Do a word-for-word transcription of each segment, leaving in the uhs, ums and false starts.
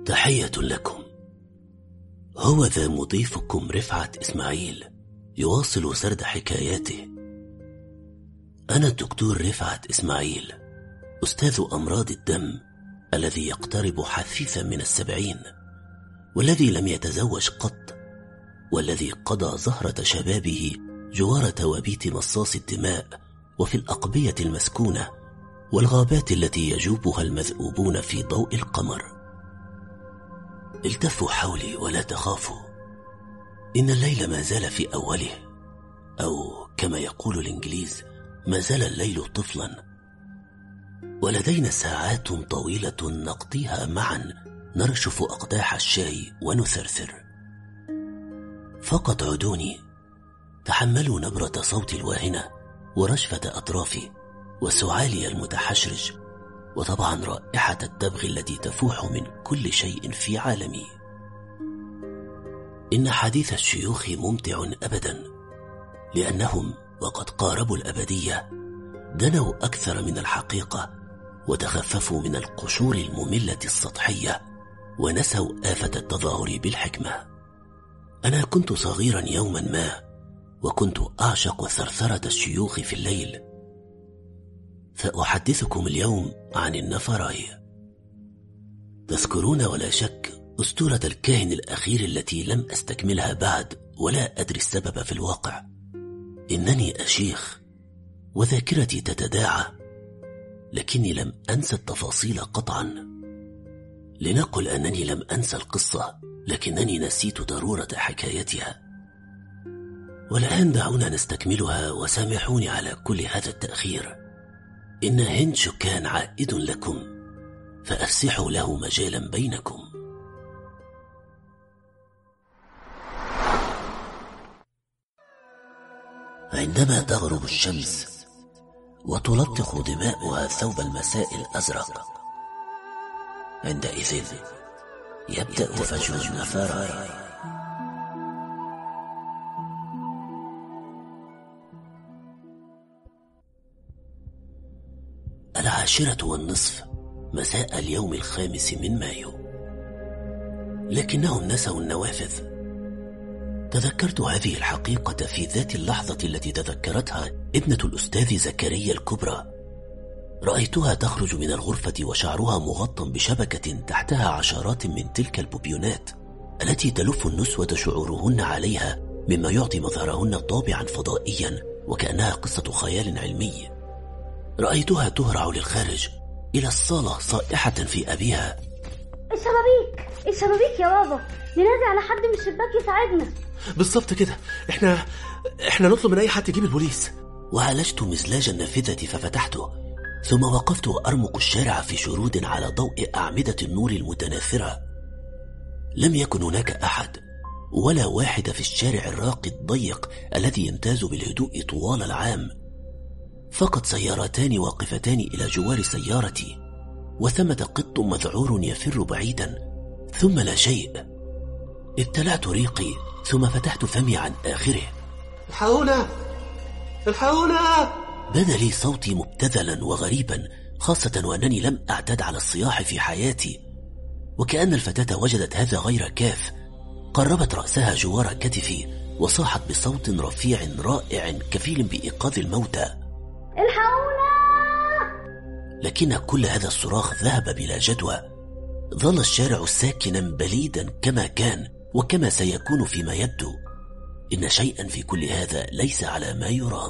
تحية لكم. هو ذا مضيفكم رفعت إسماعيل يواصل سرد حكاياته. أنا الدكتور رفعت إسماعيل، أستاذ أمراض الدم الذي يقترب حثيثا من السبعين، والذي لم يتزوج قط، والذي قضى زهرة شبابه جوار توابيت مصاص الدماء وفي الأقبية المسكونة والغابات التي يجوبها المذؤوبون في ضوء القمر. التفوا حولي ولا تخافوا، إن الليل ما زال في أوله، أو كما يقول الإنجليز ما زال الليل طفلا، ولدينا ساعات طويلة نقضيها معا نرشف أقداح الشاي ونثرثر. فقط عدوني، تحملوا نبرة صوتي الواهنة ورشفة أطرافي وسعالي المتحشرج، وطبعا رائحة الدبغ التي تفوح من كل شيء في عالمي. إن حديث الشيوخ ممتع أبدا، لأنهم وقد قاربوا الأبدية دنوا أكثر من الحقيقة، وتخففوا من القشور المملة السطحية، ونسوا آفة التظاهر بالحكمة. أنا كنت صغيرا يوما ما، وكنت أعشق ثرثرة الشيوخ في الليل، فأحدثكم اليوم عن النفراي. تذكرون ولا شك أسطورة الكاهن الأخير التي لم أستكملها بعد ولا أدري السبب في الواقع. إنني أشيخ وذاكرتي تتداعى، لكني لم أنسى التفاصيل قطعا. لنقل أنني لم أنسى القصة، لكنني نسيت ضرورة حكايتها. والآن دعونا نستكملها، وسامحوني على كل هذا التأخير. إن هنش كان عائد لكم، فأفسحوا له مجالا بينكم. عندما تغرب الشمس وتلطخ دماؤها ثوب المساء الأزرق، عندئذ يبدأ فجر النفراي. العاشرة والنصف مساء اليوم الخامس من مايو، لكنهم نسوا النوافذ. تذكرت هذه الحقيقة في ذات اللحظة التي تذكرتها ابنة الأستاذ زكريا الكبرى. رأيتها تخرج من الغرفة وشعرها مغطى بشبكة تحتها عشرات من تلك البوبيونات التي تلف النسوة شعورهن عليها، مما يعطي مظهرهن طابعا فضائيا وكأنها قصة خيال علمي. رأيتها تهرع للخارج إلى الصالة صائحة في أبيها: الشبابيك الشبابيك يا بابا، ننادي على حد من الشباك يساعدنا. بالضبط كده، احنا احنا نطلب من أي حد يجيب البوليس. وعالجت مزلاج النافذة ففتحته، ثم وقفت وأرمق الشارع في شرود على ضوء أعمدة النور المتناثرة. لم يكن هناك أحد، ولا واحد في الشارع الراقي الضيق الذي يمتاز بالهدوء طوال العام. فقط سيارتان واقفتان إلى جوار سيارتي، وثمة قط مذعور يفر بعيدا، ثم لا شيء. ابتلعت ريقي ثم فتحت فمي عن آخره. الحقونا الحقونا! بدا لي صوتي مبتذلا وغريبا، خاصة وأنني لم أعتد على الصياح في حياتي. وكأن الفتاة وجدت هذا غير كاف، قربت رأسها جوار كتفي وصاحت بصوت رفيع رائع كفيل بإيقاظ الموتى: الحقونا! لكن كل هذا الصراخ ذهب بلا جدوى. ظل الشارع ساكنا بليدا كما كان وكما سيكون فيما يبدو. إن شيئا في كل هذا ليس على ما يرام.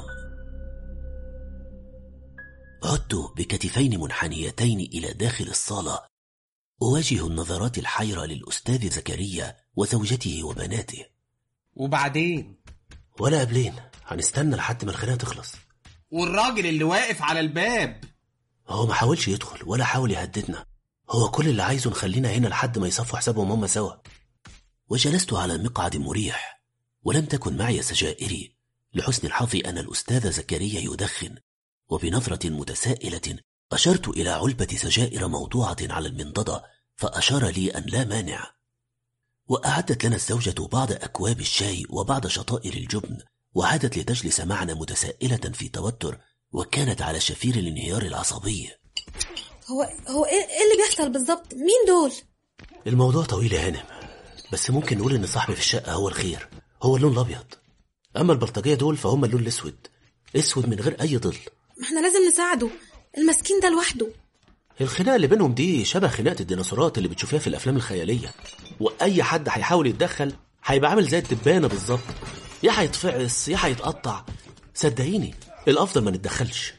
عدت بكتفين منحنيتين إلى داخل الصالة، أواجه النظرات الحيرة للأستاذ زكريا وزوجته وبناته. وبعدين؟ ولا قبلين، هنستنى لحد ما الخناقة تخلص. والراجل اللي واقف على الباب هو ما حاولش يدخل ولا حاول يهددنا، هو كل اللي عايزه نخلينا هنا لحد ما يصفوا حسابهم هم سوا. وجلست على مقعد مريح، ولم تكن معي سجائري، لحسن الحظ أن الأستاذ زكريا يدخن. وبنظرة متسائلة أشرت إلى علبة سجائر موضوعة على المنضدة، فأشار لي أن لا مانع. وأعدت لنا الزوجة بعض أكواب الشاي وبعض شطائر الجبن، وعادت لتجلس معنا متسائلة في توتر، وكانت على شفير الانهيار العصبي. هو هو ايه اللي بيحصل بالظبط؟ مين دول؟ الموضوع طويل يا هانم، بس ممكن نقول ان صاحبي في الشقة هو الخير، هو اللون الابيض. اما البلطجية دول فهم اللون الاسود، اسود من غير اي ظل. ما احنا لازم نساعده، المسكين ده لوحده. الخناقة اللي بينهم دي شبه خناقة الديناصورات اللي بتشوفيها في الافلام الخيالية، واي حد هيحاول يتدخل هيبقى عامل زي الدبانة بالظبط، يا هيتفعص يا هيتقطع. صدقيني الافضل ما نتدخلش.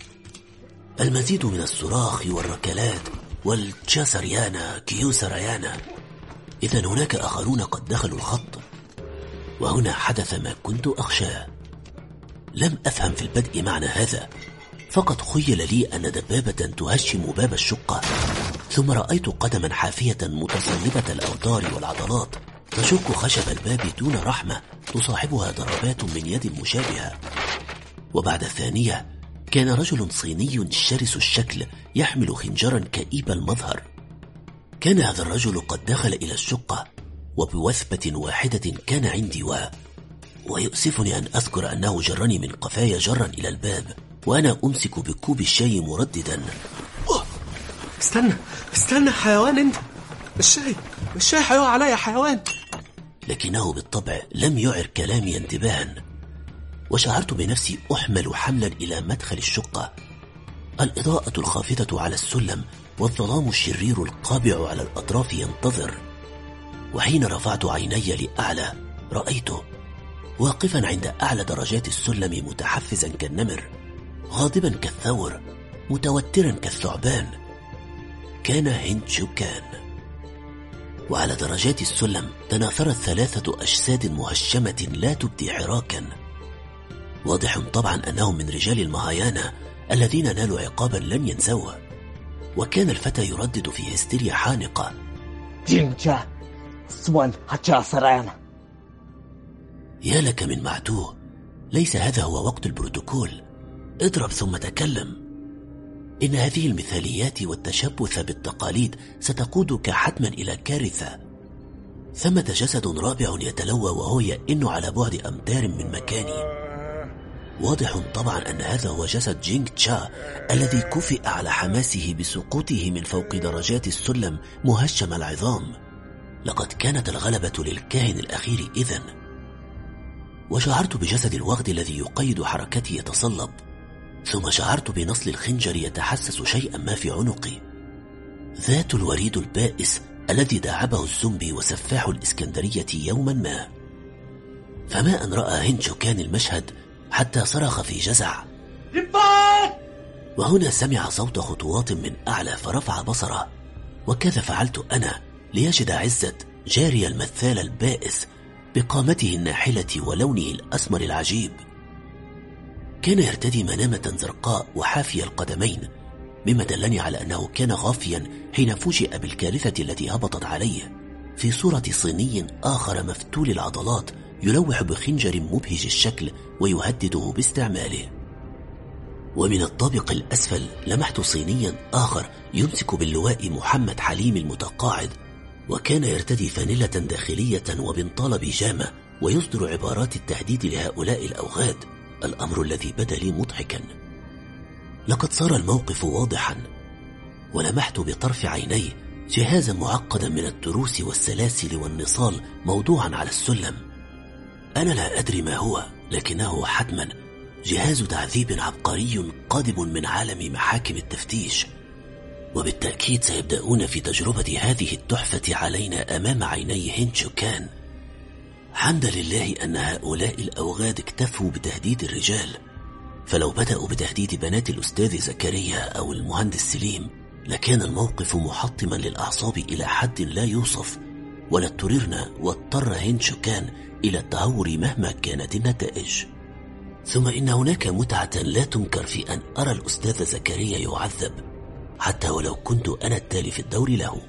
المزيد من الصراخ والركلات والتشاسريانا كيوسريانا. إذن هناك آخرون قد دخلوا الخط، وهنا حدث ما كنت أخشاه. لم أفهم في البدء معنى هذا، فقد خيل لي أن دبابة تهشم باب الشقة، ثم رأيت قدما حافية متصلبة الأوتار والعضلات تشق خشب الباب دون رحمة، تصاحبها ضربات من يد مشابهة. وبعد الثانية كان رجل صيني شرس الشكل يحمل خنجرا كئيب المظهر. كان هذا الرجل قد دخل إلى الشقة، وبوثبة واحدة كان عندي و... ويؤسفني أن أذكر أنه جرني من قفايا جرا إلى الباب، وأنا أمسك بكوب الشاي مرددا: أوه. استنى استنى حيوان انت، الشاي الشاي هيقع عليا يا حيوان. لكنه بالطبع لم يعر كلامي انتباها، وشعرت بنفسي أحمل حملا إلى مدخل الشقة. الإضاءة الخافتة على السلم والظلام الشرير القابع على الأطراف ينتظر. وحين رفعت عيني لأعلى رأيته واقفا عند أعلى درجات السلم، متحفزا كالنمر، غاضبا كالثور، متوترا كالثعبان. كان هينتشوكان. وعلى درجات السلم تناثرت ثلاثة أجساد مهشمة لا تبدي حراكا. واضح طبعا أنهم من رجال المهايانا الذين نالوا عقابا لن ينسوه. وكان الفتى يردد في هستيريا حانقة: جينجا سوان هاتشا سرايانا. يا لك من معتوه، ليس هذا هو وقت البروتوكول. اضرب ثم تكلم. إن هذه المثاليات والتشبث بالتقاليد ستقودك حتما إلى كارثة. ثمة جسد رابع يتلوى وهو يئن على بعد أمتار من مكاني. واضح طبعا أن هذا هو جسد جينغ تشا الذي كفئ على حماسه بسقوطه من فوق درجات السلم مهشم العظام. لقد كانت الغلبة للكاهن الأخير إذن. وشعرت بجسد الوغد الذي يقيد حركتي يتصلب، ثم شعرت بنصل الخنجر يتحسس شيئا ما في عنقي. ذات الوريد البائس الذي داعبه الزومبي وسفاح الإسكندرية يوما ما. فما أن رأى هينتشوكان المشهد حتى صرخ في جزع. وهنا سمع صوت خطوات من أعلى فرفع بصره، وكذا فعلت أنا ليجد عزة جاري المثال البائس بقامته الناحلة ولونه الأسمر العجيب. كان يرتدي منامة زرقاء وحافي القدمين، مما دلني على أنه كان غافيا حين فوجئ بالكارثة التي هبطت عليه، في صورة صيني آخر مفتول العضلات يلوح بخنجر مبهج الشكل ويهدده باستعماله. ومن الطابق الأسفل لمحت صينيا آخر يمسك باللواء محمد حليم المتقاعد، وكان يرتدي فانيلة داخلية وبنطال بيجامة ويصدر عبارات التهديد لهؤلاء الأوغاد، الأمر الذي بدا لي مضحكا. لقد صار الموقف واضحا، ولمحت بطرف عيني جهازا معقدا من التروس والسلاسل والنصال موضوعا على السلم. أنا لا أدري ما هو، لكنه حتما جهاز تعذيب عبقري قادم من عالم محاكم التفتيش. وبالتأكيد سيبدأون في تجربة هذه التحفة علينا أمام عيني هينتشوكان. حمد لله أن هؤلاء الأوغاد اكتفوا بتهديد الرجال، فلو بدأوا بتهديد بنات الأستاذ زكريا أو المهندس سليم لكان الموقف محطما للأعصاب إلى حد لا يوصف، ولاضطررنا واضطر هينتشوكان إلى التهور مهما كانت النتائج. ثم إن هناك متعة لا تنكر في أن أرى الأستاذ زكريا يعذب، حتى ولو كنت أنا التالي في الدور له.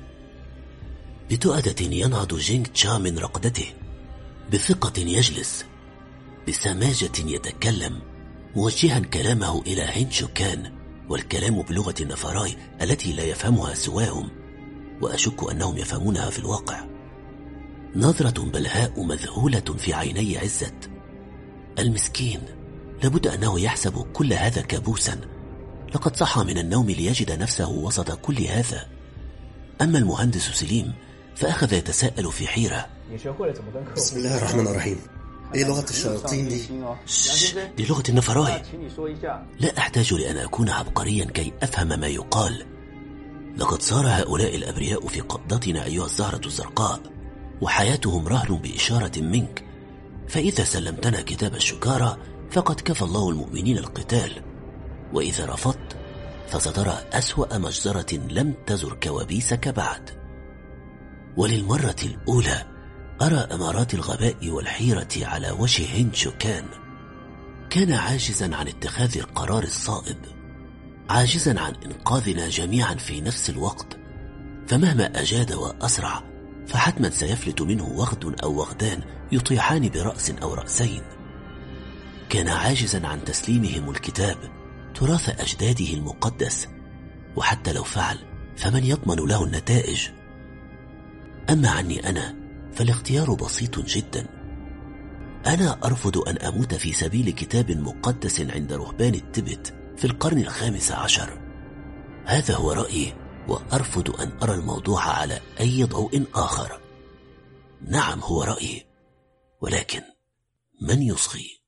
بتؤدة ينهض جينغ تشا من رقدته، بثقة يجلس، بسماجة يتكلم، موجها كلامه إلى هينتشوكان، والكلام بلغة النفراي التي لا يفهمها سواهم، وأشك أنهم يفهمونها في الواقع. نظرة بلهاء مذهولة في عيني عزة. المسكين لابد أنه يحسب كل هذا كابوسا، لقد صحى من النوم ليجد نفسه وسط كل هذا. أما المهندس سليم فأخذ يتساءل في حيرة. بسم الله الرحمن الرحيم. ايه لغة الشياطين دي؟ دي لغة النفراي. لا أحتاج لأن أكون عبقريا كي أفهم ما يقال. لقد صار هؤلاء الأبرياء في قبضتنا أيها الزهرة الزرقاء، وحياتهم رهن بإشارة منك، فإذا سلمتنا كتاب الشكارة فقد كفى الله المؤمنين القتال، وإذا رفضت فسترى أسوأ مجزرة لم تزر كوابيسك بعد. وللمرة الأولى أرى أمارات الغباء والحيرة على وجه هين شوكان. كان عاجزا عن اتخاذ القرار الصائب، عاجزا عن إنقاذنا جميعا في نفس الوقت، فمهما أجاد وأسرع فحتما سيفلت منه وغد أو وغدان يطيحان برأس أو رأسين. كان عاجزا عن تسليمهم الكتاب تراث أجداده المقدس، وحتى لو فعل فمن يضمن له النتائج؟ أما عني أنا فالاختيار بسيط جدا. أنا أرفض أن أموت في سبيل كتاب مقدس عند رهبان التبت في القرن الخامس عشر. هذا هو رأيي، وأرفض أن أرى الموضوع على أي ضوء آخر. نعم هو رأيي، ولكن من يصغي؟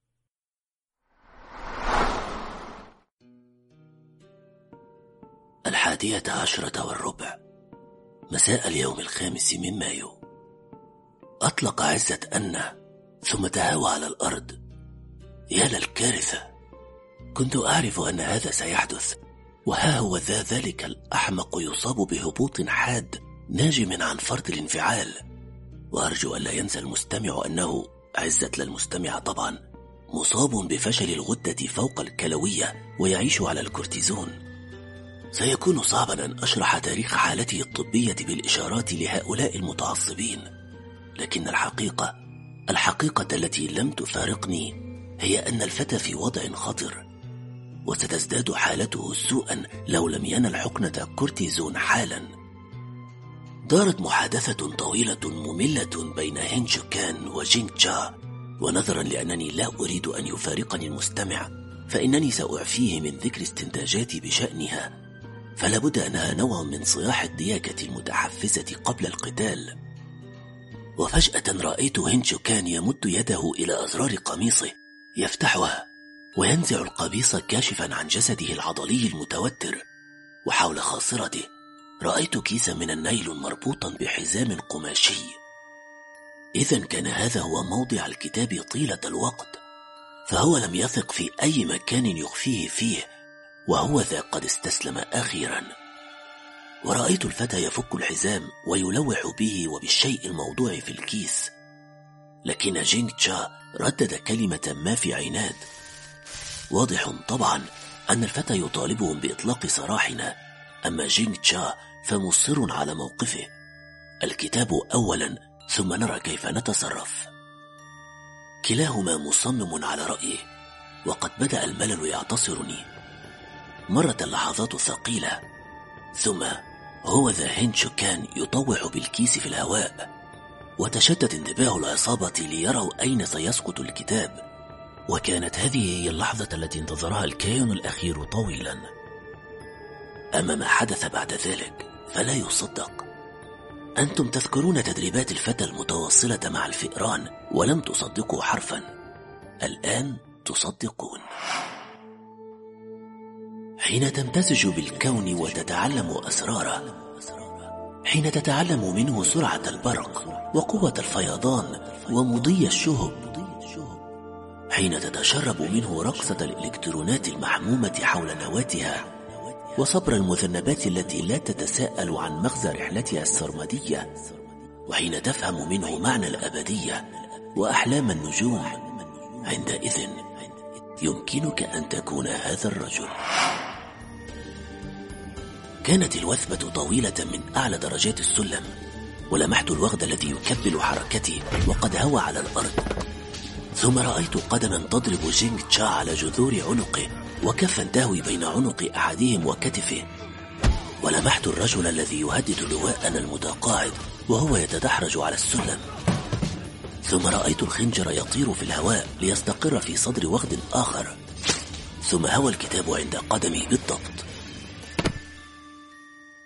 الحادية عشرة والربع مساء اليوم الخامس من مايو. أطلق عزة أنّا ثم تهاوى على الأرض. يا للكارثة، كنت أعرف أن هذا سيحدث، وها هو ذا ذلك الأحمق يصاب بهبوط حاد ناجم عن فرط الانفعال. وأرجو أن لا ينسى المستمع أنه عزة للمستمع طبعا مصاب بفشل الغدة فوق الكلوية ويعيش على الكورتيزون. سيكون صعبا أن أشرح تاريخ حالته الطبية بالإشارات لهؤلاء المتعصبين، لكن الحقيقة الحقيقة التي لم تفارقني هي أن الفتى في وضع خطر، وستزداد حالته سوءا لو لم ينل حقنة كورتيزون حالا. دارت محادثة طويلة مملة بين هين شوكان وجينغ تشا، ونظرا لأنني لا أريد أن يفارقني المستمع فإنني سأعفيه من ذكر استنتاجاتي بشأنها، فلابد أنها نوع من صياح الدياكة المتحفزة قبل القتال. وفجأة رأيت هين شوكان يمد يده إلى أزرار قميصه يفتحها وينزع القميص كاشفا عن جسده العضلي المتوتر، وحول خاصرته رأيت كيسا من النايلون مربوطا بحزام قماشي. إذن كان هذا هو موضع الكتاب طيلة الوقت، فهو لم يثق في أي مكان يخفيه فيه، وهو ذا قد استسلم أخيرا. ورأيت الفتى يفك الحزام ويلوح به وبالشيء الموضوع في الكيس، لكن جينغ تشا ردد كلمة ما في عناد. واضح طبعا أن الفتى يطالبهم بإطلاق سراحنا، أما جينغ تشا فمصر على موقفه. الكتاب أولا ثم نرى كيف نتصرف. كلاهما مصمم على رأيه، وقد بدأ الملل يعتصرني. مرت اللحظات ثقيلة، ثم هو ذا هين شوكان يطوح بالكيس في الهواء، وتشتت انتباه العصابة ليروا أين سيسقط الكتاب. وكانت هذه هي اللحظة التي انتظرها الكائن الأخير طويلا. أما ما حدث بعد ذلك فلا يصدق. أنتم تذكرون تدريبات الفتى المتواصلة مع الفئران ولم تصدقوا حرفا، الآن تصدقون. حين تمتزج بالكون وتتعلم أسراره، حين تتعلم منه سرعة البرق وقوة الفيضان ومضي الشهب، حين تتشرب منه رقصة الإلكترونات المحمومة حول نواتها وصبر المذنبات التي لا تتساءل عن مغزى رحلتها السرمدية، وحين تفهم منه معنى الأبدية وأحلام النجوم، عندئذ يمكنك أن تكون هذا الرجل. كانت الوثبة طويلة من أعلى درجات السلم، ولمحت الوغد الذي يكبل حركتي وقد هوى على الأرض. ثم رأيت قدما تضرب جينغ تشا على جذور عنقه، وكفا تهوي بين عنق أحدهم وكتفه. ولمحت الرجل الذي يهدد لواءنا المتقاعد وهو يتدحرج على السلم. ثم رأيت الخنجر يطير في الهواء ليستقر في صدر وغد آخر. ثم هوى الكتاب عند قدمي بالضبط.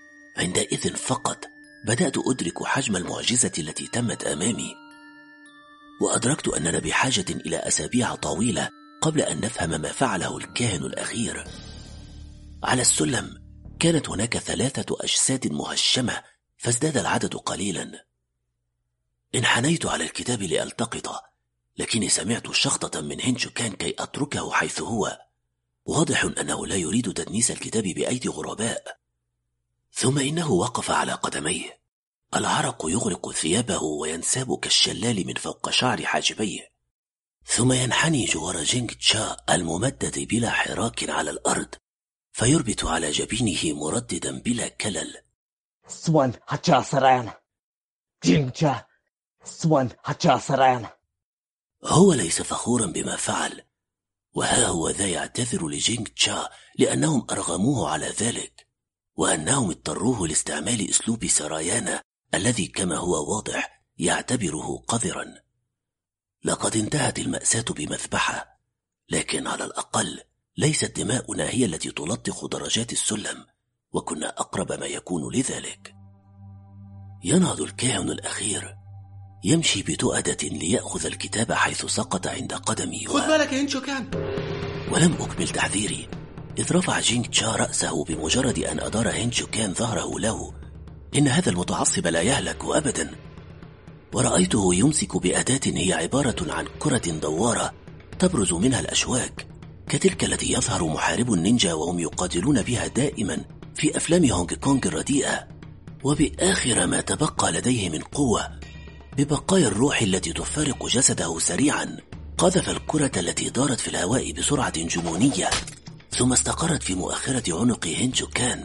عندئذ فقط بدأت أدرك حجم المعجزة التي تمت أمامي، وأدركت أننا بحاجة إلى أسابيع طويلة قبل أن نفهم ما فعله الكاهن الأخير. على السلم كانت هناك ثلاثة أجساد مهشمة، فازداد العدد قليلا. انحنيت على الكتاب لألتقطه، لكني سمعت شخطة من هينشوكان كي أتركه حيث هو. واضح أنه لا يريد تدنيس الكتاب بأيدي غرباء. ثم إنه وقف على قدميه، العرق يغرق ثيابه وينساب كالشلال من فوق شعر حاجبيه، ثم ينحني جوار جينغ تشا الممدد بلا حراك على الأرض، فيربط على جبينه مرددا بلا كلل: سوان هاتشا سرايانا جينجا سوان هاتشا سرايانا. هو ليس فخورا بما فعل، وها هو ذا يعتذر لجينغ تشا لأنهم أرغموه على ذلك، وأنهم اضطروه لاستعمال أسلوب سرايانا الذي كما هو واضح يعتبره قذرا. لقد انتهت المأساة بمذبحة، لكن على الأقل ليست دماؤنا هي التي تلطخ درجات السلم، وكنا أقرب ما يكون لذلك. ينهض الكاهن الأخير يمشي بتؤدة ليأخذ الكتاب حيث سقط عند قدمي و... خد بالك يا هينشوكان. ولم أكمل تحذيري إذ رفع جينغ تشا رأسه بمجرد أن أدار هينشوكان ظهره له. إن هذا المتعصب لا يهلك أبدا. ورأيته يمسك بأداة هي عبارة عن كرة دوارة تبرز منها الأشواك، كتلك التي يظهر محارب النينجا وهم يقاتلون بها دائما في أفلام هونغ كونغ الرديئة. وبآخر ما تبقى لديه من قوة، ببقايا الروح التي تفارق جسده سريعا، قذف الكرة التي دارت في الهواء بسرعة جنونية، ثم استقرت في مؤخرة عنق هينشوكان.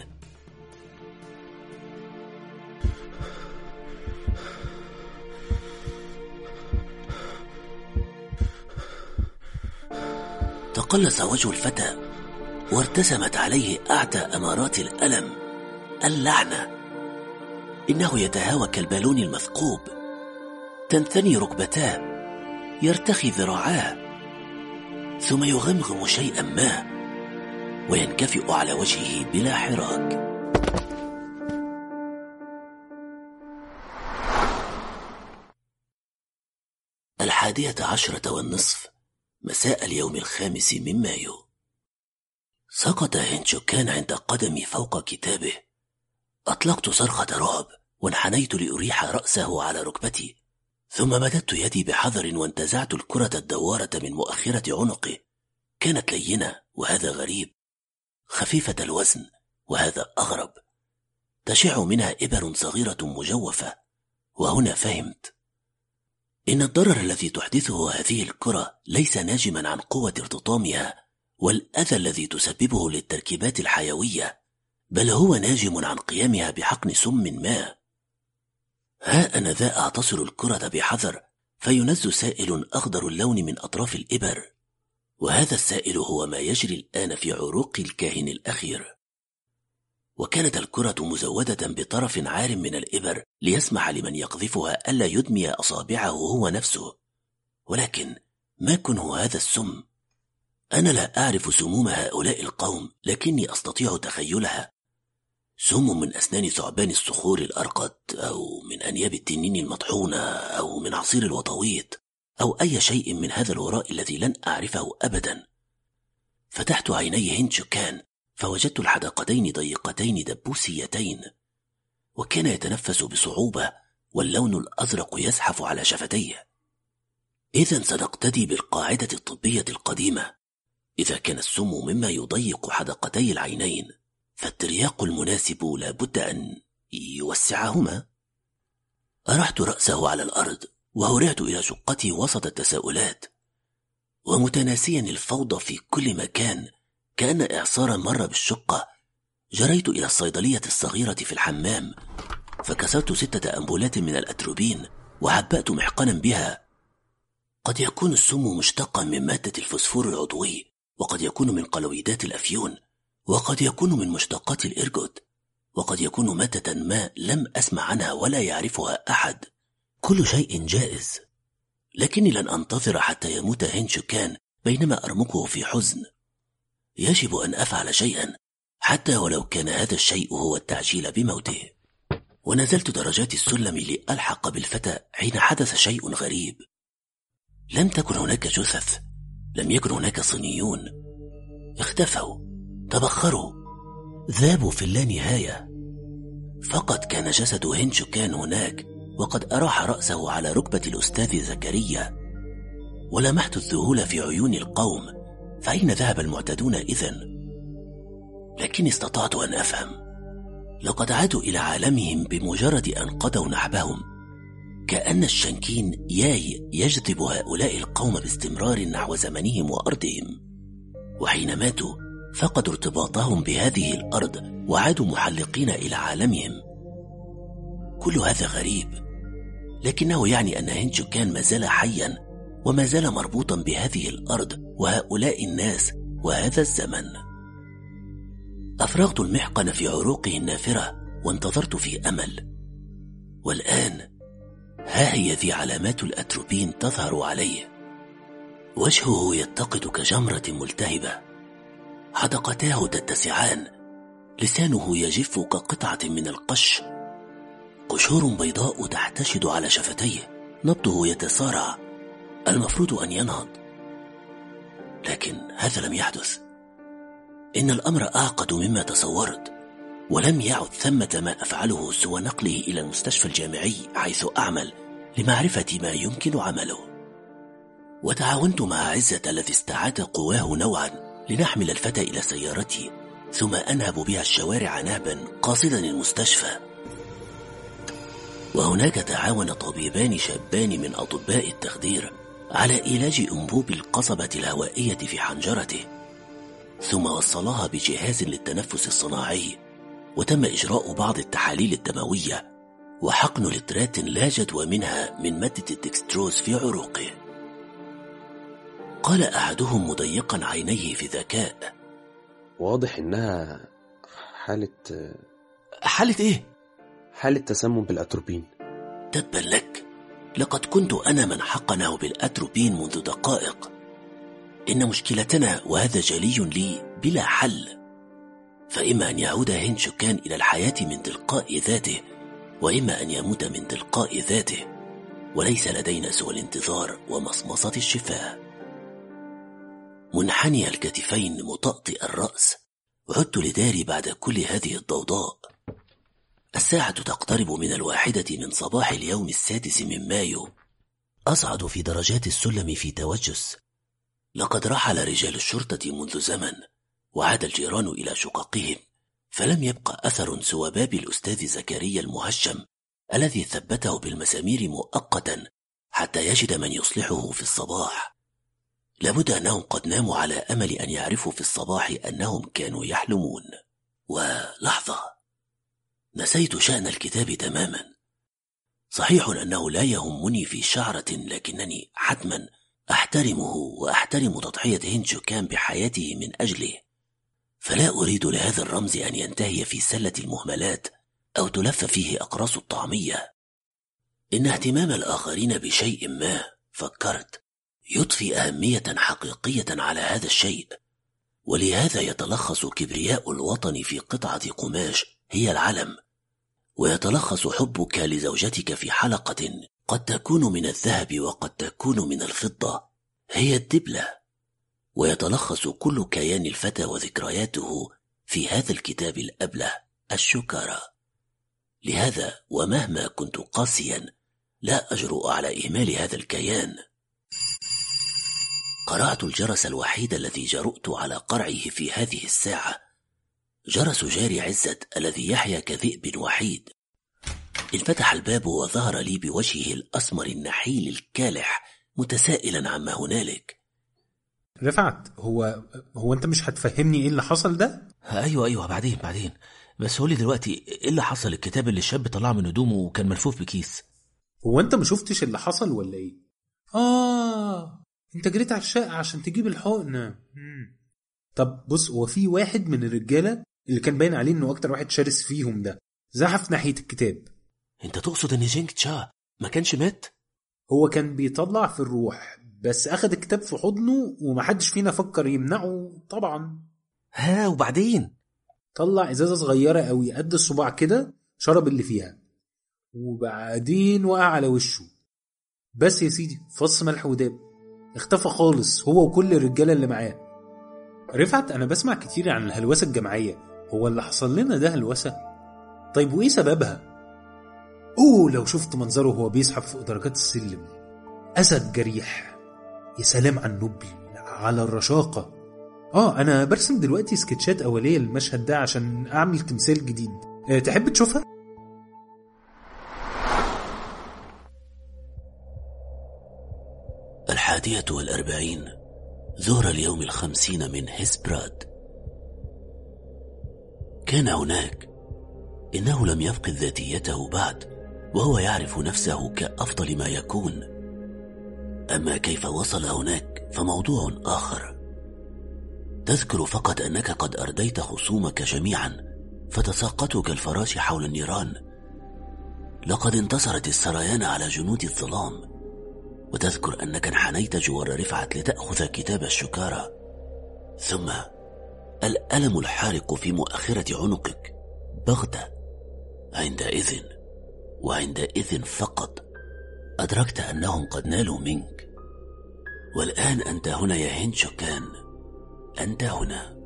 تقلص وجه الفتى وارتسمت عليه أعتى أمارات الألم، اللعنة. إنه يتهاوى كالبالون المثقوب، تنثني ركبتاه، يرتخي ذراعاه، ثم يغمغم شيئا ما وينكفئ على وجهه بلا حراك. الحادية عشرة والنصف مساء اليوم الخامس من مايو. سقط هينشوكان عند قدمي فوق كتابه. أطلقت صرخة رعب وانحنيت لأريح رأسه على ركبتي، ثم مددت يدي بحذر وانتزعت الكرة الدوارة من مؤخرة عنقه. كانت لينة وهذا غريب، خفيفة الوزن وهذا أغرب، تشع منها إبر صغيرة مجوفة. وهنا فهمت إن الضرر الذي تحدثه هذه الكرة ليس ناجما عن قوة ارتطامها والأذى الذي تسببه للتركيبات الحيوية، بل هو ناجم عن قيامها بحقن سم ما. ها أنا ذا أعتصر الكرة بحذر، فينز سائل أخضر اللون من أطراف الإبر، وهذا السائل هو ما يجري الآن في عروق الكاهن الأخير. وكانت الكرة مزودة بطرف عار من الإبر ليسمح لمن يقذفها ألا يدمي أصابعه هو نفسه. ولكن ما كنه هذا السم؟ أنا لا أعرف سموم هؤلاء القوم، لكني أستطيع تخيلها. سم من أسنان ثعبان الصخور الأرقد، أو من أنياب التنين المطحونة، أو من عصير الوطويط، أو أي شيء من هذا الوراء الذي لن أعرفه أبدا. فتحت عيني هينشوكان فوجدت الحدقتين ضيقتين دبوسيتين، وكان يتنفس بصعوبة واللون الأزرق يزحف على شفتيه. إذن سنقتدي بالقاعدة الطبية القديمة: إذا كان السم مما يضيق حدقتي العينين فالترياق المناسب لا بد أن يوسعهما. أرحت رأسه على الأرض وهرعت إلى شقتي وسط التساؤلات، ومتناسيا الفوضى في كل مكان كأن إعصارا مر بالشقة. جريت إلى الصيدلية الصغيرة في الحمام، فكسرت ستة أمبولات من الأتروبين وعبأت محقنا بها. قد يكون السم مشتقا من مادة الفوسفور العضوي، وقد يكون من قلويدات الأفيون، وقد يكون من مشتقات الإرجوت، وقد يكون مادة ما لم أسمع عنها ولا يعرفها أحد. كل شيء جائز، لكني لن أنتظر حتى يموت هينشوكان بينما أرمقه في حزن. يجب أن أفعل شيئا حتى ولو كان هذا الشيء هو التعجيل بموته. ونزلت درجات السلم لألحق بالفتى حين حدث شيء غريب. لم تكن هناك جثث، لم يكن هناك صينيون، اختفوا، تبخروا، ذابوا في اللانهاية. فقط كان جسد هين شوكان هناك، وقد أراح رأسه على ركبة الأستاذ زكريا. ولمحت الذهول في عيون القوم، فأين ذهب المعتدون إذن؟ لكني استطعت أن أفهم. لقد عادوا إلى عالمهم بمجرد أن قضوا نحبهم، كأن الشنكين ياي يجذب هؤلاء القوم باستمرار نحو زمنهم وأرضهم. وحين ماتوا فقدوا ارتباطهم بهذه الأرض وعادوا محلقين إلى عالمهم. كل هذا غريب، لكنه يعني أن هين شوكان ما زال حيا وما زال مربوطا بهذه الأرض وهؤلاء الناس وهذا الزمن. أفرغت المحقن في عروقه النافرة وانتظرت في أمل. والآن ها هي ذي علامات الأتروبين تظهر عليه. وجهه يتقد كجمرة ملتهبة، حدقتاه تتسعان، لسانه يجف كقطعة من القش، قشور بيضاء تحتشد على شفتيه، نبضه يتسارع، المفروض أن ينهض، لكن هذا لم يحدث. إن الأمر أعقد مما تصورت، ولم يعد ثمة ما أفعله سوى نقله إلى المستشفى الجامعي حيث أعمل لمعرفة ما يمكن عمله. وتعاونت مع عزة الذي استعاد قواه نوعا لنحمل الفتى إلى سيارتي، ثم أنهب بها الشوارع نهبا قاصدا المستشفى. وهناك تعاون طبيبان شابان من أطباء التخدير على علاج أنبوب القصبة الهوائية في حنجرته، ثم وصلاها بجهاز للتنفس الصناعي، وتم إجراء بعض التحاليل الدموية وحقن لترات لا جدوى منها من مادة الدكستروز في عروقه. قال أحدهم مضيقا عينيه في ذكاء: واضح إنها حالة حالة إيه؟ حالة تسمم بالأتروبين. تبا لك، لقد كنت أنا من حقنه بالأتروبين منذ دقائق. إن مشكلتنا، وهذا جلي لي، بلا حل. فإما أن يعود هين شوكان إلى الحياة من تلقاء ذاته، وإما أن يموت من تلقاء ذاته، وليس لدينا سوى الانتظار ومصمصة الشفاء. منحني الكتفين مطأطئ الرأس، عدت لداري بعد كل هذه الضوضاء. الساعة تقترب من الواحدة من صباح اليوم السادس من مايو. أصعد في درجات السلم في توجس. لقد رحل رجال الشرطة منذ زمن، وعاد الجيران إلى شققهم، فلم يبقى أثر سوى باب الأستاذ زكريا المهشم الذي ثبته بالمسامير مؤقتا حتى يجد من يصلحه في الصباح. لابد أنهم قد ناموا على أمل أن يعرفوا في الصباح أنهم كانوا يحلمون. ولحظة، نسيت شأن الكتاب تماما. صحيح أنه لا يهمني في شعرة، لكنني حتما أحترمه وأحترم تضحية هين شوكان بحياته من أجله، فلا أريد لهذا الرمز أن ينتهي في سلة المهملات أو تلف فيه أقراص الطعمية. إن اهتمام الآخرين بشيء ما، فكرت، يضفي أهمية حقيقية على هذا الشيء، ولهذا يتلخص كبرياء الوطن في قطعة قماش هي العلم، ويتلخص حبك لزوجتك في حلقة قد تكون من الذهب وقد تكون من الفضة هي الدبلة، ويتلخص كل كيان الفتى وذكرياته في هذا الكتاب الأبله الشكارة. لهذا ومهما كنت قاسيا لا أجرؤ على إهمال هذا الكيان. قرعت الجرس الوحيد الذي جرؤت على قرعه في هذه الساعة، جرس جاري عزت الذي يحيا كذئب وحيد. انفتح الباب وظهر لي بوجهه الأسمر النحيل الكالح متسائلا عما هنالك. رفعت، هو هو انت مش هتفهمني ايه اللي حصل ده؟ ايوه ايوه بعدين بعدين بس قولي دلوقتي ايه اللي حصل. الكتاب اللي الشاب طلعه من هدومه وكان ملفوف بكيس، هو انت ما شفتش اللي حصل ولا ايه؟ اه انت جريت على الشقة عشان تجيب الحقنة. مم. طب بص، هو في واحد من الرجالة اللي كان باين عليه انه اكتر واحد شرس فيهم ده زحف ناحية الكتاب. انت تقصد ان جينج تشا ما كانش مات؟ هو كان بيطلع في الروح، بس اخد الكتاب في حضنه ومحدش فينا فكر يمنعه طبعا. ها وبعدين؟ طلع ازازة صغيرة قوي قد الصباع كده، شرب اللي فيها وبعدين وقع على وشه. بس يا سيدي فص ملح وداب، اختفى خالص هو وكل الرجالة اللي معاه. رفعت انا بسمع كتير عن الهلوسة الجماعية، هو اللي حصل لنا ده هلوسة؟ طيب وايه سببها؟ اوه لو شفت منظره وهو بيسحب فوق درجات السلم، اسد جريح، يا سلام على النبل، على الرشاقة. اه انا برسم دلوقتي سكتشات اولية للمشهد ده عشان اعمل تمثال جديد، أه تحب تشوفها؟ الحادية والأربعين ظهر اليوم الخمسين من هسبراد. كان هناك، إنه لم يفقد ذاتيته بعد، وهو يعرف نفسه كأفضل ما يكون. أما كيف وصل هناك فموضوع آخر. تذكر فقط أنك قد أرديت خصومك جميعا فتساقطوا كالفراش حول النيران. لقد انتصرت السريان على جنود الظلام. وتذكر أنك انحنيت جوار رفعت لتأخذ كتاب الشكارة. ثم الألم الحارق في مؤخرة عنقك بغتة. عندئذ وعندئذ فقط أدركت أنهم قد نالوا منك. والآن أنت هنا يا هينشوكان، أنت هنا.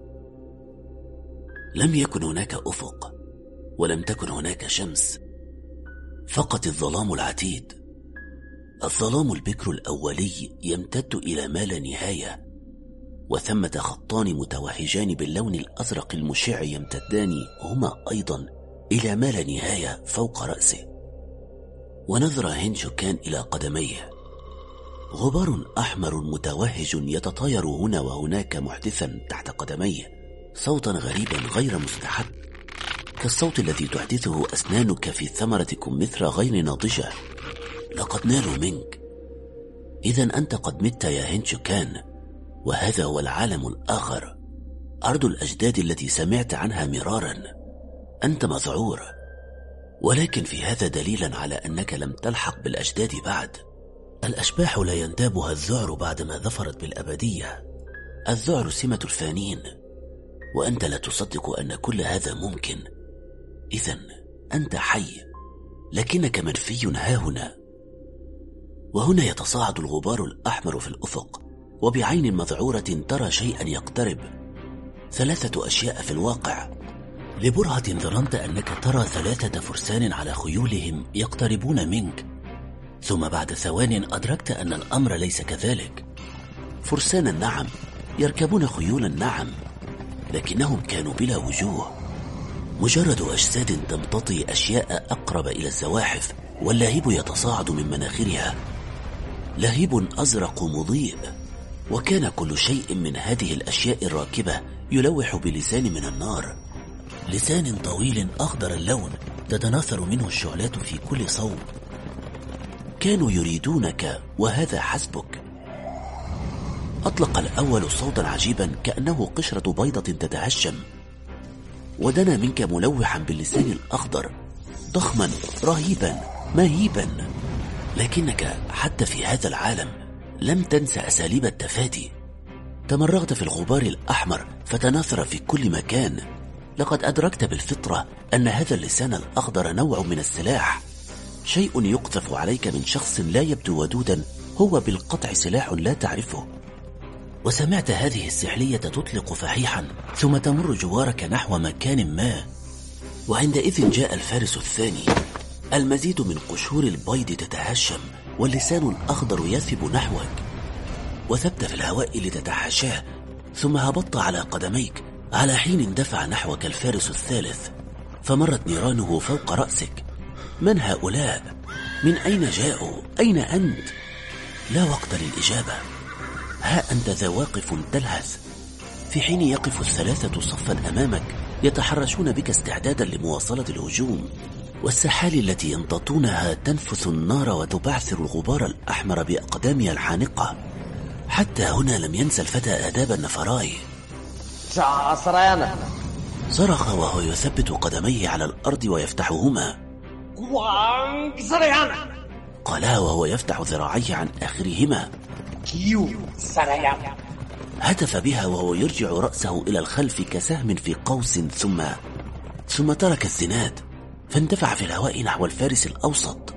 لم يكن هناك أفق، ولم تكن هناك شمس، فقط الظلام العتيد. الظلام البكر الأولي يمتد إلى ما لا نهاية، وثمة خطان متوهجان باللون الأزرق المشع يمتدان هما أيضا إلى ما لا نهاية فوق رأسه. ونظر هينشوكان إلى قدميه، غبار أحمر متوهج يتطاير هنا وهناك محدثا تحت قدميه صوتا غريبا غير مستحب، كالصوت الذي تحدثه أسنانك في ثمرة كمثرى غير ناضجة. لقد نالوا منك. إذن أنت قد مت يا هينشوكان، وهذا هو العالم الآخر، أرض الأجداد التي سمعت عنها مرارا. أنت مذعور، ولكن في هذا دليلا على أنك لم تلحق بالأجداد بعد. الأشباح لا ينتابها الذعر بعدما ظفرت بالأبدية. الذعر سمة الفانين، وأنت لا تصدق أن كل هذا ممكن. إذن أنت حي، لكنك منفي هاهنا. وهنا يتصاعد الغبار الأحمر في الأفق، وبعين مذعورة ترى شيئا يقترب. ثلاثة أشياء في الواقع. لبرهة ظننت أنك ترى ثلاثة فرسان على خيولهم يقتربون منك، ثم بعد ثوان أدركت أن الأمر ليس كذلك. فرسان نعم، يركبون خيولا نعم، لكنهم كانوا بلا وجوه، مجرد أجساد تمتطي أشياء أقرب إلى الزواحف، واللهيب يتصاعد من مناخرها، لهيب أزرق مضيء. وكان كل شيء من هذه الأشياء الراكبة يلوح بلسان من النار، لسان طويل أخضر اللون تتناثر منه الشعلات في كل صوب. كانوا يريدونك وهذا حسبك. أطلق الأول صوتا عجيبا كأنه قشرة بيضة تتهشم، ودنا منك ملوحا باللسان الأخضر، ضخما رهيبا مهيبا. لكنك حتى في هذا العالم لم تنسى أساليب التفادي. تمرغت في الغبار الأحمر فتناثر في كل مكان. لقد أدركت بالفطرة أن هذا اللسان الأخضر نوع من السلاح، شيء يقذف عليك من شخص لا يبدو ودودا، هو بالقطع سلاح لا تعرفه. وسمعت هذه السحلية تطلق فحيحا ثم تمر جوارك نحو مكان ما. وعندئذ جاء الفارس الثاني، المزيد من قشور البيض تتهشم، واللسان الأخضر يثب نحوك، وثبت في الهواء لتتحاشاه، ثم هبطت على قدميك على حين اندفع نحوك الفارس الثالث، فمرت نيرانه فوق رأسك. من هؤلاء؟ من أين جاءوا؟ أين أنت؟ لا وقت للإجابة. ها أنت ذا واقف تلهث، في حين يقف الثلاثة صفا أمامك يتحرشون بك استعدادا لمواصلة الهجوم، والسحال التي ينططونها تنفث النار وتبعثر الغبار الأحمر بأقدامها الحانقة. حتى هنا لم ينسى الفتى آداب النفراي. صرخ وهو يثبت قدميه على الأرض ويفتحهما. قالها وهو يفتح ذراعيه عن آخرهما. هتف بها وهو يرجع رأسه إلى الخلف كسهم في قوس، ثم ثم ترك الزناد فاندفع في الهواء نحو الفارس الأوسط،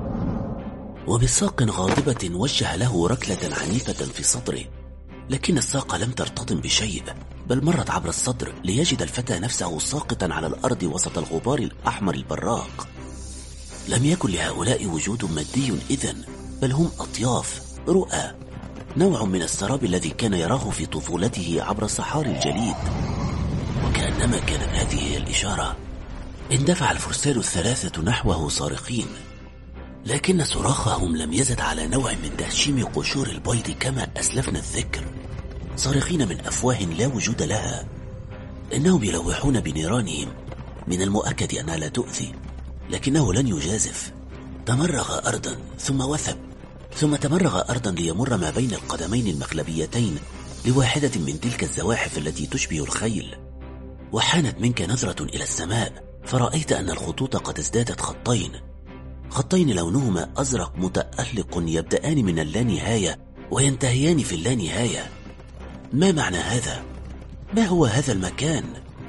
وبساق غاضبة وجه له ركلة عنيفة في صدره، لكن الساق لم ترتطم بشيء، بل مرت عبر الصدر ليجد الفتى نفسه ساقطا على الأرض وسط الغبار الأحمر البراق. لم يكن لهؤلاء وجود مادي إذن، بل هم أطياف، رؤى، نوع من السراب الذي كان يراه في طفولته عبر صحاري الجليد. وكأنما كانت هذه هي الإشارة، اندفع الفرسان الثلاثة نحوه صارخين، لكن صراخهم لم يزد على نوع من تهشيم قشور البيض كما أسلفنا الذكر، صارخين من أفواه لا وجود لها. إنهم يلوحون بنيرانهم، من المؤكد أنها لا تؤذي، لكنه لن يجازف. تمرغ أرضا ثم وثب، ثم تمرغ أرضا ليمر ما بين القدمين المخلبيتين لواحدة من تلك الزواحف التي تشبه الخيل. وحانت منك نظرة إلى السماء، فرأيت أن الخطوط قد ازدادت خطين، خطين لونهما أزرق متألق يبدأان من اللانهاية وينتهيان في اللانهاية. ما معنى هذا؟ ما هو هذا المكان؟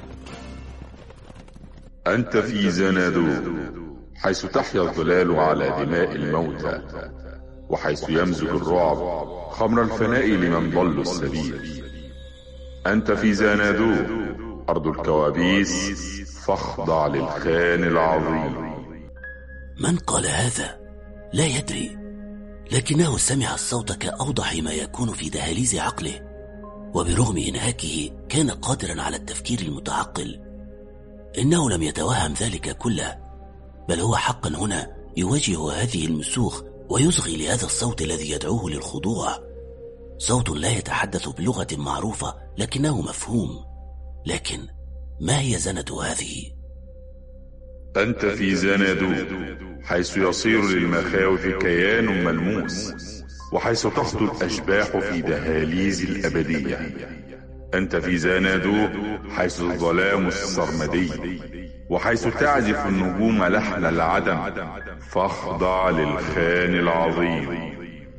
أنت في زنادو، حيث تحيا الظلال على دماء الموتى، وحيث يمزج الرعب خمر الفناء لمن ضل السبيل. أنت في زنادو، أرض الكوابيس، فاخضع للخان العظيم. من قال هذا؟ لا يدري، لكنه سمع الصوت كأوضح ما يكون في دهاليز عقله، وبرغم إنهاكه كان قادرا على التفكير المتعقل. إنه لم يتوهم ذلك كله، بل هو حقا هنا يواجه هذه المسوخ ويصغي لهذا الصوت الذي يدعوه للخضوع. صوت لا يتحدث بلغة معروفة لكنه مفهوم. لكن ما هي زنادو هذه؟ أنت في زنادو، حيث يصير للمخاوف كيان ملموس، وحيث تخطو الأشباح في دهاليز الأبدية. أنت في زنادو، حيث الظلام السرمدي، وحيث تعزف النجوم لحن العدم، فاخضع للخان العظيم.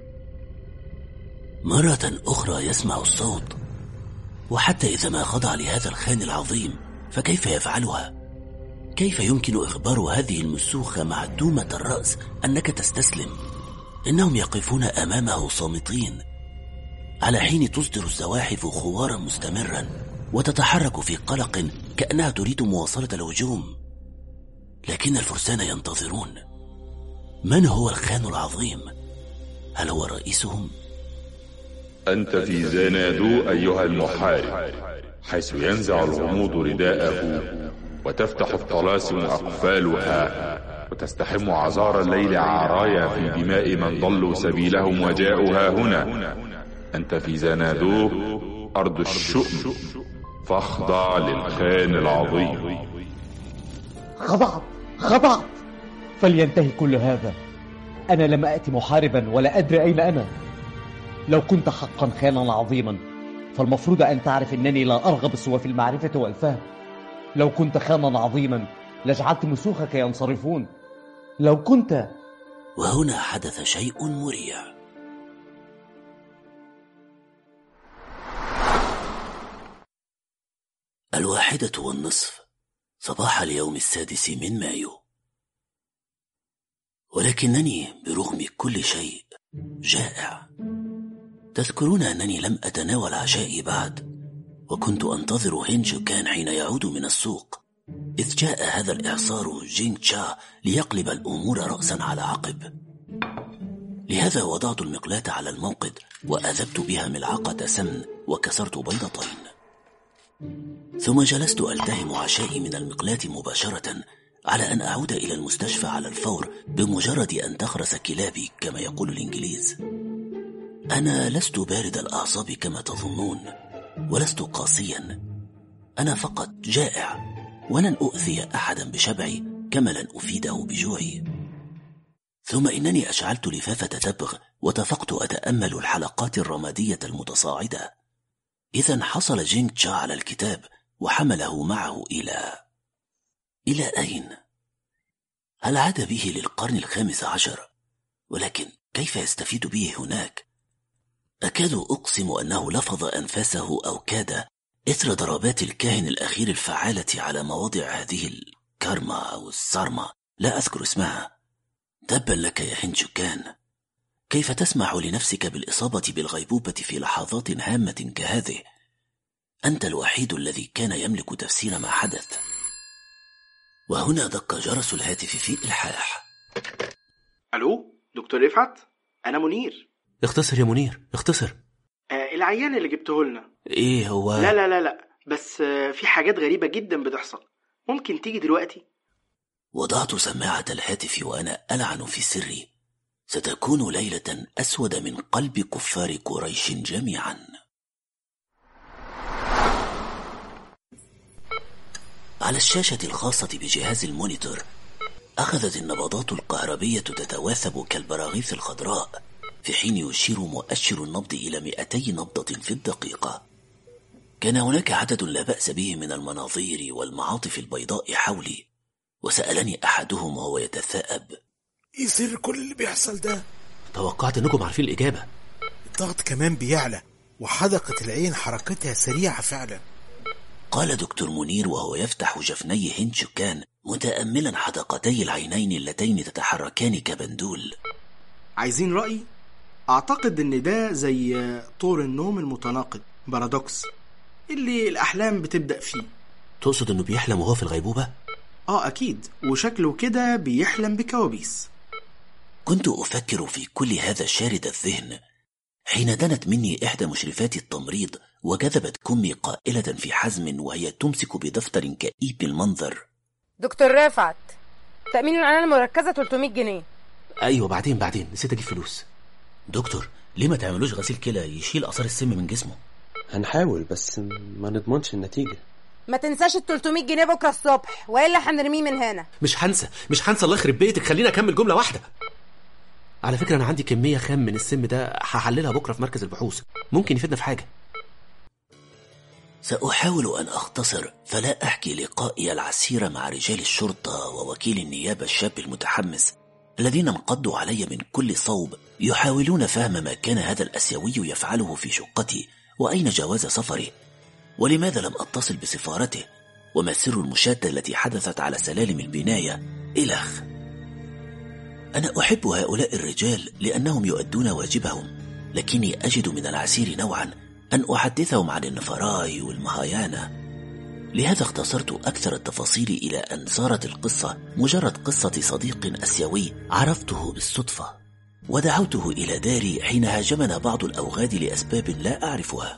مرة أخرى يسمع الصوت، وحتى إذا ما خضع لهذا الخان العظيم فكيف يفعلها؟ كيف يمكن إخبار هذه المسوخة معدومة الرأس أنك تستسلم؟ إنهم يقفون أمامه صامتين، على حين تصدر الزواحف خوارا مستمرا وتتحرك في قلق كأنها تريد مواصلة الهجوم. لكن الفرسان ينتظرون. من هو الخان العظيم؟ هل هو رئيسهم؟ أنت في زنادو أيها المحارب، حيث ينزع الغموض رداءه، وتفتح الطلاسم أقفالها، وتستحم عذار الليل عرايا في دماء من ضلوا سبيلهم وجاءوا ها هنا. أنت في زنادو، أرض الشؤم، فاخضع للخان العظيم. خضعت خضعت فلينتهي كل هذا. أنا لم أأتي محاربا ولا أدري أين أنا. لو كنت حقا خانا عظيما فالمفروض أن تعرف أنني لا أرغب سوى في المعرفة والفهم. لو كنت خانا عظيما لجعلت مسوخك ينصرفون. لو كنت... وهنا حدث شيء مريع. الواحدة والنصف صباح اليوم السادس من مايو. ولكنني برغم كل شيء جائع. تذكرون أنني لم أتناول عشائي بعد، وكنت أنتظر هينج كان حين يعود من السوق، إذ جاء هذا الإعصار جينغ تشا ليقلب الأمور رأسا على عقب. لهذا وضعت المقلاة على الموقد وأذبت بها ملعقة سمن وكسرت بيضتين، ثم جلست ألتهم عشائي من المقلاة مباشرة على أن أعود إلى المستشفى على الفور بمجرد أن تخرس كلابي كما يقول الإنجليز. أنا لست بارد الأعصاب كما تظنون، ولست قاسيا. أنا فقط جائع، ولن أؤذي أحدا بشبعي كما لن أفيده بجوعي. ثم إنني أشعلت لفافة تبغ وتفقت أتأمل الحلقات الرمادية المتصاعدة. إذن حصل جينغ تشا على الكتاب وحمله معه إلى... إلى أين؟ هل عاد به للقرن الخامس عشر؟ ولكن كيف يستفيد به هناك؟ أكاد أقسم أنه لفظ أنفاسه أو كاد إثر ضربات الكاهن الأخير الفعالة على مواضع هذه الكارما أو السارما، لا أذكر اسمها. تبا لك يا هنشوكان، كيف تسمح لنفسك بالإصابة بالغيبوبة في لحظات هامة كهذه؟ أنت الوحيد الذي كان يملك تفسير ما حدث. وهنا دق جرس الهاتف في إلحاح. ألو دكتور رفعت، أنا منير. اختصر يا منير، اختصر. آه العيان اللي جبته لنا. ايه هو؟ لا لا لا لا بس آه في حاجات غريبة جدا بتحصل، ممكن تيجي دلوقتي؟ وضعت سماعة الهاتف وأنا ألعن في سري، ستكون ليلة أسود من قلب كفار قريش جميعا. على الشاشة الخاصة بجهاز المونيتور أخذت النبضات الكهربية تتواثب كالبراغيث الخضراء، في حين يشير مؤشر النبض إلى مئتي نبضة في الدقيقة. كان هناك عدد لا بأس به من المناظير والمعاطف البيضاء حولي، وسألني أحدهم وهو يتثاءب: إيه سر كل اللي بيحصل ده؟ توقعت أنكم عارفين الإجابة. الضغط كمان بيعلى، وحدقة العين حركتها سريعة فعلا. قال دكتور منير وهو يفتح جفني هنشوكان متأملا حدقتي العينين اللتين تتحركان كبندول. عايزين رأي؟ أعتقد إن ده زي طور النوم المتناقض، بارادوكس، اللي الأحلام بتبدأ فيه. تقصد إنه بيحلم وهو في الغيبوبة؟ آه أكيد، وشكله كده بيحلم بكوابيس. كنت أفكر في كل هذا شارد الذهن حين دنت مني إحدى مشرفات التمريض وجذبت كمي قائلة في حزم وهي تمسك بدفتر كئيب المنظر: دكتور رفعت، تأمين العناية المركزة ثلاثمية جنيه. أيوة بعدين بعدين نسيت أجيب فلوس. دكتور ليه ما تعملوش غسيل كلى يشيل آثار السم من جسمه؟ هنحاول بس ما نضمنش النتيجة. ما تنساش ال ثلاثمية جنيه بكرة الصبح وإلا هنرميه من هنا. مش هنسى مش هنسى الله يخرب بيتك، خلينا أكمل جملة واحدة. على فكرة أنا عندي كمية خام من السم ده، هحللها بكرة في مركز البحوث، ممكن يفيدنا في حاجة. سأحاول أن أختصر فلا أحكي لقائي العسير مع رجال الشرطة ووكيل النيابة الشاب المتحمس الذين انقضوا علي من كل صوب يحاولون فهم ما كان هذا الأسيوي يفعله في شقتي، وأين جواز سفره، ولماذا لم أتصل بسفارته، وما سر المشادة التي حدثت على سلالم البناية إلخ. أنا أحب هؤلاء الرجال لأنهم يؤدون واجبهم، لكني أجد من العسير نوعا أن أحدثهم عن النفراي والمهايانا. لهذا اختصرت أكثر التفاصيل إلى أن صارت القصة مجرد قصة صديق أسيوي عرفته بالصدفة، ودعوته إلى داري حين هاجمنا بعض الأوغاد لأسباب لا أعرفها.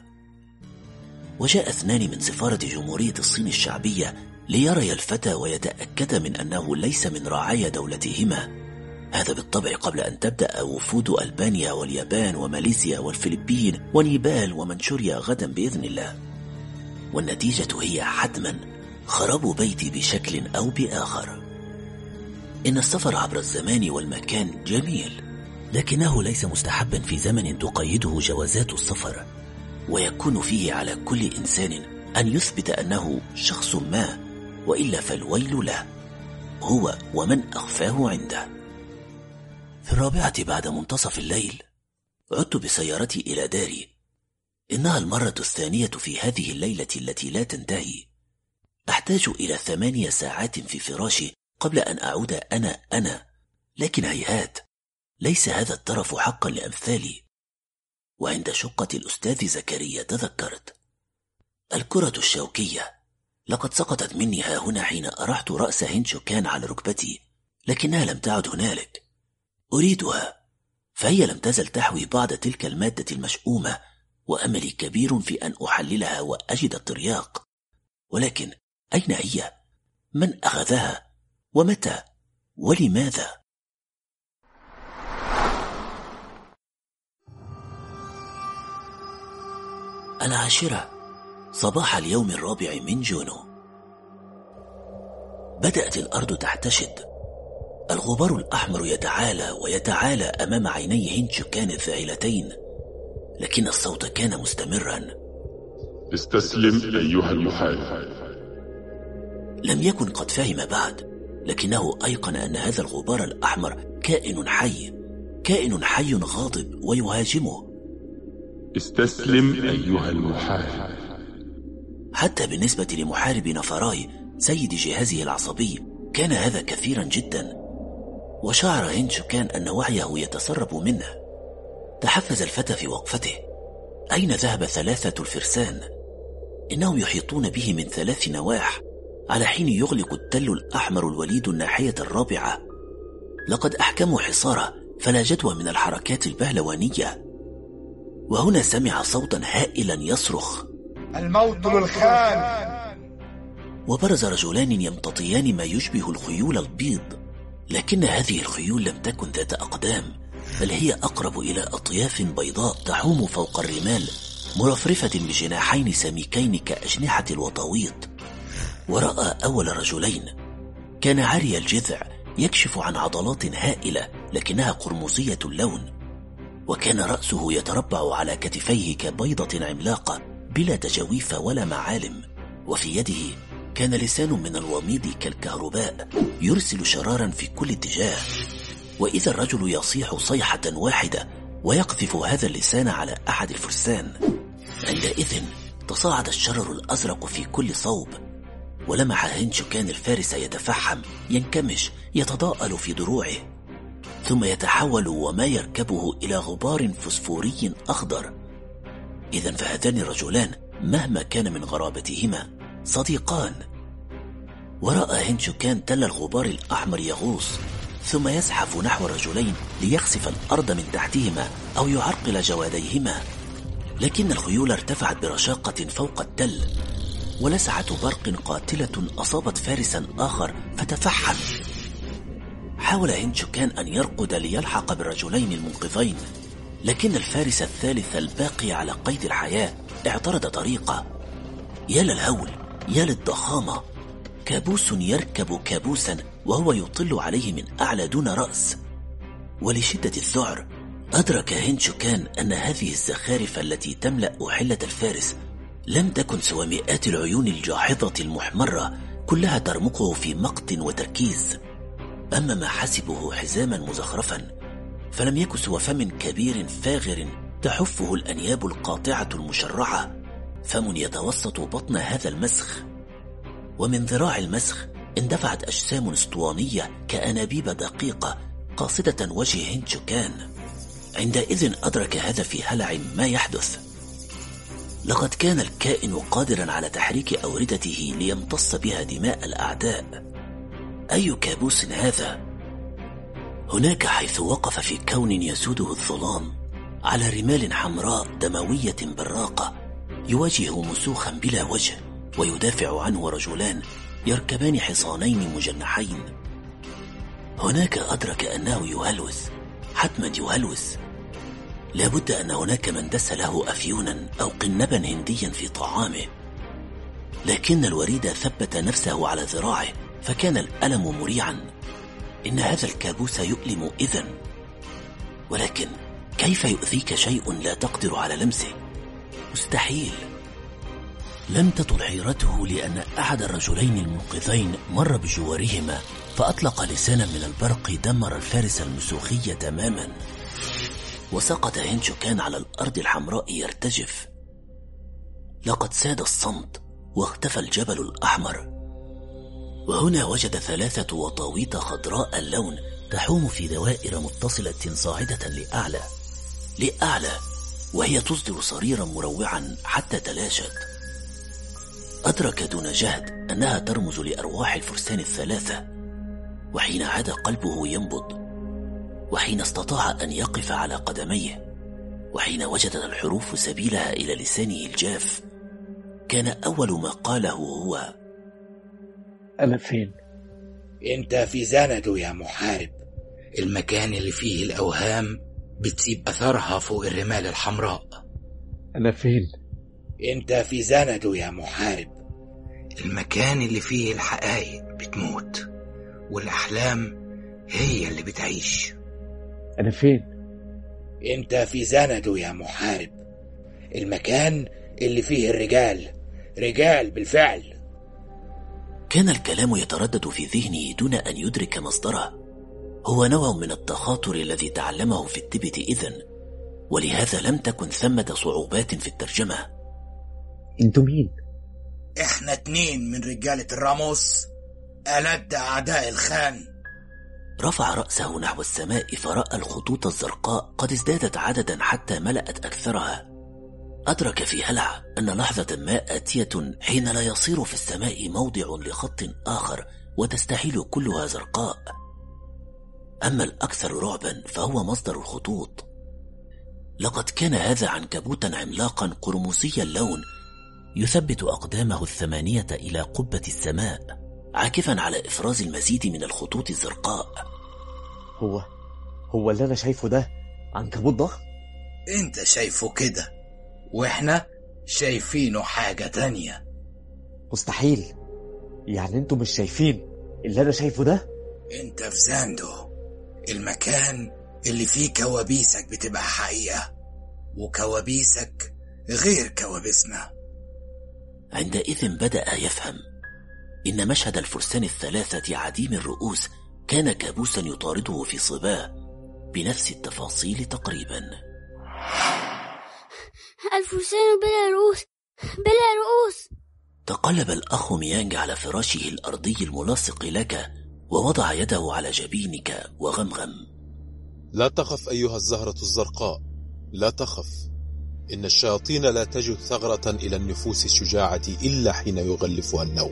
وجاء اثنان من سفارة جمهورية الصين الشعبية ليري الفتى ويتأكد من أنه ليس من رعايا دولتهما، هذا بالطبع قبل أن تبدأ وفود ألبانيا واليابان وماليزيا والفلبين ونيبال ومنشوريا غدا بإذن الله. والنتيجة هي حتما خراب بيتي بشكل أو بآخر. إن السفر عبر الزمان والمكان جميل، لكنه ليس مستحبا في زمن تقيده جوازات السفر، ويكون فيه على كل إنسان أن يثبت أنه شخص ما، وإلا فالويل له هو ومن أخفاه عنده. في الرابعة بعد منتصف الليل عدت بسيارتي إلى داري. إنها المرة الثانية في هذه الليلة التي لا تنتهي. أحتاج إلى ثمانية ساعات في فراشي قبل أن أعود أنا أنا لكن هيهات، ليس هذا الترف حقا لأمثالي. وعند شقة الأستاذ زكريا تذكرت الكرة الشوكية لقد سقطت مني ها هنا حين أرحت رأس هنشوكان على ركبتي، لكنها لم تعد هنالك. أريدها، فهي لم تزل تحوي بعض تلك المادة المشؤومة، وأملي كبير في أن أحللها وأجد الترياق. ولكن أين هي؟ من أخذها؟ ومتى؟ ولماذا؟ العاشرة صباح اليوم الرابع من جونو. بدأت الأرض تحتشد، الغبار الأحمر يتعالى ويتعالى أمام عيني هنشوكان الذاهلتين، لكن الصوت كان مستمرا: استسلم أيها المحارب. لم يكن قد فهم بعد، لكنه أيقن أن هذا الغبار الأحمر كائن حي، كائن حي غاضب ويهاجمه. استسلم أيها المحارب. حتى بالنسبة لمحارب نفراي سيد جهازه العصبي كان هذا كثيرا جدا، وشعر هينشوكان أن وعيه يتسرب منه. تحفز الفتى في وقفته. أين ذهب ثلاثة الفرسان؟ إنهم يحيطون به من ثلاث نواح، على حين يغلق التل الأحمر الوليد الناحية الرابعة. لقد أحكموا حصاره فلا جدوى من الحركات البهلوانية. وهنا سمع صوتا هائلا يصرخ: الموت للخان. وبرز رجلان يمتطيان ما يشبه الخيول البيض، لكن هذه الخيول لم تكن ذات أقدام، بل هي أقرب إلى أطياف بيضاء تحوم فوق الرمال، مرفرفة بجناحين سميكين كأجنحة الوطاويط. ورأى أول رجلين كان عاري الجذع، يكشف عن عضلات هائلة لكنها قرمزية اللون، وكان رأسه يتربع على كتفيه كبيضة عملاقة بلا تجاويف ولا معالم، وفي يده كان لسان من الوميض كالكهرباء يرسل شرارا في كل اتجاه. وإذا الرجل يصيح صيحة واحدة ويقذف هذا اللسان على أحد الفرسان. عندئذ تصاعد الشرر الأزرق في كل صوب، ولمح هينشوكان الفارس يتفحم، ينكمش، يتضاءل في دروعه، ثم يتحول وما يركبه إلى غبار فسفوري أخضر. إذن فهذان الرجلان مهما كان من غرابتهما صديقان. ورأى هينشوكان تل الغبار الأحمر يغوص، ثم يزحف نحو الرجلين ليخسف الأرض من تحتهما أو يعرقل جواديهما، لكن الخيول ارتفعت برشاقة فوق التل، ولسعة برق قاتلة أصابت فارسا آخر فتفحم. حاول هينشوكان أن يرقد ليلحق بالرجلين المنقذين، لكن الفارس الثالث الباقي على قيد الحياة اعترض طريقه. يا للهول، يا للضخامة، كابوس يركب كابوسا وهو يطل عليه من أعلى دون رأس. ولشدة الذعر أدرك هينشوكان أن هذه الزخارف التي تملأ حلة الفارس لم تكن سوى مئات العيون الجاحظة المحمرة كلها ترمقه في مقت وتركيز. أما ما حسبه حزاما مزخرفا فلم يكن سوى فم كبير فاغر تحفه الأنياب القاطعة المشرعة، فم يتوسط بطن هذا المسخ. ومن ذراع المسخ اندفعت أجسام اسطوانية كأنابيب دقيقة قاصدة وجه هينشوكان. عندئذ أدرك هذا في هلع ما يحدث. لقد كان الكائن قادرا على تحريك أوردته ليمتص بها دماء الأعداء. أي كابوس هذا؟ هناك حيث وقف في كون يسوده الظلام على رمال حمراء دموية براقة يواجه مسوخا بلا وجه، ويدافع عنه رجلان يركبان حصانين مجنحين. هناك أدرك أنه يهلوس، حتما يهلوس. لابد أن هناك من دس له أفيونا أو قنبا هنديا في طعامه. لكن الوريد ثبت نفسه على ذراعه، فكان الألم مريعا. إن هذا الكابوس يؤلم إذن، ولكن كيف يؤذيك شيء لا تقدر على لمسه؟ مستحيل. لم تطل حيرته لأن أحد الرجلين المنقذين مر بجوارهما فأطلق لسانا من البرق دمر الفارس المسوخي تماما، وسقط هينشوكان على الأرض الحمراء يرتجف. لقد ساد الصمت واختفى الجبل الأحمر. وهنا وجد ثلاثة وطاويط خضراء اللون تحوم في دوائر متصلة صاعدة لأعلى لأعلى، وهي تصدر صريرا مروعا حتى تلاشت. أدرك دون جهد أنها ترمز لأرواح الفرسان الثلاثة. وحين عاد قلبه ينبض، وحين استطاع أن يقف على قدميه، وحين وجدت الحروف سبيلها إلى لسانه الجاف، كان أول ما قاله هو: أنا فين؟ أنت في زندو يا محارب، المكان اللي فيه الأوهام بتسيب أثرها فوق الرمال الحمراء. أنا فين؟ أنت في زندو يا محارب، المكان اللي فيه الحقائق بتموت والأحلام هي اللي بتعيش. أنا فين؟ أنت في زندو يا محارب، المكان اللي فيه الرجال، رجال بالفعل. كان الكلام يتردد في ذهنه دون أن يدرك مصدره. هو نوع من التخاطر الذي تعلمه في التبت إذن، ولهذا لم تكن ثمة صعوبات في الترجمة. انتوا مين؟ احنا اتنين من رجالة الراموس، ألد أعداء الخان. رفع رأسه نحو السماء فرأى الخطوط الزرقاء قد ازدادت عددا حتى ملأت أكثرها. أدرك في هلع أن لحظة ما آتية حين لا يصير في السماء موضع لخط آخر وتستحيل كلها زرقاء. أما الأكثر رعبا فهو مصدر الخطوط. لقد كان هذا عنكبوتا عملاقا قرمزي اللون يثبت أقدامه الثمانية إلى قبة السماء، عاكفا على إفراز المزيد من الخطوط الزرقاء. هو هو اللي أنا شايفه ده عنكبوت ضخم؟ انت شايفه كده، واحنا شايفينه حاجة تانية. مستحيل. يعني انتوا مش شايفين اللي أنا شايفه ده؟ انت في زاندو، المكان اللي فيه كوابيسك بتبقى حقيقة، وكوابيسك غير كوابيسنا. عندئذ بدأ يفهم إن مشهد الفرسان الثلاثة عديم الرؤوس كان كابوسا يطارده في صباه بنفس التفاصيل تقريبا. الفرسان بلا رؤوس، بلا رؤوس. تقلب الأخ ميانج على فراشه الأرضي الملاصق لك ووضع يده على جبينك وغمغم. لا تخف أيها الزهرة الزرقاء، لا تخف. إن الشياطين لا تجد ثغرة إلى النفوس الشجاعة إلا حين يغلفها النوم.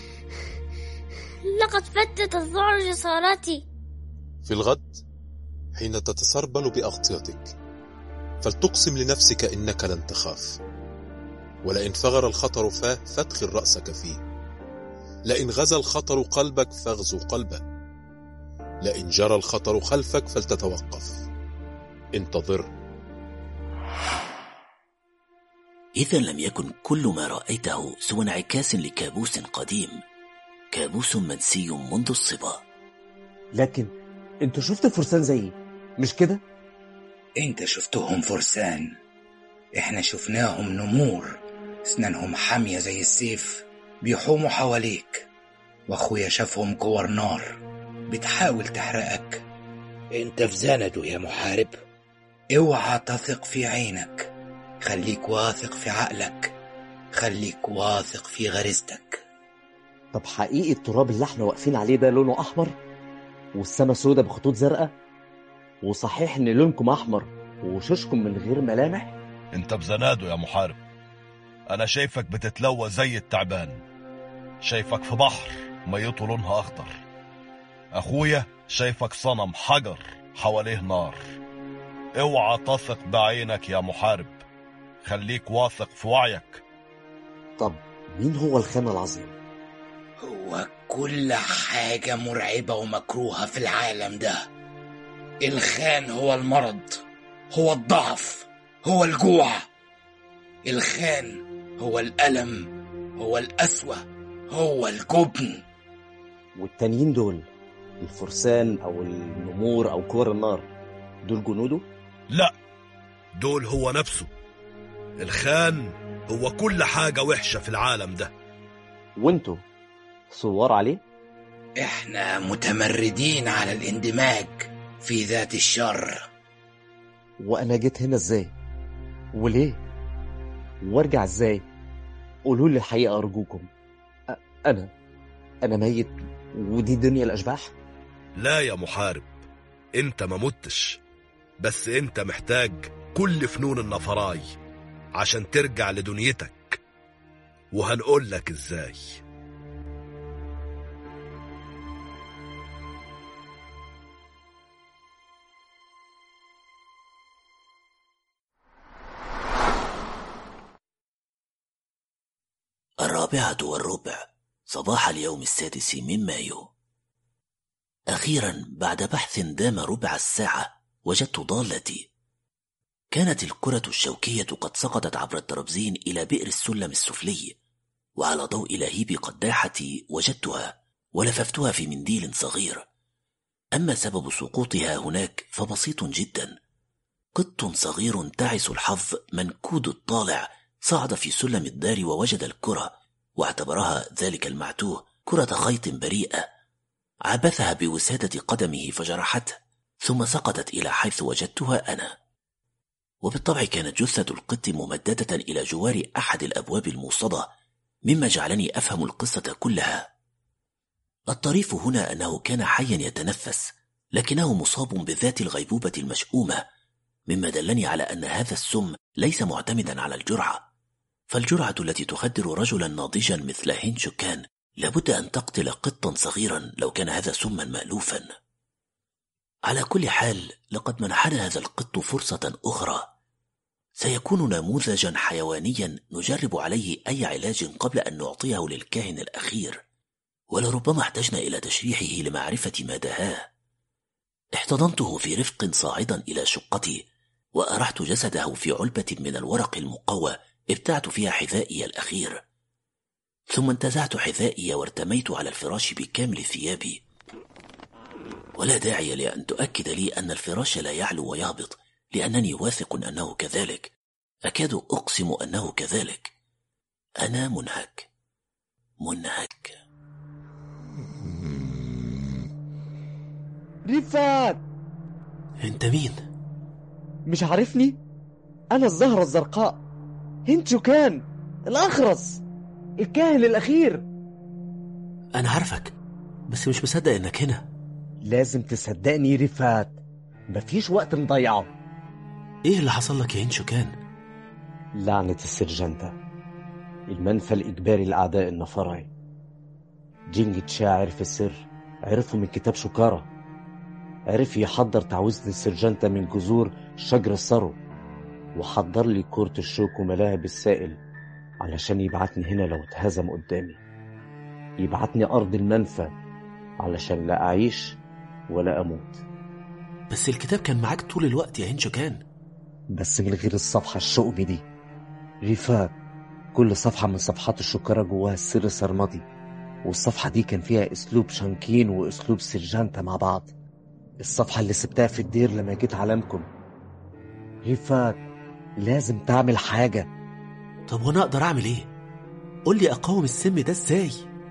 لقد فتت الذعر جسارتي. في الغد حين تتسربل بأغطيتك فلتقسم لنفسك إنك لن تخاف، ولئن ثغر الخطر فاه فادخل رأسك فيه، لئن غزا الخطر قلبك فاغزو قلبه، لئن جرى الخطر خلفك فلتتوقف، انتظر. إذا لم يكن كل ما رأيته سوى انعكاس لكابوس قديم، كابوس منسي منذ الصبا. لكن انتوا شفتوا فرسان زيي مش كده؟ انت شفتهم فرسان، احنا شفناهم نمور اسنانهم حامية زي السيف بيحوموا حواليك، واخويا شافهم كور نار بتحاول تحرقك. انت في زاندو يا محارب، اوعى تثق في عينك، خليك واثق في عقلك، خليك واثق في غريزتك. طب حقيقي التراب اللي احنا واقفين عليه ده لونه احمر والسما سودة بخطوط زرقاء، وصحيح ان لونكم احمر وشوشكم من غير ملامح؟ انت بزنادو يا محارب، انا شايفك بتتلوى زي التعبان، شايفك في بحر ميته لونها اخضر، اخويا شايفك صنم حجر حواليه نار. اوعى تثق بعينك يا محارب، خليك واثق في وعيك. طب مين هو الخان العظيم؟ هو كل حاجة مرعبة ومكروهة في العالم ده. الخان هو المرض، هو الضعف، هو الجوع. الخان هو الألم، هو القسوة، هو الجبن. والتانيين دول الفرسان أو النمور أو كور النار دول جنوده؟ لا، دول هو نفسه. الخان هو كل حاجة وحشة في العالم ده. وانتوا صور عليه؟ احنا متمردين على الاندماج في ذات الشر. وانا جيت هنا ازاي وليه وارجع ازاي؟ قولوا لي الحقيقة ارجوكم. أ- انا انا ميت ودي دنيا الاشباح؟ لا يا محارب، انت ما متش، بس انت محتاج كل فنون النفراي عشان ترجع لدنيتك، وهنقول لك ازاي. الرابعة والربع صباح اليوم السادس من مايو. أخيرا بعد بحث دام ربع الساعة وجدت ضالتي. كانت الكرة الشوكية قد سقطت عبر الترابزين إلى بئر السلم السفلي، وعلى ضوء لهيب قداحتي وجدتها ولففتها في منديل صغير. أما سبب سقوطها هناك فبسيط جدا. قط صغير تعس الحظ منكود الطالع صعد في سلم الدار ووجد الكرة، واعتبرها ذلك المعتوه كرة خيط بريئة. عبثها بوسادة قدمه فجرحته، ثم سقطت إلى حيث وجدتها أنا. وبالطبع كانت جثة القط ممددة إلى جوار أحد الأبواب الموصدة، مما جعلني أفهم القصة كلها. الطريف هنا أنه كان حيا يتنفس، لكنه مصاب بذات الغيبوبة المشؤومة، مما دلني على أن هذا السم ليس معتمدا على الجرعة، فالجرعة التي تخدر رجلا ناضجا مثل هين شوكان لابد أن تقتل قطا صغيرا لو كان هذا سما مألوفا. على كل حال لقد منحنا هذا القط فرصة أخرى، سيكون نموذجا حيوانيا نجرب عليه أي علاج قبل أن نعطيه للكاهن الأخير، ولربما احتجنا إلى تشريحه لمعرفة ما دهاه. احتضنته في رفق صاعدا إلى شقتي، وأرحت جسده في علبة من الورق المقوى ابتعت فيها حذائي الأخير، ثم انتزعت حذائي وارتميت على الفراش بكامل ثيابي. ولا داعي لأن تؤكد لي أن الفراش لا يعلو ويهبط، لأنني واثق أنه كذلك، أكاد أقسم أنه كذلك. أنا منهك منهك. رفات، انت مين؟ مش عارفني؟ أنا الزهرة الزرقاء، هين شوكان الأخرس، الكاهن الأخير. أنا عارفك، بس مش مصدق إنك هنا. لازم تصدقني رفات، مفيش وقت نضيعه. إيه اللي حصل لك يا هين شوكان؟ لعنة السرجنتا، المنفى الإجباري لأعداء النفراي. جينج تشا عرف السر، عرفه من كتاب شوكارا، عرف يحضر تعويذة السرجنتا من جذور شجر الثرو، وحضر لي كورة الشوك وملاعب السائل علشان يبعتني هنا لو اتهزم قدامي، يبعتني أرض المنفى علشان لا أعيش ولا أموت. بس الكتاب كان معاك طول الوقت يا هين شوكان. بس من غير الصفحة الشؤم دي رفاق. كل صفحة من صفحات الشوكارا جواها السر سرمدي، والصفحة دي كان فيها أسلوب شانكين وأسلوب سرجنتا مع بعض. الصفحة اللي سبتها في الدير لما جيت علامكم. رفاق، لازم تعمل حاجة. طب وانا اقدر اعمل ايه؟ قول لي اقاوم السم ده ازاي؟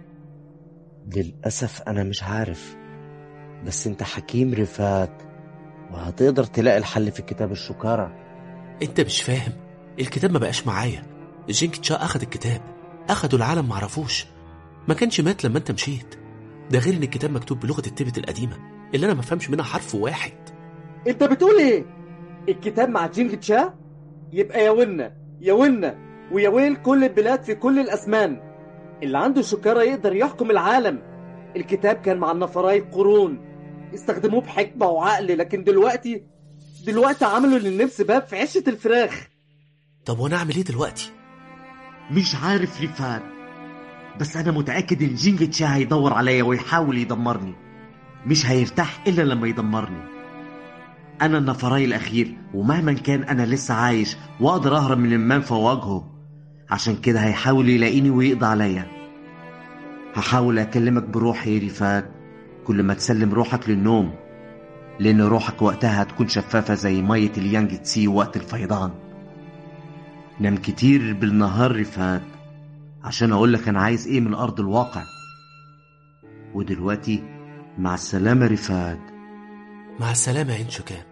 للأسف أنا مش عارف، بس انت حكيم رفاق، وهتقدر تلاقي الحل في كتاب الشوكارا. انت مش فاهم، الكتاب ما بقاش معايا. جينك تشا اخد الكتاب، اخدوا العالم معرفوش، ما كانش مات لما انت مشيت. ده غير ان الكتاب مكتوب بلغة التبت القديمة اللي انا ما فهمش منها حرف واحد. انت بتقول ايه؟ الكتاب مع جينج تشا؟ يبقى يا ونا يا ونا ويا ويل كل البلاد في كل الأزمان. اللي عنده شوكارا يقدر يحكم العالم. الكتاب كان مع النفراي قرون، استخدموه بحكمة وعقل، لكن دلوقتي دلوقتي عملوا للنفس باب في عشة الفراخ. طب وانا اعمل ايه دلوقتي؟ مش عارف رفاق، بس انا متأكد ان جينج تشا هيدور عليا ويحاول يدمرني. مش هيرتاح الا لما يدمرني. انا النفراي الاخير، ومهما كان انا لسه عايش واقدر اهرب من المنفى واواجهه. عشان كده هيحاول يلاقيني ويقضي عليا. هحاول اكلمك بروحي يا رفاق كل ما تسلم روحك للنوم، لان روحك وقتها هتكون شفافة زي مية اليانج تسي وقت الفيضان. نام كتير بالنهار رفاق عشان اقولك انا عايز ايه من ارض الواقع. ودلوقتي مع السلامة رفاق. مع السلامة يا هين شوكان.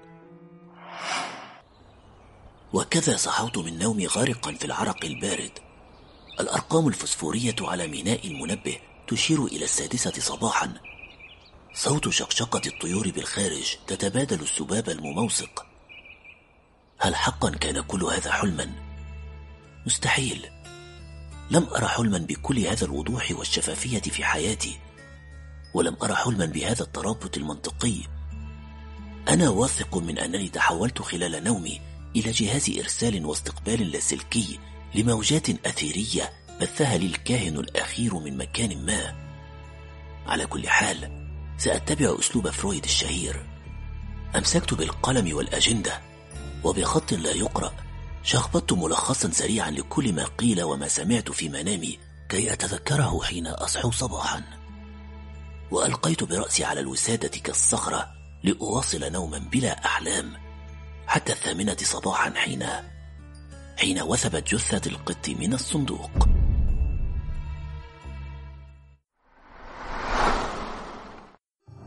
وكذا صحوت من نومي غارقا في العرق البارد. الأرقام الفسفورية على ميناء المنبه تشير إلى السادسة صباحا. صوت شقشقة الطيور بالخارج تتبادل السباب المموسق. هل حقا كان كل هذا حلما؟ مستحيل. لم أرى حلما بكل هذا الوضوح والشفافية في حياتي، ولم أرى حلما بهذا الترابط المنطقي. أنا واثق من أنني تحولت خلال نومي إلى جهاز إرسال واستقبال لاسلكي لموجات أثيرية بثها لي الكاهن الأخير من مكان ما. على كل حال سأتبع أسلوب فرويد الشهير. أمسكت بالقلم والأجندة، وبخط لا يقرأ شخبطت ملخصا سريعا لكل ما قيل وما سمعت في منامي كي أتذكره حين أصحو صباحا. وألقيت برأسي على الوسادة كالصخرة لأواصل نوما بلا أحلام حتى الثامنة صباحا حين حين وثبت جثة القط من الصندوق.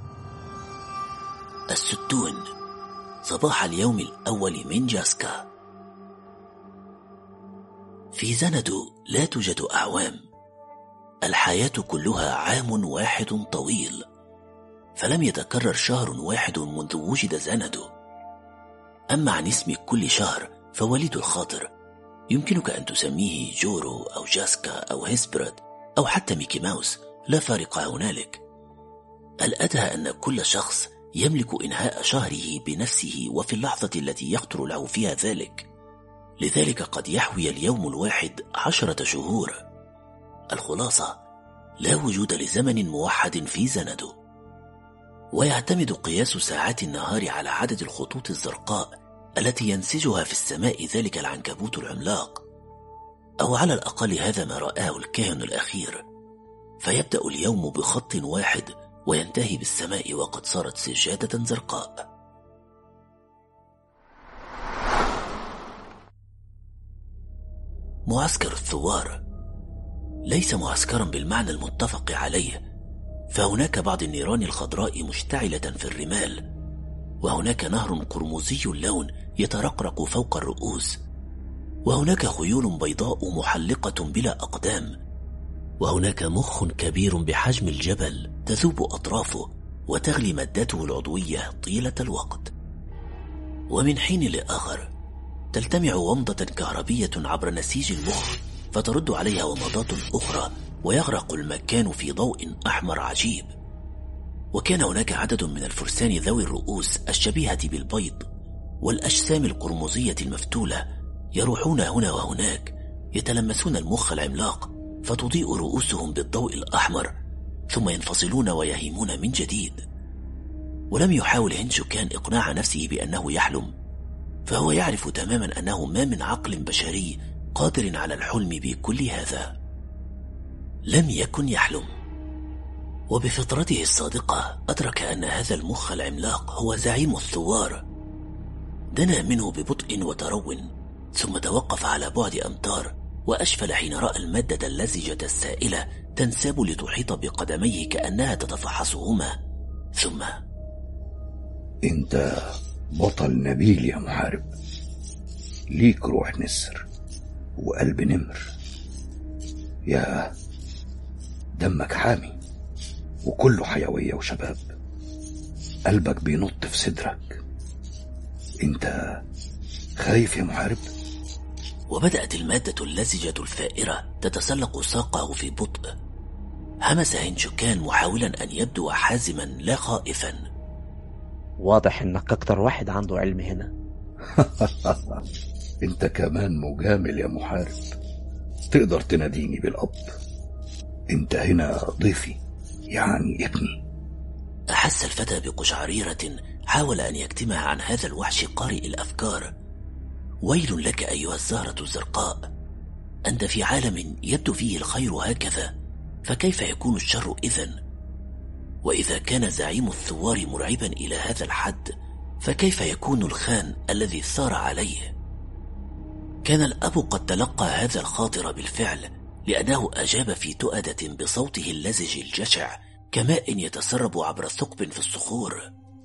الستون، صباح اليوم الأول من جاسكا. في زندو لا توجد أعوام، الحياة كلها عام واحد طويل، فلم يتكرر شهر واحد منذ وجد زندو. أما عن اسم كل شهر فوليد الخاطر، يمكنك أن تسميه جورو أو جاسكا أو هيسبرد أو حتى ميكي ماوس، لا فارق هنالك. الأدهى أن كل شخص يملك إنهاء شهره بنفسه وفي اللحظة التي يخطر له فيها ذلك، لذلك قد يحوي اليوم الواحد عشرة شهور. الخلاصة، لا وجود لزمن موحد في زندو، ويعتمد قياس ساعات النهار على عدد الخطوط الزرقاء التي ينسجها في السماء ذلك العنكبوت العملاق، أو على الأقل هذا ما رآه الكاهن الأخير، فيبدأ اليوم بخط واحد وينتهي بالسماء وقد صارت سجادة زرقاء. معسكر الثوار ليس معسكرا بالمعنى المتفق عليه، فهناك بعض النيران الخضراء مشتعلة في الرمال، وهناك نهر قرمزي اللون يترقرق فوق الرؤوس، وهناك خيول بيضاء محلقة بلا أقدام، وهناك مخ كبير بحجم الجبل تذوب أطرافه وتغلي مادته العضوية طيلة الوقت. ومن حين لآخر تلتمع ومضة كهربية عبر نسيج المخ فترد عليها ومضات أخرى، ويغرق المكان في ضوء أحمر عجيب. وكان هناك عدد من الفرسان ذوي الرؤوس الشبيهة بالبيض والأجسام القرمزية المفتولة يروحون هنا وهناك يتلمسون المخ العملاق فتضيء رؤوسهم بالضوء الأحمر، ثم ينفصلون ويهيمون من جديد. ولم يحاول هنشوكان إقناع نفسه بأنه يحلم، فهو يعرف تماما أنه ما من عقل بشري قادر على الحلم بكل هذا. لم يكن يحلم، وبفطرته الصادقة أدرك أن هذا المخ العملاق هو زعيم الثوار. دنا منه ببطء وترو، ثم توقف على بعد أمتار وأشفل حين رأى المادة اللزجة السائلة تنساب لتحيط بقدميه كأنها تتفحصهما. ثم: انت بطل نبيل يا محارب، ليك روح نسر وقلب نمر، يا دمك حامي وكله حيوية وشباب، قلبك بينط في صدرك. انت خايف يا محارب؟ وبدأت المادة اللزجة الفائرة تتسلق ساقه في بطء. همس هنشوكان محاولا أن يبدو حازما لا خائفا. واضح انك اكتر واحد عنده علم هنا. انت كمان مجامل يا محارب، تقدر تناديني بالأب. انت هنا ضيفي، يعني ابني. أحس الفتى بقشعريرة حاول أن يكتمها عن هذا الوحش قارئ الأفكار. ويل لك أيها الزهرة الزرقاء، أنت في عالم يبدو فيه الخير هكذا، فكيف يكون الشر إذن؟ وإذا كان زعيم الثوار مرعبا إلى هذا الحد، فكيف يكون الخان الذي ثار عليه؟ كان الأب قد تلقى هذا الخاطر بالفعل، لأنه أجاب في تؤدة بصوته اللزج الجشع كماء يتسرب عبر ثقب في الصخور.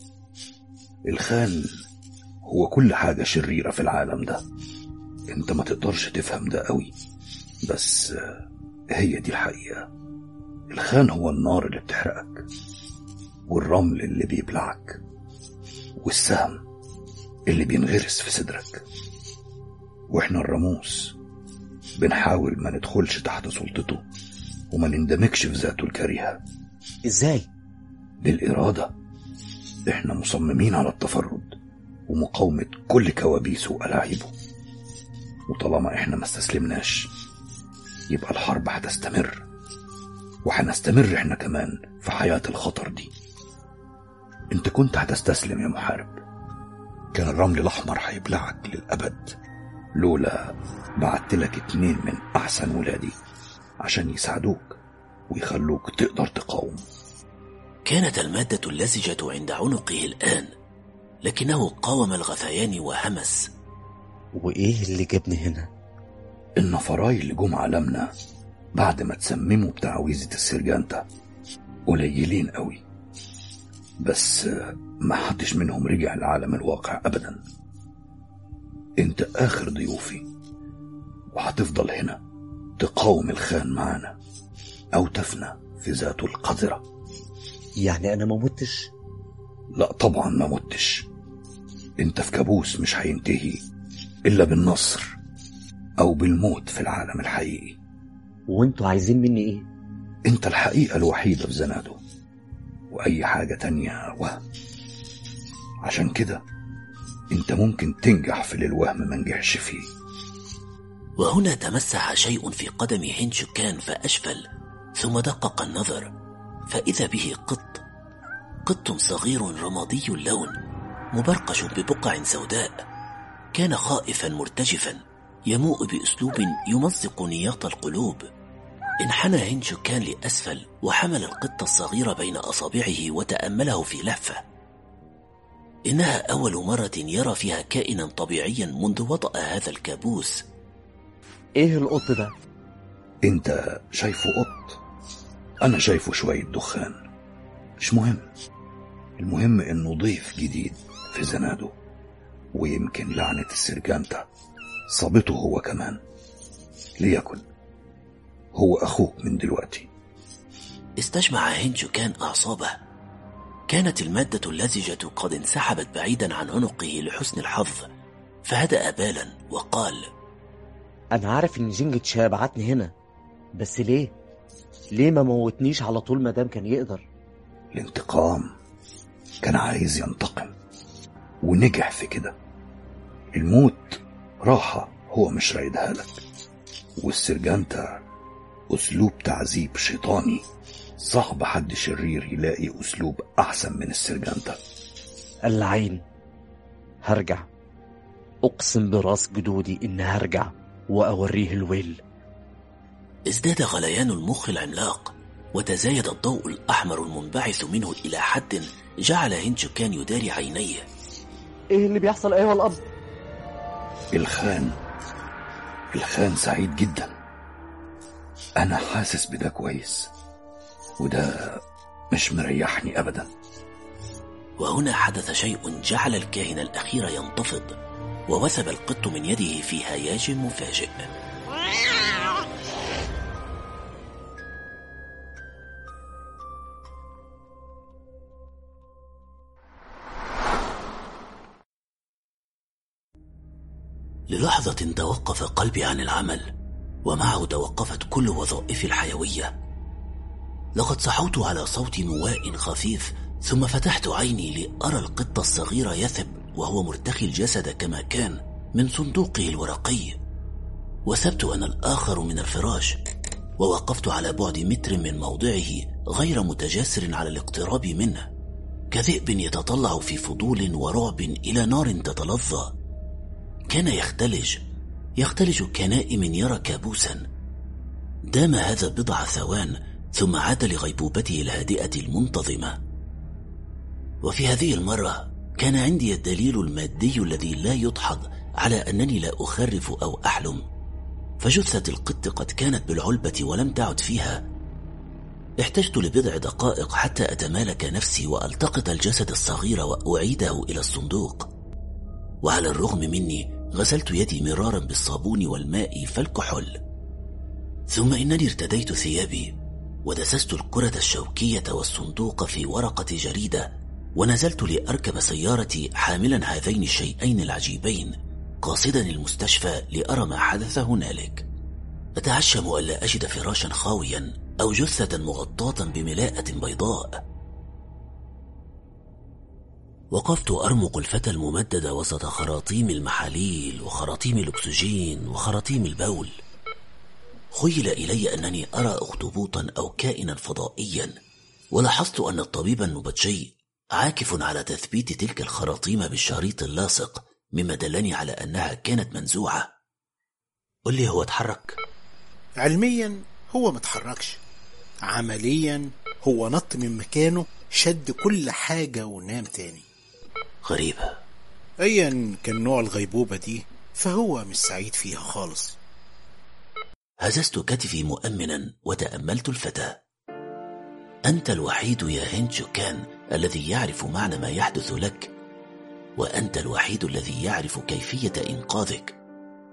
الخان هو كل حاجة شريرة في العالم ده، انت ما تقدرش تفهم ده قوي، بس هي دي الحقيقة. الخان هو النار اللي بتحرقك، والرمل اللي بيبلعك، والسهم اللي بينغرس في صدرك. واحنا الرموس بنحاول ما ندخلش تحت سلطته وما نندمجش في ذاته الكريهة. ازاي؟ بالإرادة. احنا مصممين على التفرد ومقاومة كل كوابيسه وألاعيبه، وطالما احنا ما استسلمناش يبقى الحرب هتستمر، وهنستمر احنا كمان في حياة الخطر دي. انت كنت هتستسلم يا محارب، كان الرمل الأحمر هيبلعك للأبد، لولا بعتلك اتنين من أحسن ولادي عشان يساعدوك ويخلوك تقدر تقاوم. كانت المادة اللزجة عند عنقه الآن، لكنه قاوم الغثيان وهمس. وإيه اللي جابني هنا؟ النفراي اللي جم عالمنا بعد ما تسمموا بتعويذة السرجانتا قليلين قوي، بس ما حدش منهم رجع لعالم الواقع أبدا. انت آخر ضيوفي، وهتفضل هنا تقاوم الخان معانا أو تفنى في ذاته القذرة. يعني أنا ما متش؟ لا طبعا ما متش. انت في كابوس مش هينتهي إلا بالنصر أو بالموت في العالم الحقيقي. وانتوا عايزين مني ايه؟ انت الحقيقة الوحيدة في زنادو، وأي حاجة تانية وهم. عشان كده انت ممكن تنجح في اللي الوهم ما نجحش فيه. وهنا تمسح شيء في قدم هينشوكان فأشفل، ثم دقق النظر فإذا به قط قط صغير رمادي اللون مبرقش ببقع سوداء. كان خائفا مرتجفا يموء بأسلوب يمزق نياط القلوب. انحنى هينشوكان لأسفل وحمل القط الصغير بين أصابعه وتأمله في لهفة. إنها أول مرة يرى فيها كائنا طبيعيا منذ وطأ هذا الكابوس. ايه القط ده؟ انت شايفه قط، انا شايفه شوية دخان. مش مهم، المهم انه ضيف جديد في زنادو، ويمكن لعنة السرجانتا صابته هو كمان. ليكن هو اخوك من دلوقتي. استجمع هينشوكان أعصابه. كانت المادة اللزجة قد انسحبت بعيدا عن عنقه لحسن الحظ، فهدأ بالا وقال: انا عارف ان جينجتشا بعتني هنا، بس ليه ليه ما موتنيش على طول مادام كان يقدر؟ الانتقام، كان عايز ينتقم ونجح في كده. الموت راحة هو مش رايدها لك، والسرجانتا أسلوب تعذيب شيطاني. صعب حد شرير يلاقي أسلوب أحسن من السرجانتا. اللعين، هرجع، أقسم براس جدودي إن هرجع وأوريه الويل. ازداد غليان المخ العملاق، وتزايد الضوء الأحمر المنبعث منه إلى حد جعل هينشوكان يداري عينيه. إيه اللي بيحصل أيها الأب؟ الخان الخان سعيد جدا. أنا حاسس بده كويس، وده مش مريحني أبدا. وهنا حدث شيء جعل الكاهن الأخير ينتفض، ووثب القط من يده في هياج مفاجئ. للحظة توقف قلبي عن العمل، ومعه توقفت كل وظائفي الحيوية. لقد صحوت على صوت مواء خفيف، ثم فتحت عيني لأرى القط الصغير يثب وهو مرتخي الجسد كما كان من صندوقه الورقي. وثبت أنا الآخر من الفراش، ووقفت على بعد متر من موضعه غير متجاسر على الاقتراب منه، كذئب يتطلع في فضول ورعب إلى نار تتلظى. كان يختلج يختلج كنائم يرى كابوسا. دام هذا بضع ثوان ثم عاد لغيبوبته الهادئة المنتظمة. وفي هذه المرة كان عندي الدليل المادي الذي لا يدحض على أنني لا أخرف أو أحلم. فجثة القط قد كانت بالعلبة ولم تعد فيها. احتجت لبضع دقائق حتى أتمالك نفسي وألتقط الجسد الصغير وأعيده إلى الصندوق. وعلى الرغم مني غسلت يدي مرارا بالصابون والماء فالكحول. ثم إنني ارتديت ثيابي ودسست الكرة الشوكية والصندوق في ورقة جريدة، ونزلت لأركب سيارتي حاملا هذين الشيئين العجيبين، قاصدا المستشفى لأرى ما حدث هنالك. أتعشم ألا أجد فراشا خاويا أو جثة مغطاة بملاءة بيضاء. وقفت أرمق الفتى الممدد وسط خراطيم المحاليل وخراطيم الأكسجين وخراطيم البول. خيل إلي أنني أرى أخطبوطا أو كائنا فضائيا، ولاحظت أن الطبيب النبطشي عاكف على تثبيت تلك الخراطيم بالشريط اللاصق، مما دلني على أنها كانت منزوعة. قل لي، هو اتحرك؟ علميا هو متحركش، عمليا هو نط من مكانه، شد كل حاجة ونام تاني. غريبة. أيا كان نوع الغيبوبة دي فهو مش سعيد فيها خالص. هززت كتفي مؤمنا وتأملت الفتى. أنت الوحيد يا هينشوكان الذي يعرف معنى ما يحدث لك، وأنت الوحيد الذي يعرف كيفية إنقاذك.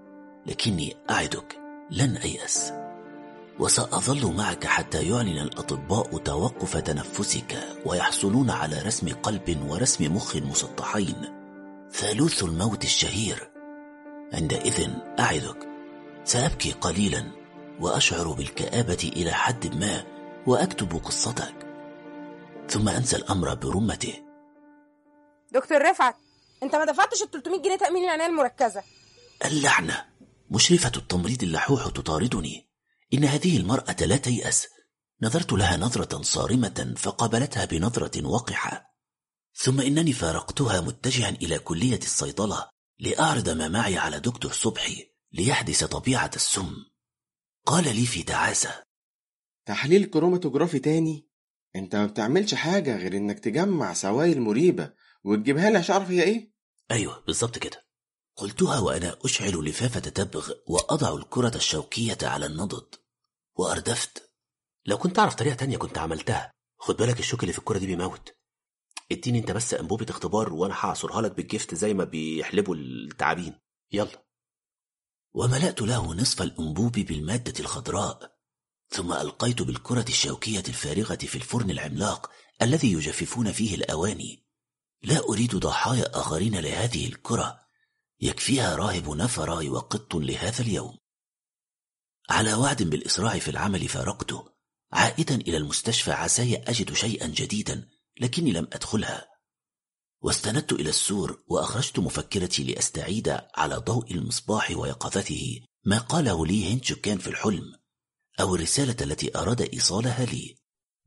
لكني أعدك لن أيأس، وسأظل معك حتى يعلن الأطباء توقف تنفسك ويحصلون على رسم قلب ورسم مخ مسطحين، ثالوث الموت الشهير. عندئذ أعدك سأبكي قليلا وأشعر بالكآبة إلى حد ما وأكتب قصتك، ثم أنسى الأمر برمته. دكتور رفعت، انت ما دفعتش ال ثلاثمية جنيه تأمين العناية المركزة. اللعنة، مشرفة التمريض اللحوح تطاردني. إن هذه المرأة لا تيأس. نظرت لها نظرة صارمة فقابلتها بنظرة وقحة، ثم إنني فارقتها متجها إلى كلية الصيدلة لأعرض ما معي على دكتور صبحي ليحدث طبيعة السم. قال لي في تعاسة: تحليل كروماتوجرافي تاني؟ انت ما بتعملش حاجة غير انك تجمع سوائل مريبة وتجيبها لي عشان اعرف هي ايه؟ ايوه بالظبط كده، قلتها وانا اشعل لفافة تبغ واضع الكرة الشوكية على النضد، واردفت: لو كنت اعرف طريقة تانية كنت عملتها. خد بالك الشوك اللي في الكرة دي بيموت. اديني انت بس انبوبة اختبار وانا هعصرها لك بالجفت زي ما بيحلبوا التعابين. يلا. وملأت له نصف الانبوب بالمادة الخضراء، ثم ألقيت بالكرة الشوكية الفارغة في الفرن العملاق الذي يجففون فيه الأواني. لا أريد ضحايا آخرين لهذه الكرة، يكفيها راهب نفراي وقط لهذا اليوم. على وعد بالإسراع في العمل فارقته، عائدا إلى المستشفى عساي أجد شيئا جديدا، لكني لم أدخلها. واستندت إلى السور وأخرجت مفكرتي لأستعيد على ضوء المصباح ويقظته ما قاله لي هند شكان في الحلم، أو الرسالة التي أراد إيصالها لي.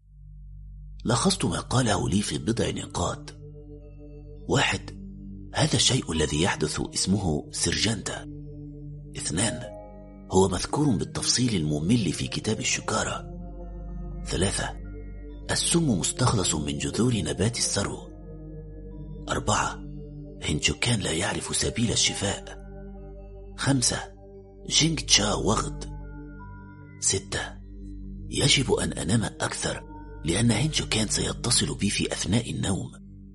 لخصت ما قاله لي في بضع نقاط. واحد: هذا الشيء الذي يحدث اسمه سرجانتا. اثنان: هو مذكور بالتفصيل الممل في كتاب الشكارة. ثلاثة: السم مستخلص من جذور نبات السرو. أربعة: هنشوكان لا يعرف سبيل الشفاء. خمسة: جينغ تشا وغد. ستة: يجب أن أنام أكثر لأن هنشوكان سيتصل بي في أثناء النوم.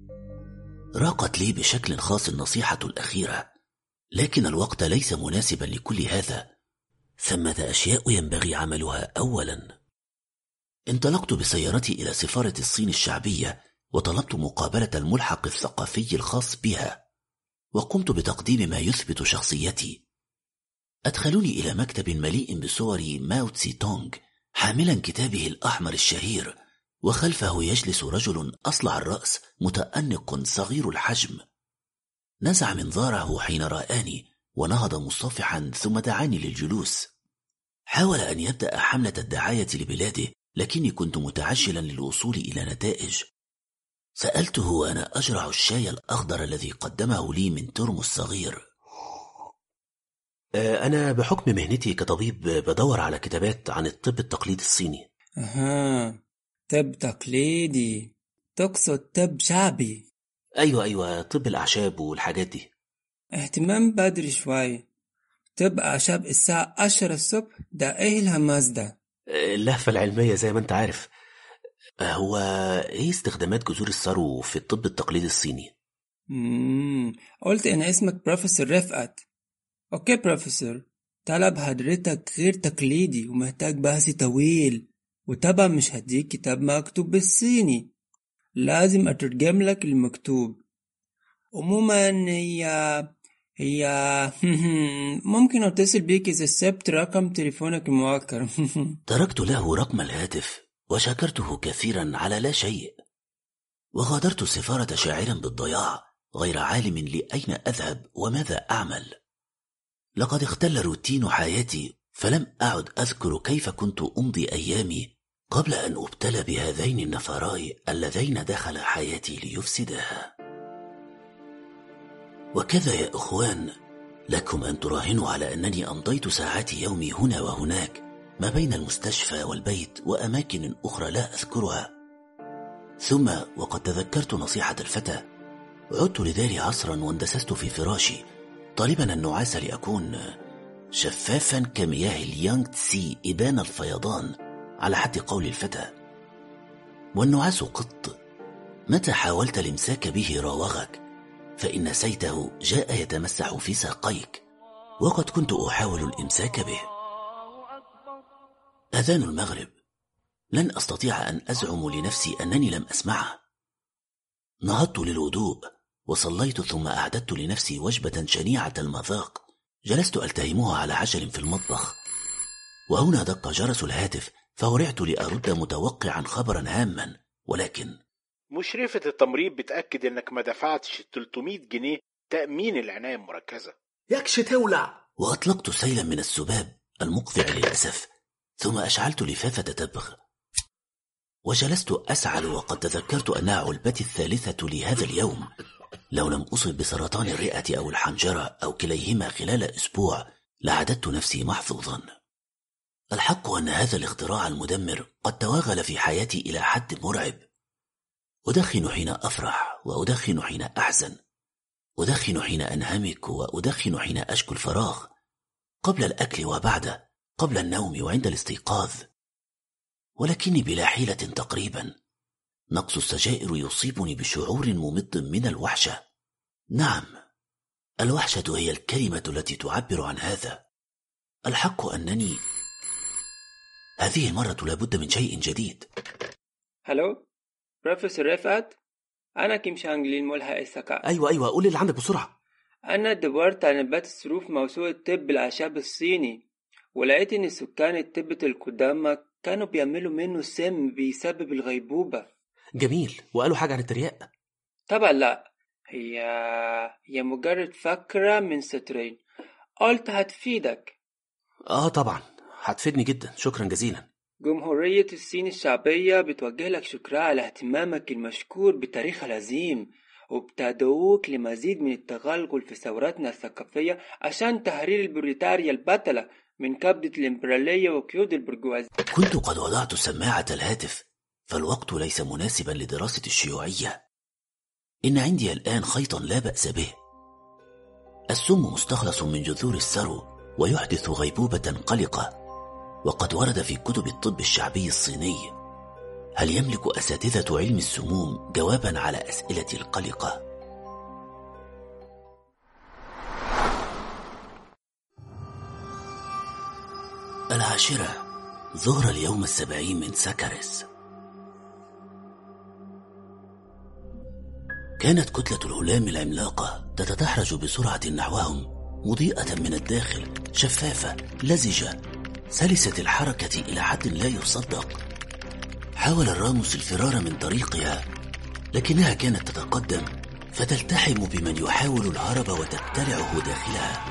راقت لي بشكل خاص النصيحة الأخيرة، لكن الوقت ليس مناسبا لكل هذا. ثمة أشياء ينبغي عملها أولا. انطلقت بسيارتي إلى سفارة الصين الشعبية وطلبت مقابلة الملحق الثقافي الخاص بها، وقمت بتقديم ما يثبت شخصيتي. أدخلوني إلى مكتب مليء بصور ماو تسي تونغ حاملا كتابه الأحمر الشهير، وخلفه يجلس رجل أصلع الرأس متأنق صغير الحجم. نزع منظاره حين رآني ونهض مصافحا ثم دعاني للجلوس. حاول أن يبدأ حملة الدعاية لبلاده، لكني كنت متعجلا للوصول إلى نتائج. سألته وأنا أجرع الشاي الأخضر الذي قدمه لي من ترمس صغير: أنا بحكم مهنتي كطبيب بدور على كتابات عن الطب التقليدي الصيني. أها، طب تقليدي تقصد طب شعبي؟ أيوة أيوة، طب الأعشاب والحاجات دي. اهتمام بدري شوي. طب أعشاب الساعة عشرة الصبح، ده إيه الهماس ده؟ اللهفة العلمية زي ما أنت عارف. هو إيه استخدامات جذور السرو في الطب التقليدي الصيني؟ مم. قلت إن اسمك بروفيسور رفعت. أوكي بروفيسور، طلب حضرتك غير تقليدي ومحتاج بحث طويل، وطبعا مش هديك كتاب مكتوب بالصيني، لازم أترجم لك المكتوب. عموما هي هي ممكن أتصل بيك إذا سبت رقم تليفونك المؤخر. تركت له رقم الهاتف وشكرته كثيرا على لا شيء، وغادرت السفارة شاعرا بالضياع غير عالم لأين أذهب وماذا أعمل. لقد اختل روتين حياتي، فلم أعد أذكر كيف كنت أمضي أيامي قبل أن أبتلى بهذين النفراي اللذين دخل حياتي ليفسدها. وكذا يا أخوان، لكم أن تراهنوا على أنني أمضيت ساعات يومي هنا وهناك ما بين المستشفى والبيت وأماكن أخرى لا أذكرها. ثم وقد تذكرت نصيحة الفتى، عدت لداري عصرا واندسست في فراشي طالبا النعاس لأكون شفافا كمياه اليانغ تسي إبان الفيضان على حد قول الفتى. والنعاس قط، متى حاولت الامساك به راوغك، فإن سيته جاء يتمسح في ساقيك. وقد كنت أحاول الإمساك به. أذان المغرب، لن أستطيع أن أزعم لنفسي أنني لم أسمعه. نهضت للوضوء وصليت، ثم أعددت لنفسي وجبة شنيعة المذاق جلست ألتهمها على عجل في المطبخ، وهنا دق جرس الهاتف فهرعت لأرد متوقعا خبرا هاما، ولكن مشرفة التمريض بتأكد إنك ما دفعتش ثلاثمائة جنيه تأمين العناية المركزة. يكش تولع. وأطلقت سيلا من السباب المقذع للأسف، ثم أشعلت لفافة تبغ وجلست أسعل، وقد تذكرت أنها علبتي الثالثة لهذا اليوم. لو لم أصب بسرطان الرئة أو الحنجرة أو كليهما خلال أسبوع لعددت نفسي محظوظا. الحق أن هذا الاختراع المدمر قد توغل في حياتي إلى حد مرعب. أدخن حين أفرح، وأدخن حين أحزن، أدخن حين أنهمك، وأدخن حين أشكو الفراغ، قبل الأكل وبعده، قبل النوم وعند الاستيقاظ. ولكني بلا حيلة تقريبا. نقص السجائر يصيبني بشعور ممط من الوحشة. نعم، الوحشة هي الكلمة التي تعبر عن هذا. الحق أنني هذه المرة لابد من شيء جديد. هلو بروفيسور رفعت، أنا كيم شانغلي الملحق السكا. أيوة أيوة قول اللي عندك بسرعة. أنا دورت على نبات الصروف موسوعة الطب الأعشاب الصيني، ولقيت إن سكان التبت القدامى كانوا بيعملوا منه سم بيسبب الغيبوبة. جميل. وقالوا حاجة عن الترياق؟ طبعا لا، هي هي مجرد فكرة من سطرين قلت هتفيدك. آه طبعا هتفيدني جدا، شكرا جزيلا. جمهورية الصين الشعبية بتوجه لك شكرها على اهتمامك المشكور بتاريخ العظيم، وبتدعوك لمزيد من التغلغل في ثوراتنا الثقافية عشان تحرير البروليتاريا البطلة من كبدة الإمبرالية وقيود البرجوازية. كنت قد وضعت سماعة الهاتف، فالوقت ليس مناسبا لدراسة الشيوعية. إن عندي الآن خيطا لا بأس به. السم مستخلص من جذور السرو ويحدث غيبوبة قلقة، وقد ورد في كتب الطب الشعبي الصيني. هل يملك أساتذة علم السموم جوابا على أسئلتي القلقة؟ العاشرة، ظهر اليوم السبعين من سكرس. كانت كتلة الهلام العملاقة تتدحرج بسرعة نحوهم، مضيئة من الداخل، شفافة، لزجة، سلسة الحركة إلى حد لا يصدق. حاول الراموس الفرار من طريقها، لكنها كانت تتقدم فتلتحم بمن يحاول الهرب وتبتلعه داخلها.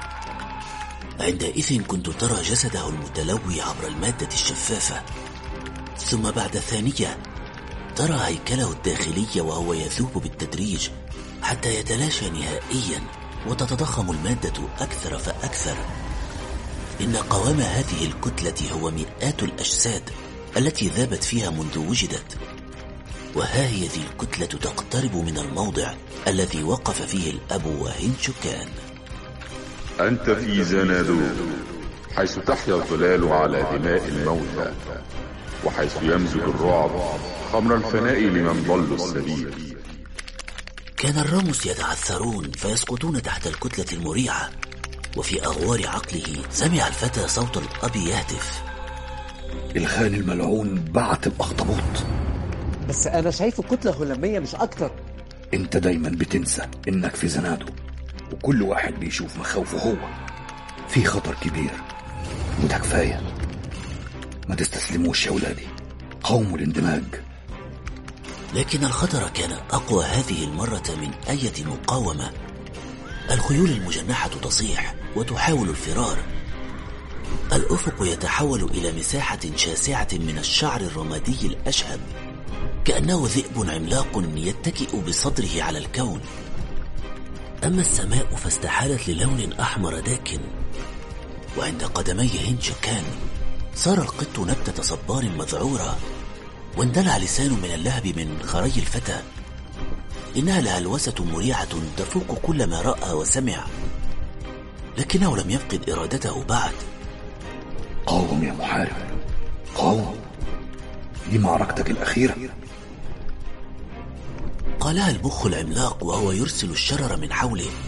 عندئذ كنت ترى جسده المتلوي عبر المادة الشفافة، ثم بعد ثانية ترى هيكله الداخلي وهو يذوب بالتدريج حتى يتلاشى نهائيا وتتضخم المادة أكثر فأكثر. إن قوام هذه الكتلة هو مئات الأجساد التي ذابت فيها منذ وجدت، وها هي ذي الكتلة تقترب من الموضع الذي وقف فيه الأب وهينشوكان. أنت في زنادو، حيث تحيا الظلال على دماء الموتى، وحيث يمزج الرعب خمر الفناء لمن ضلوا السبيل. كان الراموس يتعثرون فيسقطون تحت الكتلة المريعة، وفي أغوار عقله سمع الفتى صوت الأب يهتف: الخان الملعون بعت الأخطبوط. بس أنا شايف كتلة هلامية مش أكتر. أنت دايما بتنسى إنك في زنادو، وكل واحد بيشوف مخاوفه هو. في خطر كبير وده كفاية. ما تستسلموش يا ولادي، قوموا الاندماج. لكن الخطر كان أقوى هذه المرة من أي مقاومة. الخيول المجنحة تصيح وتحاول الفرار. الأفق يتحول إلى مساحة شاسعة من الشعر الرمادي الأشهب، كأنه ذئب عملاق يتكئ بصدره على الكون. أما السماء فاستحالت للون أحمر داكن، وعند قدمي هينشوكان صار القط نبتة صبار مذعورة، واندلع لسانه من اللهب من خري الفتى. إنها لهلوسة مريعة تفوق كل ما رأى وسمع، لكنه لم يفقد إرادته بعد. قاوم يا محارب، قاوم، دي معركتك الأخيرة. قالها البخ العملاق وهو يرسل الشرر من حوله،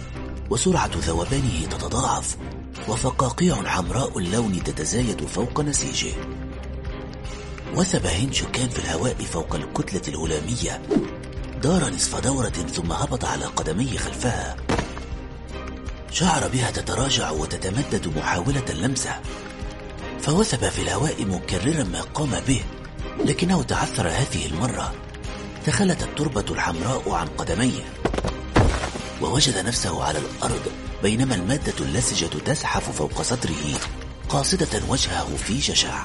وسرعة ذوبانه تتضاعف، وفقاقيع حمراء اللون تتزايد فوق نسيجه. وثب هينشوكان في الهواء فوق الكتلة الهلامية، دار نصف دورة ثم هبط على قدميه خلفها. شعر بها تتراجع وتتمدد محاولة اللمسه، فوثب في الهواء مكررا ما قام به، لكنه تعثر هذه المرة. تخلت التربة الحمراء عن قدميه، ووجد نفسه على الأرض بينما المادة اللزجة تزحف فوق صدره قاصدة وجهه في جشع.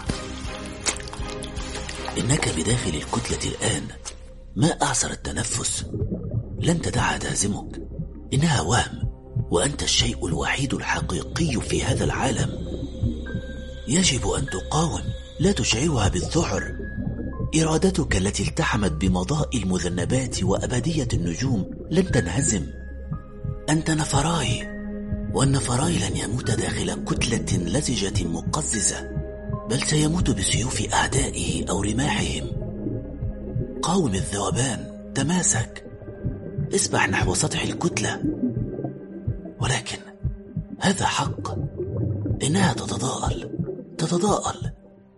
إنك بداخل الكتلة الآن، ما أعسر التنفس. لن تدعها تهزمك، إنها وهم، وأنت الشيء الوحيد الحقيقي في هذا العالم. يجب أن تقاوم، لا تشعرها بالذعر. إرادتك التي التحمت بمضاء المذنبات وأبدية النجوم لن تنهزم. أنت نفراي، والنفراي لن يموت داخل كتلة لزجة مقززة، بل سيموت بسيوف أعدائه أو رماحهم. قاوم الذوبان، تماسك، اسبح نحو سطح الكتلة. ولكن هذا حق، إنها تتضاءل تتضاءل.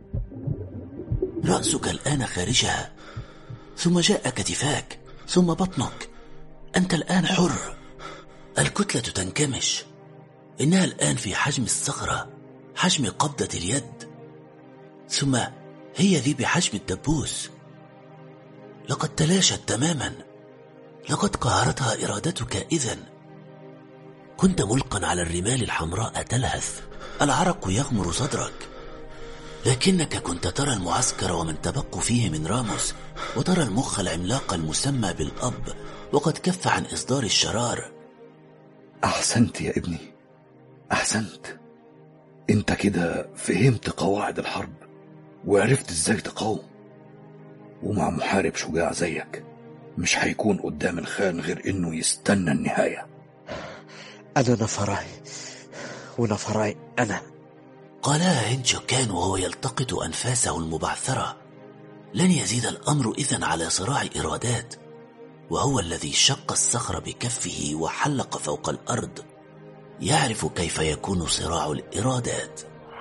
رأسك الآن خارجها، ثم جاء كتفاك، ثم بطنك. أنت الآن حر. الكتلة تنكمش، إنها الآن في حجم الصخرة، حجم قبضة اليد، ثم هي ذي بحجم الدبوس. لقد تلاشت تماما، لقد قهرتها إرادتك. إذن كنت ملقا على الرمال الحمراء تلهث، العرق يغمر صدرك، لكنك كنت ترى المعسكر ومن تبقوا فيه من راموس، وترى المخ العملاق المسمى بالأب وقد كف عن إصدار الشرار. أحسنت يا ابني، أحسنت. انت كده فهمت قواعد الحرب وعرفت ازاي تقاوم، ومع محارب شجاع زيك مش هيكون قدام الخان غير انه يستنى النهاية. أنا نفراي، ونفراي أنا، قالها هينشوكان وهو يلتقط أنفاسه المبعثرة. لن يزيد الأمر إذن على صراع إرادات، وهو الذي شق الصخر بكفه وحلق فوق الأرض. يعرف كيف يكون صراع الإرادات.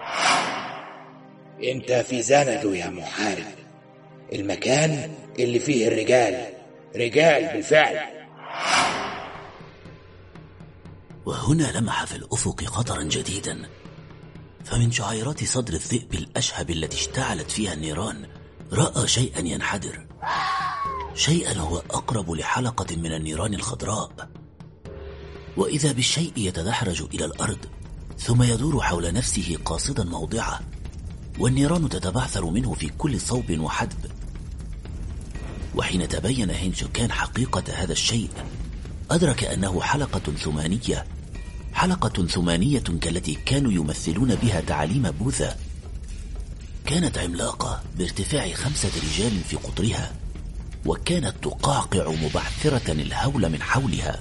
انت في زاندو يا محارب، المكان اللي فيه الرجال، رجال بالفعل. وهنا لمح في الأفق خطرا جديدا، فمن شعيرات صدر الذئب الأشهب التي اشتعلت فيها النيران رأى شيئا ينحدر، شيئا هو أقرب لحلقة من النيران الخضراء. وإذا بالشيء يتدحرج إلى الأرض ثم يدور حول نفسه قاصدا موضعه، والنيران تتبعثر منه في كل صوب وحدب. وحين تبين هينشوكان حقيقة هذا الشيء، أدرك أنه حلقة ثمانية، حلقة ثمانية كالتي كانوا يمثلون بها تعاليم بوذا. كانت عملاقة بارتفاع خمسة رجال في قطرها، وكانت تقعقع مبعثرة الهول من حولها.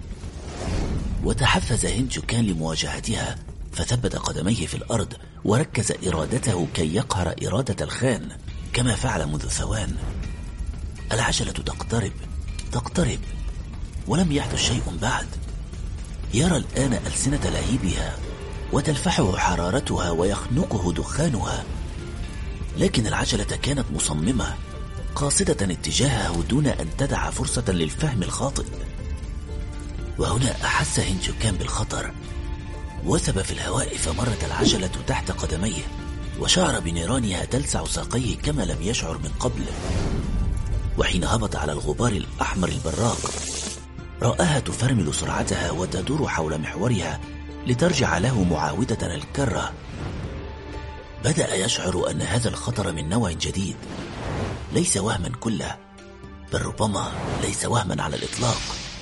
وتحفز هينشوكان لمواجهتها، فثبت قدميه في الأرض وركز إرادته كي يقهر إرادة الخان كما فعل منذ ثوان. العجلة تقترب تقترب، ولم يحدث شيء بعد. يرى الآن ألسنة لهيبها وتلفحه حرارتها ويخنقه دخانها، لكن العجلة كانت مصممة قاصدة اتجاهه دون أن تدع فرصة للفهم الخاطئ. وهنا أحس هينشوكان بالخطر، وثب في الهواء فمرت العجلة تحت قدميه، وشعر بنيرانها تلسع ساقيه كما لم يشعر من قبل. وحين هبط على الغبار الأحمر البراق، رآها تفرمل سرعتها وتدور حول محورها لترجع له معاودة الكرة. بدأ يشعر أن هذا الخطر من نوع جديد، ليس وهما كله، بل ربما ليس وهما على الإطلاق.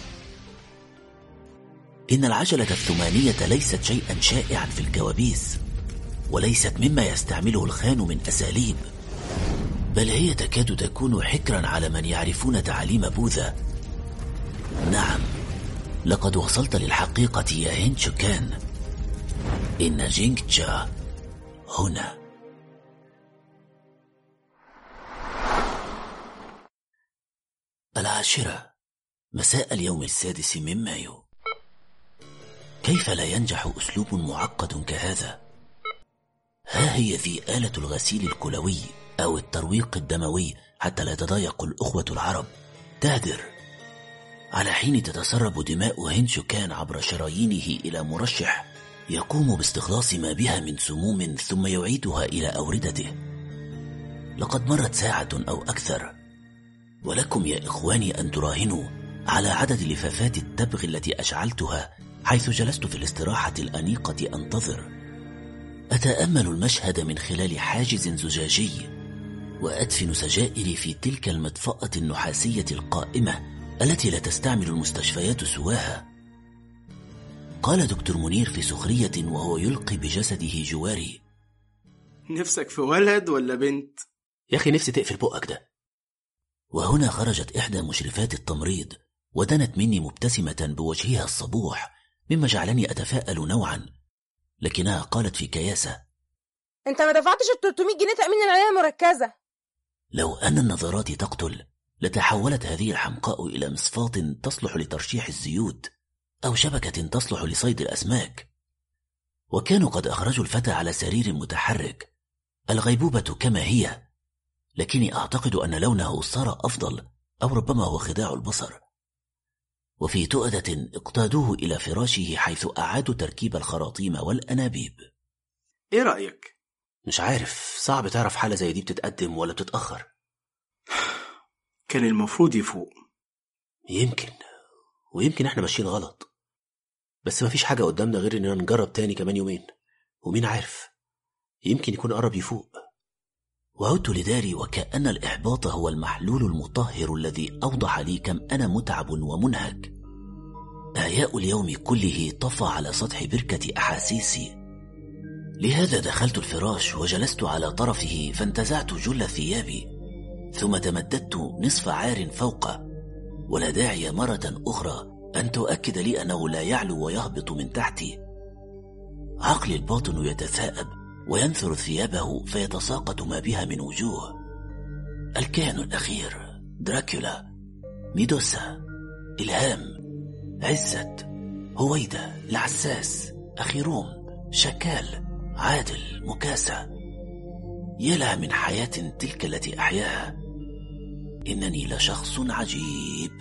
إن العجلة الثمانية ليست شيئا شائعا في الكوابيس، وليست مما يستعمله الخان من أساليب، بل هي تكاد تكون حكرا على من يعرفون تعاليم بوذا. نعم، لقد وصلت للحقيقة يا هينشوكان. إن جينغتشا هنا. العاشرة مساء اليوم السادس من مايو. كيف لا ينجح أسلوب معقد كهذا؟ ها هي ذي آلة الغسيل الكلوي أو الترويق الدموي حتى لا يتضايق الأخوة العرب تهدر، على حين تتسرب دماء هنشوكان عبر شرايينه إلى مرشح يقوم باستخلاص ما بها من سموم ثم يعيدها إلى أوردته. لقد مرت ساعة أو أكثر، ولكم يا إخواني أن تراهنوا على عدد لفافات التبغ التي أشعلتها حيث جلست في الاستراحة الأنيقة أنتظر، أتأمل المشهد من خلال حاجز زجاجي، وأدفن سجائري في تلك المدفأة النحاسية القائمة التي لا تستعمل المستشفيات سواها. قال دكتور منير في سخرية وهو يلقي بجسده جواري: نفسك في ولد ولا بنت؟ يا أخي نفسي تقفل بقك ده. وهنا خرجت إحدى مشرفات التمريض ودنت مني مبتسمة بوجهها الصبوح، مما جعلني أتفاءل نوعا، لكنها قالت في كياسة: انت ما دفعتش ال ثلاثمية جنيه تأمين العناية المركزة. لو أن النظرات تقتل لتحولت هذه الحمقاء إلى مصفاة تصلح لترشيح الزيوت أو شبكة تصلح لصيد الأسماك. وكانوا قد أخرجوا الفتى على سرير متحرك، الغيبوبة كما هي، لكني أعتقد أن لونه صار أفضل، أو ربما هو خداع البصر. وفي تؤدة اقتادوه إلى فراشه حيث أعادوا تركيب الخراطيم والأنابيب. إيه رأيك؟ مش عارف، صعب تعرف حالة زي دي بتتقدم ولا بتتأخر. كان المفروض يفوق. يمكن ويمكن احنا ماشيين غلط، بس مفيش حاجة قدامنا غير اننا نجرب تاني كمان يومين، ومين عارف يمكن يكون قرب يفوق. وعدت لداري وكأن الإحباط هو المحلول المطهر الذي أوضح لي كم أنا متعب ومنهك. آياء اليوم كله طفى على سطح بركة أحاسيسي، لهذا دخلت الفراش وجلست على طرفه فانتزعت جل ثيابي، ثم تمددت نصف عار فوقه، ولا داعي مرة أخرى أن تؤكد لي أنه لا يعلو ويهبط من تحتي. عقلي الباطن يتثاءب وينثر ثيابه فيتساقط ما بها من وجوه. الكائن الأخير، دراكولا، ميدوسا، إلهام، عزت، هويدا، العساس، أخيروم، شكال، عادل، مكاسة. يلا من حياة تلك التي أحياها، إنني لشخص عجيب.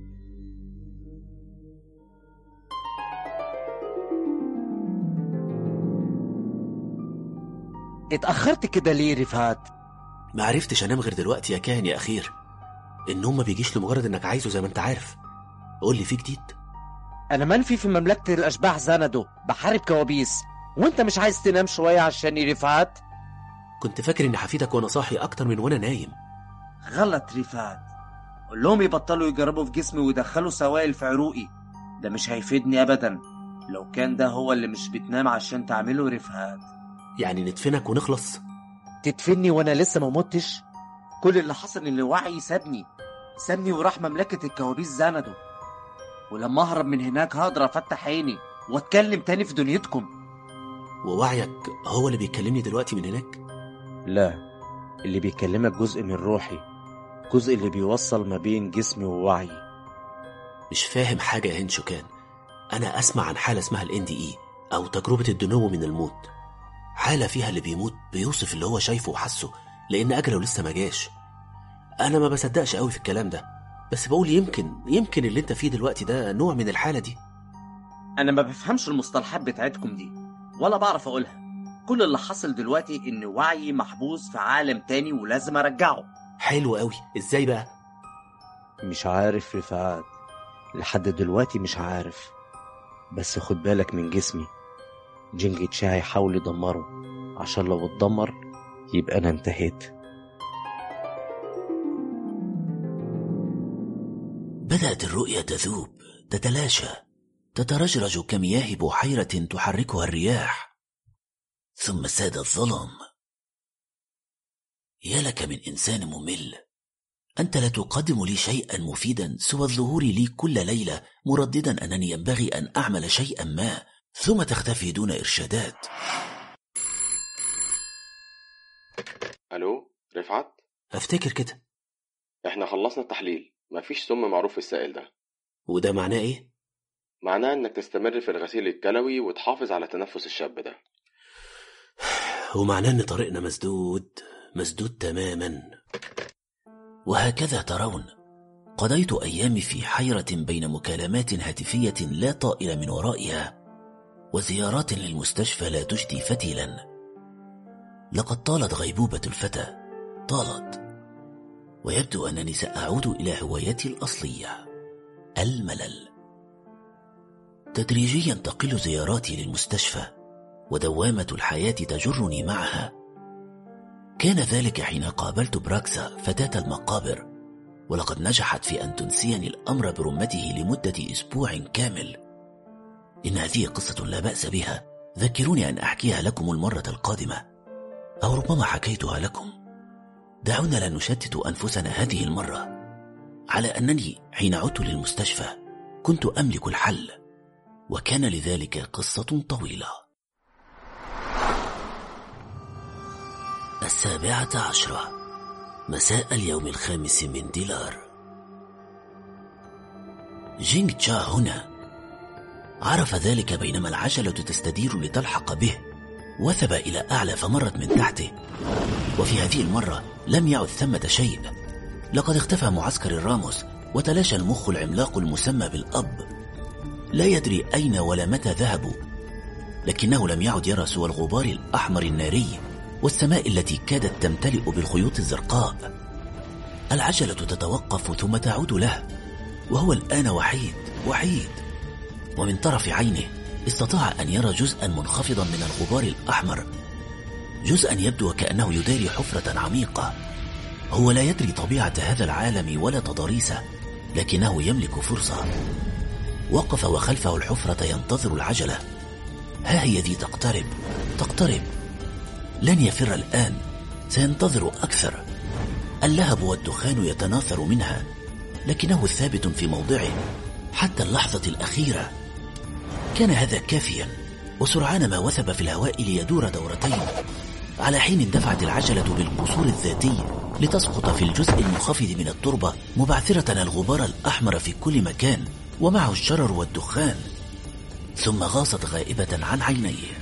اتأخرت كده ليه رفعت؟ ما عرفتش انام غير دلوقتي يا كاهن يا أخير. النوم ما بيجيش لمجرد انك عايزه زي ما انت عارف. قول لي في جديد؟ انا منفي في مملكة الاشباح زندو، بحارب كوابيس، وانت مش عايز تنام شوية عشان رفعت؟ كنت فاكر اني هفيدك وانا صاحي اكتر من وانا نايم. غلط رفعت، قول لهم يبطلوا يجربوا في جسمي ويدخلوا سوائل في عروقي، ده مش هيفيدني ابدا. لو كان ده هو اللي مش بتنام عشان تعمله رفعت. يعني ندفنك ونخلص؟ تدفني وانا لسه ما متش؟ كل اللي حصل ان وعي سابني سابني وراح مملكة الكوابيس زندو، ولما اهرب من هناك هقدر افتح عيني واتكلم تاني في دنيتكم. ووعيك هو اللي بيكلمني دلوقتي من هناك؟ لا، اللي بيكلمك جزء من روحي، جزء اللي بيوصل ما بين جسمي ووعي. مش فاهم حاجة يا هنشوكان. انا اسمع عن حالة اسمها ال إن دي إي او تجربة الدنو من الموت، حالة فيها اللي بيموت بيوصف اللي هو شايفه وحسه لان اجله لسه ما جاش. انا ما بصدقش قوي في الكلام ده، بس بقول يمكن يمكن اللي انت فيه دلوقتي ده نوع من الحالة دي. انا ما بفهمش المصطلحات بتاعتكم دي ولا بعرف اقولها. كل اللي حصل دلوقتي ان وعي محبوس في عالم تاني ولازم ارجعه. حلو قوي، ازاي بقى؟ مش عارف رفعت، لحد دلوقتي مش عارف، بس خد بالك من جسمي. جينج تشا هيحاول يدمره، عشان لو اتدمر يبقى انا انتهيت. بدأت الرؤيا تذوب، تتلاشى، تترجرج كمياه بحيرة تحركها الرياح، ثم ساد الظلام. يا لك من إنسان ممل، أنت لا تقدم لي شيئا مفيدا سوى الظهور لي كل ليلة مرددا أنني ينبغي أن أعمل شيئا ما، ثم تختفي دون إرشادات. ألو رفعت؟ أفتكر كده. إحنا خلصنا التحليل، مفيش سم معروف في السائل ده. وده معناه إيه؟ معناه انك تستمر في الغسيل الكلوي وتحافظ على تنفس الشاب ده. ومعناه ان طريقنا مسدود مسدود تماما. وهكذا ترون قضيت أيامي في حيرة بين مكالمات هاتفية لا طائل من ورائها وزيارات للمستشفى لا تجدي فتيلا. لقد طالت غيبوبة الفتى، طالت، ويبدو أنني سأعود إلى هوايتي الأصلية، الملل. تدريجيا تقل زياراتي للمستشفى ودوامة الحياة تجرني معها. كان ذلك حين قابلت براكسا فتاة المقابر، ولقد نجحت في أن تنسيني الأمر برمته لمدة أسبوع كامل. إن هذه قصة لا بأس بها، ذكروني أن أحكيها لكم المرة القادمة، أو ربما حكيتها لكم. دعونا لا نشتت أنفسنا هذه المرة على أنني حين عدت للمستشفى كنت أملك الحل، وكان لذلك قصة طويلة. السابعة عشرة مساء اليوم الخامس من ديلار. جينغ تشا هنا. عرف ذلك بينما العجلة تستدير لتلحق به، وثب إلى أعلى فمرت من تحته، وفي هذه المرة لم يعد ثمة شيء. لقد اختفى معسكر الراموس وتلاشى المخ العملاق المسمى بالأب. لا يدري أين ولا متى ذهبوا، لكنه لم يعد يرى سوى الغبار الأحمر الناري والسماء التي كادت تمتلئ بالخيوط الزرقاء. العجلة تتوقف ثم تعود له، وهو الآن وحيد وحيد. ومن طرف عينه استطاع أن يرى جزءا منخفضا من الغبار الأحمر، جزءا يبدو كأنه يداري حفرة عميقة. هو لا يدري طبيعة هذا العالم ولا تضاريسه، لكنه يملك فرصة. وقف وخلفه الحفرة ينتظر العجلة. ها هي ذي تقترب تقترب. لن يفر الآن، سينتظر أكثر. اللهب والدخان يتناثر منها، لكنه ثابت في موضعه حتى اللحظة الأخيرة. كان هذا كافيا، وسرعان ما وثب في الهواء ليدور دورتين، على حين اندفعت العجلة بالقصور الذاتي لتسقط في الجزء المنخفض من التربة، مبعثرة الغبار الأحمر في كل مكان ومعه الشرر والدخان، ثم غاصت غائبة عن عينيه.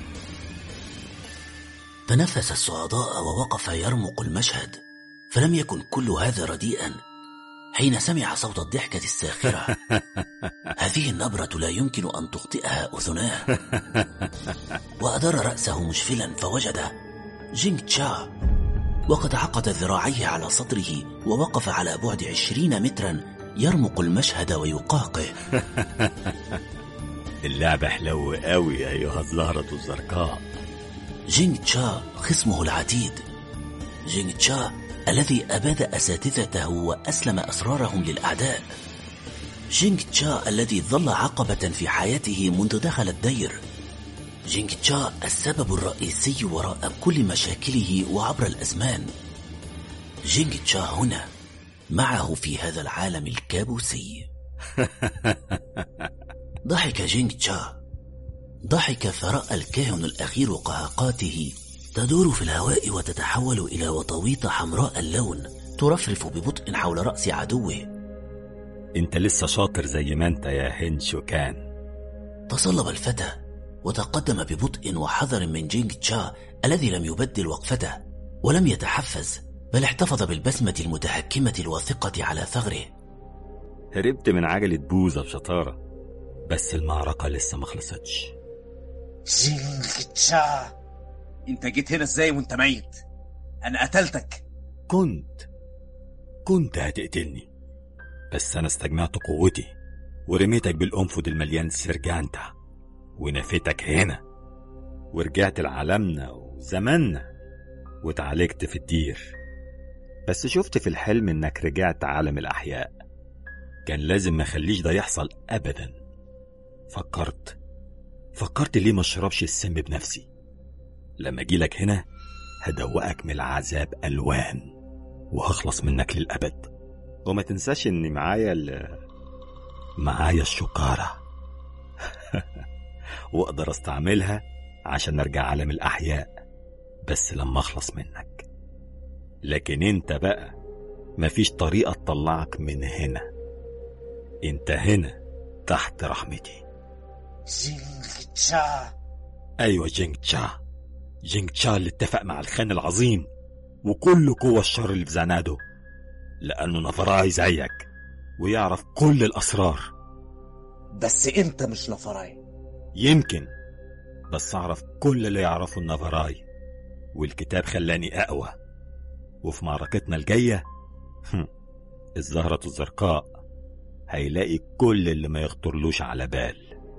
تنفس الصعداء ووقف يرمق المشهد، فلم يكن كل هذا رديئا حين سمع صوت الضحكة الساخرة. هذه النبرة لا يمكن أن تخطئها أذناه. وأدار رأسه مشفلا فوجد جينغ تشا، وقد عقد ذراعيه على صدره ووقف على بعد عشرين مترا يرمق المشهد ويقاقه. اللعبة حلو قوي أيها الزهرة الزرقاء. جينغ تشا خصمه العتيد، جينغ تشا الذي أباد أساتذته وأسلم أسرارهم للأعداء، جينغ تشا الذي ظل عقبة في حياته منذ دخل الدير، جينغ تشا السبب الرئيسي وراء كل مشاكله وعبر الأزمان. جينغ تشا هنا معه في هذا العالم الكابوسي. ضحك جينغ تشا، ضحك فرأى الكاهن الأخير قهقاته تدور في الهواء وتتحول إلى وطويط حمراء اللون ترفرف ببطء حول رأس عدوه. انت لسه شاطر زي ما انت يا هين شوكان. تصلب الفتى وتقدم ببطء وحذر من جينغ تشا الذي لم يبدل وقفته ولم يتحفز، بل احتفظ بالبسمة المتحكمة الواثقة على ثغره. هربت من عجلة بوزة بشطارة، بس المعركة لسه ما خلصتش. جينغ تشا، انت جيت هنا ازاي وانت ميت؟ انا قتلتك. كنت كنت هتقتلني، بس انا استجمعت قوتي ورميتك بالأنفذ المليان سرجانتا ونفيتك هنا، ورجعت لعالمنا وزماننا وتعالجت في الدير. بس شفت في الحلم انك رجعت عالم الأحياء، كان لازم ما خليش ده يحصل أبدا. فكرت فكرت ليه ما اشربش السم بنفسي. لما اجيلك هنا هدوقك من العذاب ألوان وهخلص منك للأبد. وما تنساش اني معايا ال... معايا الشكارة واقدر استعملها عشان ارجع عالم الأحياء، بس لما اخلص منك. لكن انت بقى مفيش طريقة تطلعك من هنا، انت هنا تحت رحمتي. جينج تشا. أيوة جينج تشا، جينج تشا اللي اتفق مع الخان العظيم وكل قوة الشر اللي في زنادو، لأنه نفراي زيك ويعرف كل الأسرار. بس انت مش نفراي. يمكن، بس أعرف كل اللي يعرفه النفراي، والكتاب خلاني أقوى. وفي معركتنا الجاية الزهرة الزرقاء هيلاقي كل اللي ما يخطرلوش على بال.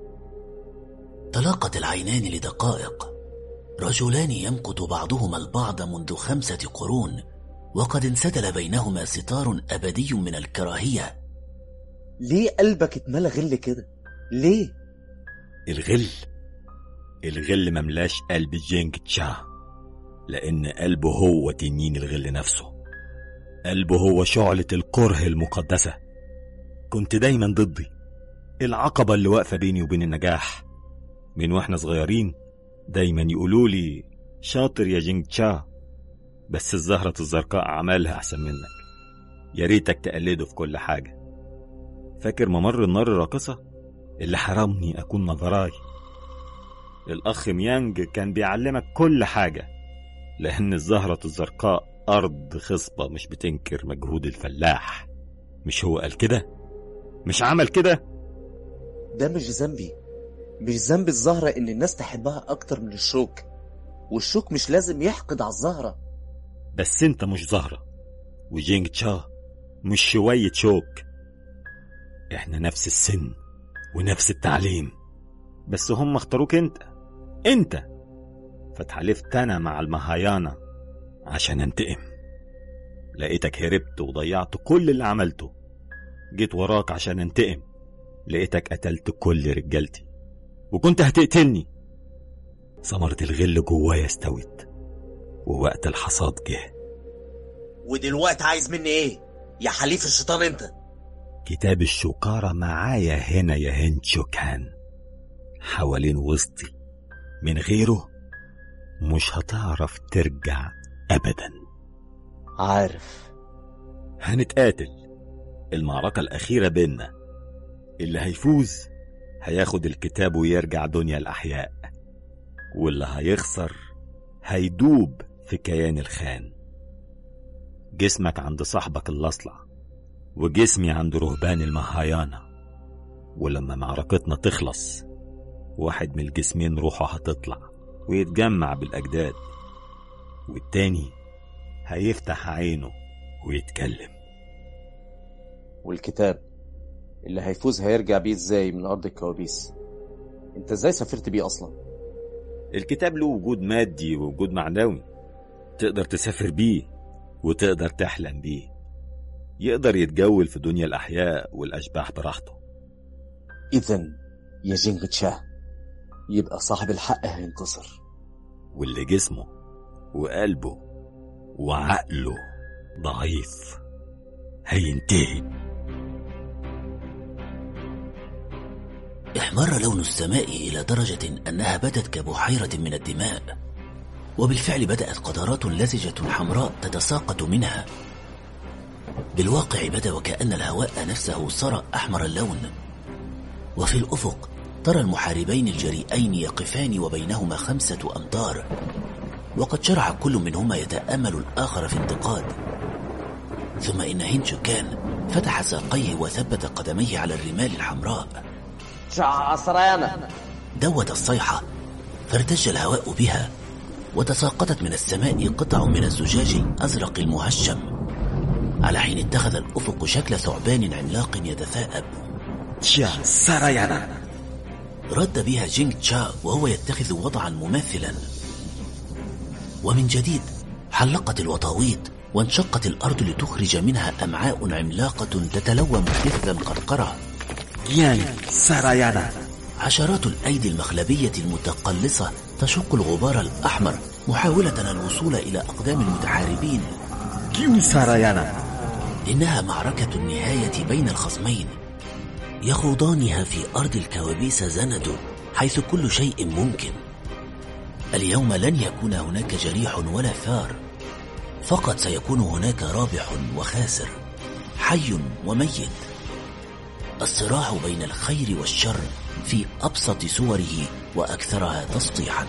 تلاقت العينان لدقائق، رجلان يمقت بعضهما البعض منذ خمسة قرون، وقد انسدل بينهما ستار أبدي من الكراهية. ليه قلبك اتملى غل كده؟ ليه؟ الغل الغل مملاش قلب جينج تشا، لأن قلبه هو تنين الغل نفسه. قلبه هو شعلة الكره المقدسة. كنت دايما ضدي، العقبة اللي واقفة بيني وبين النجاح. من واحنا صغيرين دايما يقولولي شاطر يا جينج تشا، بس الزهرة الزرقاء عملها أحسن منك، يا ريتك تقلده في كل حاجة. فاكر ممر النار الراقصة اللي حرمني أكون نظراي؟ الأخ ميانج كان بيعلمك كل حاجة، لأن الزهرة الزرقاء أرض خصبة مش بتنكر مجهود الفلاح. مش هو قال كده؟ مش عمل كده؟ ده مش ذنبي، مش ذنب الزهرة إن الناس تحبها أكتر من الشوك، والشوك مش لازم يحقد على الزهرة. بس انت مش زهرة، وجينج تشا مش شوية شوك. احنا نفس السن ونفس التعليم، بس هم اختاروك انت انت فتحالفت انا مع المهايانا عشان انتقم. لقيتك هربت وضيعت كل اللي عملته، جيت وراك عشان انتقم، لقيتك قتلت كل رجالتي وكنت هتقتلني. ثمرة الغل جوايا استوت، ووقت الحصاد جه. ودلوقتي عايز مني ايه يا حليف الشيطان انت؟ كتاب الشوكارة معايا هنا يا هنشو، كان حوالين وسطي، من غيره مش هتعرف ترجع أبدا. عارف. هنتقاتل، المعركة الأخيرة بينا، اللي هيفوز هياخد الكتاب ويرجع دنيا الأحياء، واللي هيخسر هيدوب في كيان الخان. جسمك عند صاحبك الأصلع، وجسمي عند رهبان المهايانا، ولما معركتنا تخلص واحد من الجسمين روحه هتطلع ويتجمع بالأجداد، والتاني هيفتح عينه ويتكلم. والكتاب اللي هيفوز هيرجع بيه ازاي من أرض الكوابيس؟ انت ازاي سافرت بيه أصلا؟ الكتاب له وجود مادي ووجود معنوي، تقدر تسافر بيه وتقدر تحلم بيه، يقدر يتجول في دنيا الأحياء والأشباح براحته. إذن يا جينج تشا يبقى صاحب الحق هينتصر، واللي جسمه وقلبه وعقله ضعيف هينتهي. احمر لون السماء إلى درجة أنها بدت كبحيرة من الدماء، وبالفعل بدأت قطرات لزجة حمراء تتساقط منها. بالواقع بدا وكأن الهواء نفسه صار أحمر اللون. وفي الأفق ترى المحاربين الجريئين يقفان وبينهما خمسة أمتار، وقد شرع كل منهما يتأمل الآخر في انتقاد. ثم إن هينشو كان فتح ساقيه وثبت قدميه على الرمال الحمراء. دوت الصيحة، فارتج الهواء بها، وتساقطت من السماء قطع من الزجاج أزرق المهشم، على حين اتخذ الأفق شكل ثعبان عملاق يتثاءب. تشا سارايانا، رد بها جينج تشا وهو يتخذ وضعا مماثلا. ومن جديد حلقت الوطاويط وانشقت الأرض لتخرج منها أمعاء عملاقة تتلوم مثل القرقرة. يان سارايانا، عشرات الأيدي المخلبية المتقلصة تشق الغبار الأحمر محاولة الوصول إلى أقدام المتحاربين. كيو سارايانا، إنها معركة النهاية بين الخصمين، يخوضانها في أرض الكوابيس زندو، حيث كل شيء ممكن. اليوم لن يكون هناك جريح ولا ثار، فقط سيكون هناك رابح وخاسر، حي وميت. الصراع بين الخير والشر في أبسط صوره وأكثرها تسطيحا.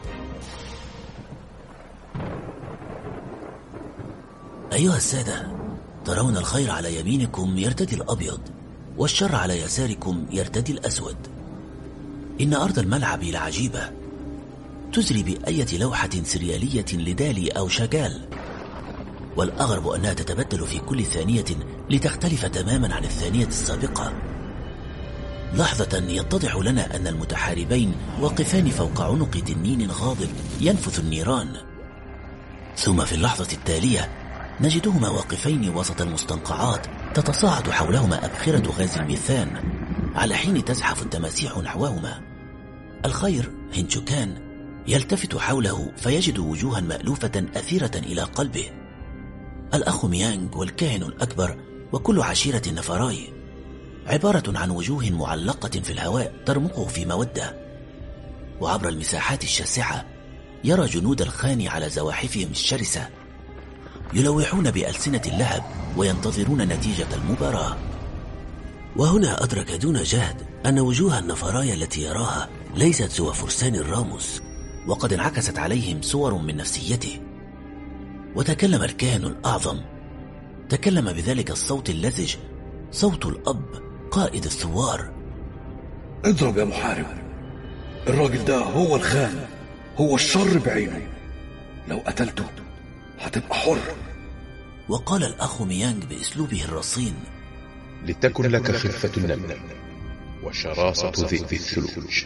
أيها السادة، ترون الخير على يمينكم يرتدي الأبيض، والشر على يساركم يرتدي الأسود. إن أرض الملعب لعجيبة، تزري بأية لوحة سريالية لدالي أو شاغال، والأغرب أنها تتبدل في كل ثانية لتختلف تماما عن الثانية السابقة. لحظة يتضح لنا أن المتحاربين واقفان فوق عنق تنين غاضب ينفث النيران، ثم في اللحظة التالية نجدهما واقفين وسط المستنقعات تتصاعد حولهما أبخرة غاز الميثان، على حين تزحف التماسيح نحوهما. الخير هينشوكان يلتفت حوله فيجد وجوها مألوفة أثيرة إلى قلبه. الأخ ميانج والكاهن الأكبر وكل عشيرة النفراي عبارة عن وجوه معلقة في الهواء ترمقه في مودة. وعبر المساحات الشاسعة يرى جنود الخان على زواحفهم الشرسة يلوحون بألسنة اللهب وينتظرون نتيجة المباراة. وهنا أدرك دون جهد أن وجوه النفراي التي يراها ليست سوى فرسان الراموس، وقد انعكست عليهم صور من نفسيته. وتكلم الكاهن الأعظم، تكلم بذلك الصوت اللزج، صوت الأب قائد الثوار. اضرب يا محارب، الراجل ده هو الخان، هو الشر بعينه، لو قتلته هتبقى حر. وقال الأخ ميانج بأسلوبه الرصين: لتكن لك خفة النمل وشراسة ذئب الثلوج.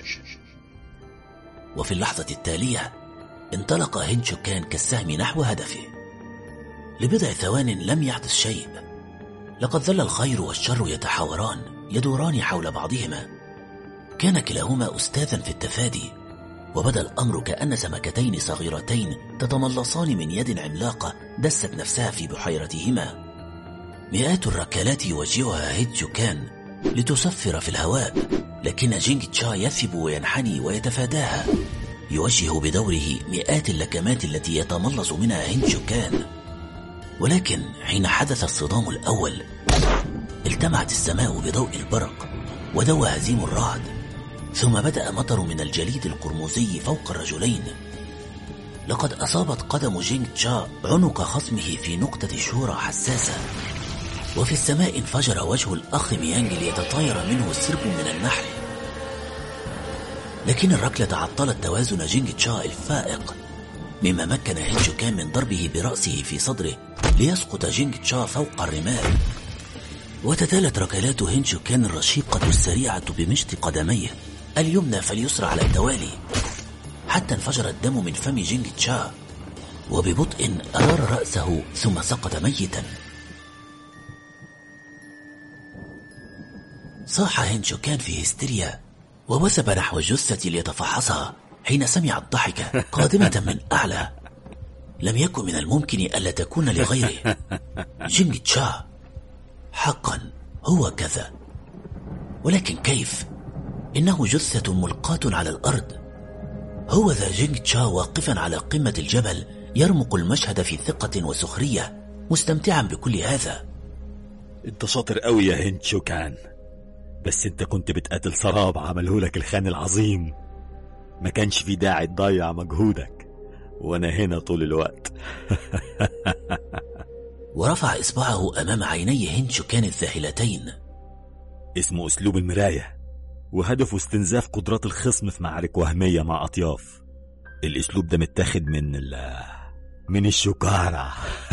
وفي اللحظة التالية انطلق هينشوكان كالسهم نحو هدفه. لبضع ثوان لم يحدث شيء، لقد ظل الخير والشر يتحاوران يدوران حول بعضهما. كان كلاهما أستاذا في التفادي، وبدا الأمر كأن سمكتين صغيرتين تتملصان من يد عملاقة دست نفسها في بحيرتهما. مئات الركلات يوجهها هينشوكان لتصفر في الهواء، لكن جينغ تشا يثب وينحني ويتفاداها، يوجه بدوره مئات اللكمات التي يتملص منها هينشوكان. ولكن حين حدث الصدام الأول التمعت السماء بضوء البرق ودوى هزيم الرعد، ثم بدأ مطر من الجليد القرمزي فوق الرجلين. لقد أصابت قدم جينغ تشا عنق خصمه في نقطة شورى حساسة، وفي السماء انفجر وجه الأخ ميانج ليتطاير منه السرب من النحل. لكن الركلة عطلت توازن جينغ تشا الفائق، مما مكن هينشوكان من ضربه برأسه في صدره ليسقط جينغ تشا فوق الرمال. وتتالت ركلات هينشوكان الرشيقة السريعة بمشط قدميه اليمنى فاليسرى على التوالي، حتى انفجر الدم من فم جينغ تشا، وببطء أدار رأسه ثم سقط ميتا. صاح هينشوكان في هستيريا ووثب نحو الجثة ليتفحصها حين سمع الضحكة قادمة من أعلى. لم يكن من الممكن ألا تكون لغيره. جينغ تشا حقا هو كذا، ولكن كيف؟ إنه جثة ملقاة على الأرض. هو ذا جينغ تشا واقفا على قمة الجبل يرمق المشهد في ثقة وسخرية، مستمتعا بكل هذا. انت شاطر قوي يا هينشوكان، بس انت كنت بتقاتل سراب عمله لك الخان العظيم، ما كانش في داعي تضيع مجهودك، وانا هنا طول الوقت. ورفع إصبعه أمام عيني هينشوكان الذاهلتين. اسمه أسلوب المراية، وهدفه استنزاف قدرات الخصم في معارك وهمية مع أطياف. الأسلوب ده متاخد من ال من الشوكارة.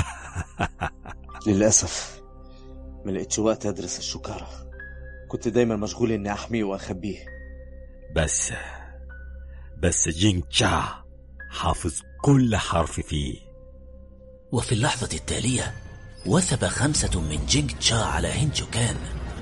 للأسف ما لقيتش وقت أدرس الشوكارة، كنت دايما مشغول إني أحميه وأخبيه. بس بس جينغ تشا حافظ كل حرف فيه. وفي اللحظة التالية وثب خمسة من جينغ تشا على هينشوكان،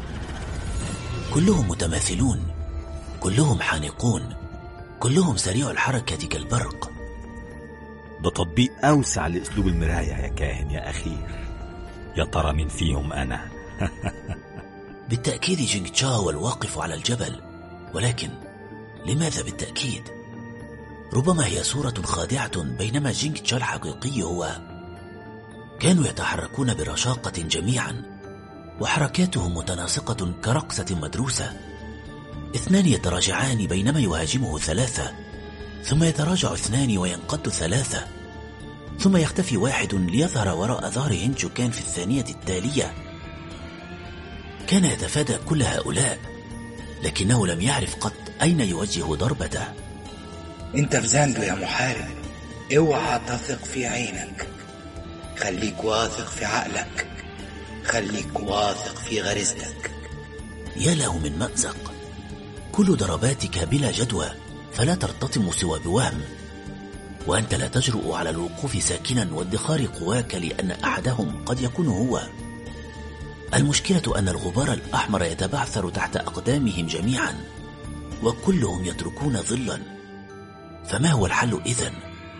كلهم متماثلون، كلهم حانقون، كلهم سريع الحركة كالبرق. ده تطبيق أوسع لأسلوب المراية يا كاهن يا أخير. يا ترى من فيهم أنا؟ بالتأكيد جينغ تشا هو الواقف على الجبل، ولكن لماذا بالتأكيد؟ ربما هي صورة خادعة، بينما جينغ تشا الحقيقي هو. كانوا يتحركون برشاقة جميعا، وحركاتهم متناسقة كرقصة مدروسة. اثنان يتراجعان بينما يهاجمه ثلاثة، ثم يتراجع اثنان وينقض ثلاثة، ثم يختفي واحد ليظهر وراء ظهر هينشوكان في الثانية التالية. كان يتفادى كل هؤلاء، لكنه لم يعرف قط أين يوجه ضربته. انت في زاندو يا محارب، اوعى تثق في عينك، خليك واثق في عقلك، خليك واثق في غريزتك. يا له من مأزق، كل ضرباتك بلا جدوى، فلا ترتطم سوى بوهم، وأنت لا تجرؤ على الوقوف ساكنا وادخار قواك لأن أحدهم قد يكون هو. المشكلة أن الغبار الأحمر يتبعثر تحت أقدامهم جميعا، وكلهم يتركون ظلا. فما هو الحل إذن؟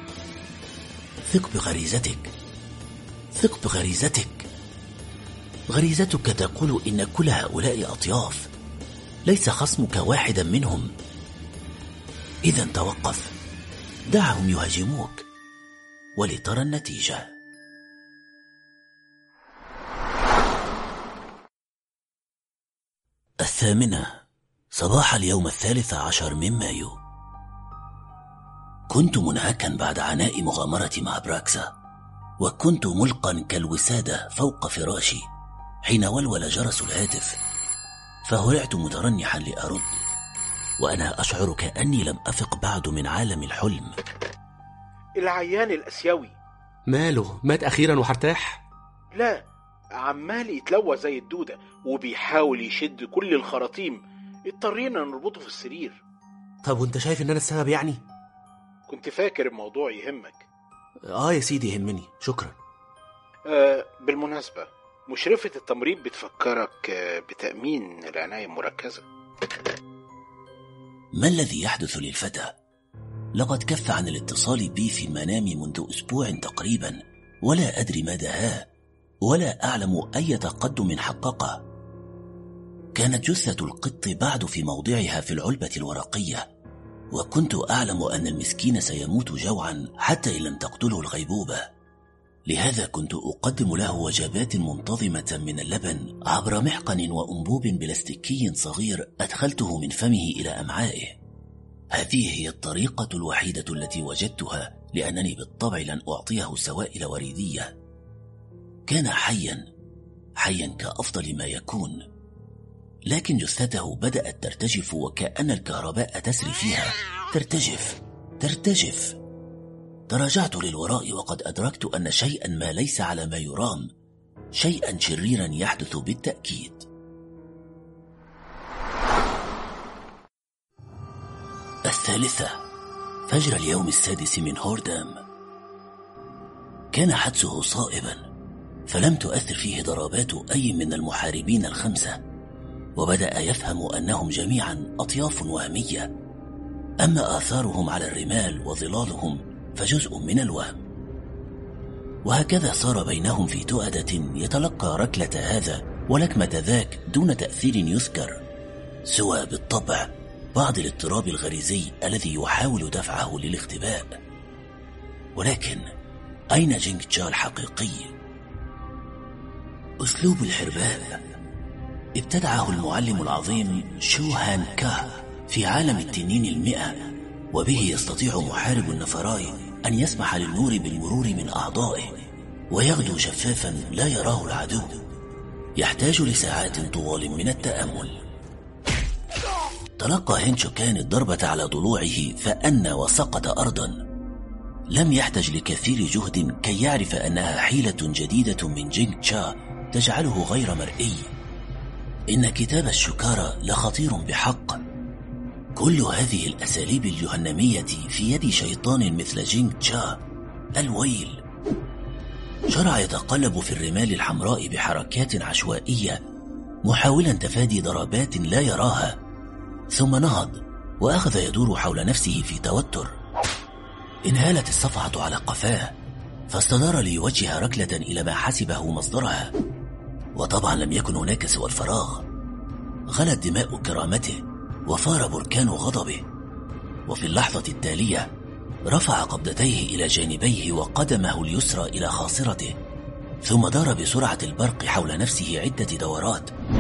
ثق بغريزتك، ثق بغريزتك. غريزتك تقول إن كل هؤلاء أطياف، ليس خصمك واحدا منهم. إذن توقف، دعهم يهاجموك ولترى النتيجة. الثامنة، صباح اليوم الثالث عشر من مايو. كنت منهكا بعد عناء مغامرتي مع براكسا، وكنت ملقا كالوسادة فوق فراشي حين ولول جرس الهاتف، فهرعت مترنحا لأرد، وأنا أشعر كأني لم أفق بعد من عالم الحلم. العيان الأسيوي. ماله؟ مات أخيرا وحرتاح؟ لا، عمال يتلوى زي الدودة وبيحاول يشد كل الخراطيم، اضطرينا نربطه في السرير. طب وانت شايف ان انا السبب يعني؟ كنت فاكر الموضوع يهمك. اه يا سيدي يهمني، شكرا. آه بالمناسبة، مشرفة التمريض بتفكرك بتأمين العناية المركزة. ما الذي يحدث للفتى؟ لقد كف عن الاتصال بي في منامي منذ أسبوع تقريبا، ولا أدري ما دهاه، ولا أعلم أي تقدم حققه. كانت جثة القط بعد في موضعها في العلبة الورقية، وكنت أعلم أن المسكين سيموت جوعا حتى إن لم تقتله الغيبوبة. لهذا كنت أقدم له وجبات منتظمة من اللبن عبر محقن وأنبوب بلاستيكي صغير أدخلته من فمه إلى أمعائه. هذه هي الطريقة الوحيدة التي وجدتها، لأنني بالطبع لن أعطيه سوائل وريدية. كان حيا حيا كأفضل ما يكون، لكن جثته بدأت ترتجف وكأن الكهرباء تسري فيها، ترتجف ترتجف. تراجعت للوراء وقد أدركت أن شيئا ما ليس على ما يرام، شيئا شريرا يحدث بالتأكيد. الثالثة، فجر اليوم السادس من هوردام. كان حدسه صائبا، فلم تؤثر فيه ضربات أي من المحاربين الخمسة، وبدأ يفهم أنهم جميعا أطياف وهمية، أما آثارهم على الرمال وظلالهم فجزء من الوهم. وهكذا صار بينهم في تؤدة يتلقى ركلة هذا ولكمة ذاك دون تأثير يذكر، سوى بالطبع بعض الاضطراب الغريزي الذي يحاول دفعه للاختباء. ولكن أين جينغ تشا الحقيقي؟ أسلوب الحرباء ابتدعه المعلم العظيم شو هان كا في عالم التنين المئة، وبه يستطيع محارب النفراي أن يسمح للنور بالمرور من أعضائه ويغدو شفافا لا يراه العدو. يحتاج لساعات طوال من التأمل. تلقى هينشوكان الضربة على ضلوعه فأنى وسقط أرضا. لم يحتج لكثير جهد كي يعرف أنها حيلة جديدة من جينغ تشا تجعله غير مرئي. إن كتاب الشكارة لخطير بحق. كل هذه الأساليب الجهنمية في يد شيطان مثل جينغ تشا. الويل. شرع يتقلب في الرمال الحمراء بحركات عشوائية محاولا تفادي ضربات لا يراها، ثم نهض وأخذ يدور حول نفسه في توتر. انهالت الصفعة على قفاه، فاستدار ليوجه ركلة إلى ما حسبه مصدرها، وطبعا لم يكن هناك سوى الفراغ. غلت دماء كرامته وفار بركان غضبه، وفي اللحظة التالية رفع قبضتيه إلى جانبيه وقدمه اليسرى إلى خاصرته، ثم دار بسرعة البرق حول نفسه عدة دورات،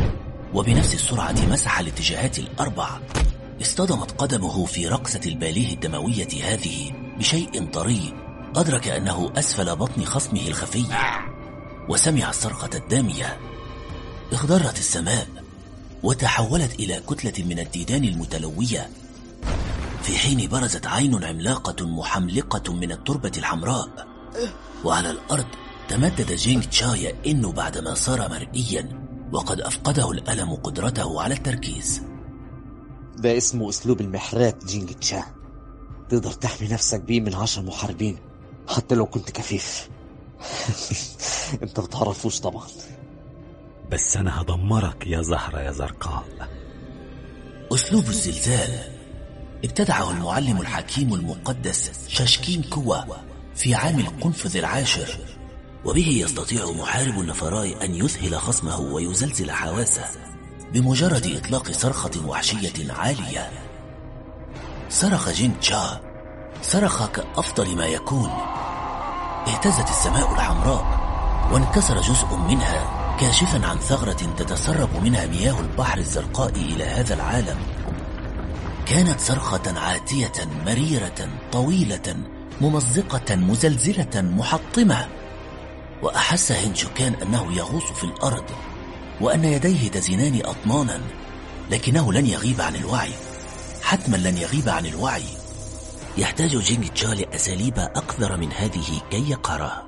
وبنفس السرعة مسح الاتجاهات الأربع. اصطدمت قدمه في رقصة الباليه الدموية هذه بشيء طري، أدرك أنه أسفل بطن خصمه الخفي، وسمع الصرخة الدامية. اخضرت السماء وتحولت إلى كتلة من الديدان المتلوية، في حين برزت عين عملاقة محملقة من التربة الحمراء. وعلى الأرض تمدد جينغ تشا يئن بعدما صار مرئيا، وقد أفقده الألم قدرته على التركيز. ده اسمه أسلوب المحرات جينغ تشا، تقدر تحمي نفسك بيه من عشر محاربين حتى لو كنت كفيف. انت بتعرفوش طبعا. بس أنا هدمرك يا زهرة يا زرقاء. أسلوب الزلزال ابتدعه المعلم الحكيم المقدس شاشكين كوا في عام القنفذ العاشر، وبه يستطيع محارب النفراي أن يذهل خصمه ويزلزل حواسه بمجرد إطلاق صرخة وحشية عالية. صرخ جينغ تشا، صرخ كأفضل ما يكون. اهتزت السماء الحمراء وانكسر جزء منها، كاشفا عن ثغرة تتسرب منها مياه البحر الزرقاء إلى هذا العالم. كانت صرخة عاتية مريرة طويلة ممزقة مزلزلة محطمة. وأحس هينشوكان أنه يغوص في الأرض، وأن يديه تزنان أطنانا، لكنه لن يغيب عن الوعي، حتما لن يغيب عن الوعي. يحتاج جينغ تشا لأساليب أقذر من هذه كي يقهرها.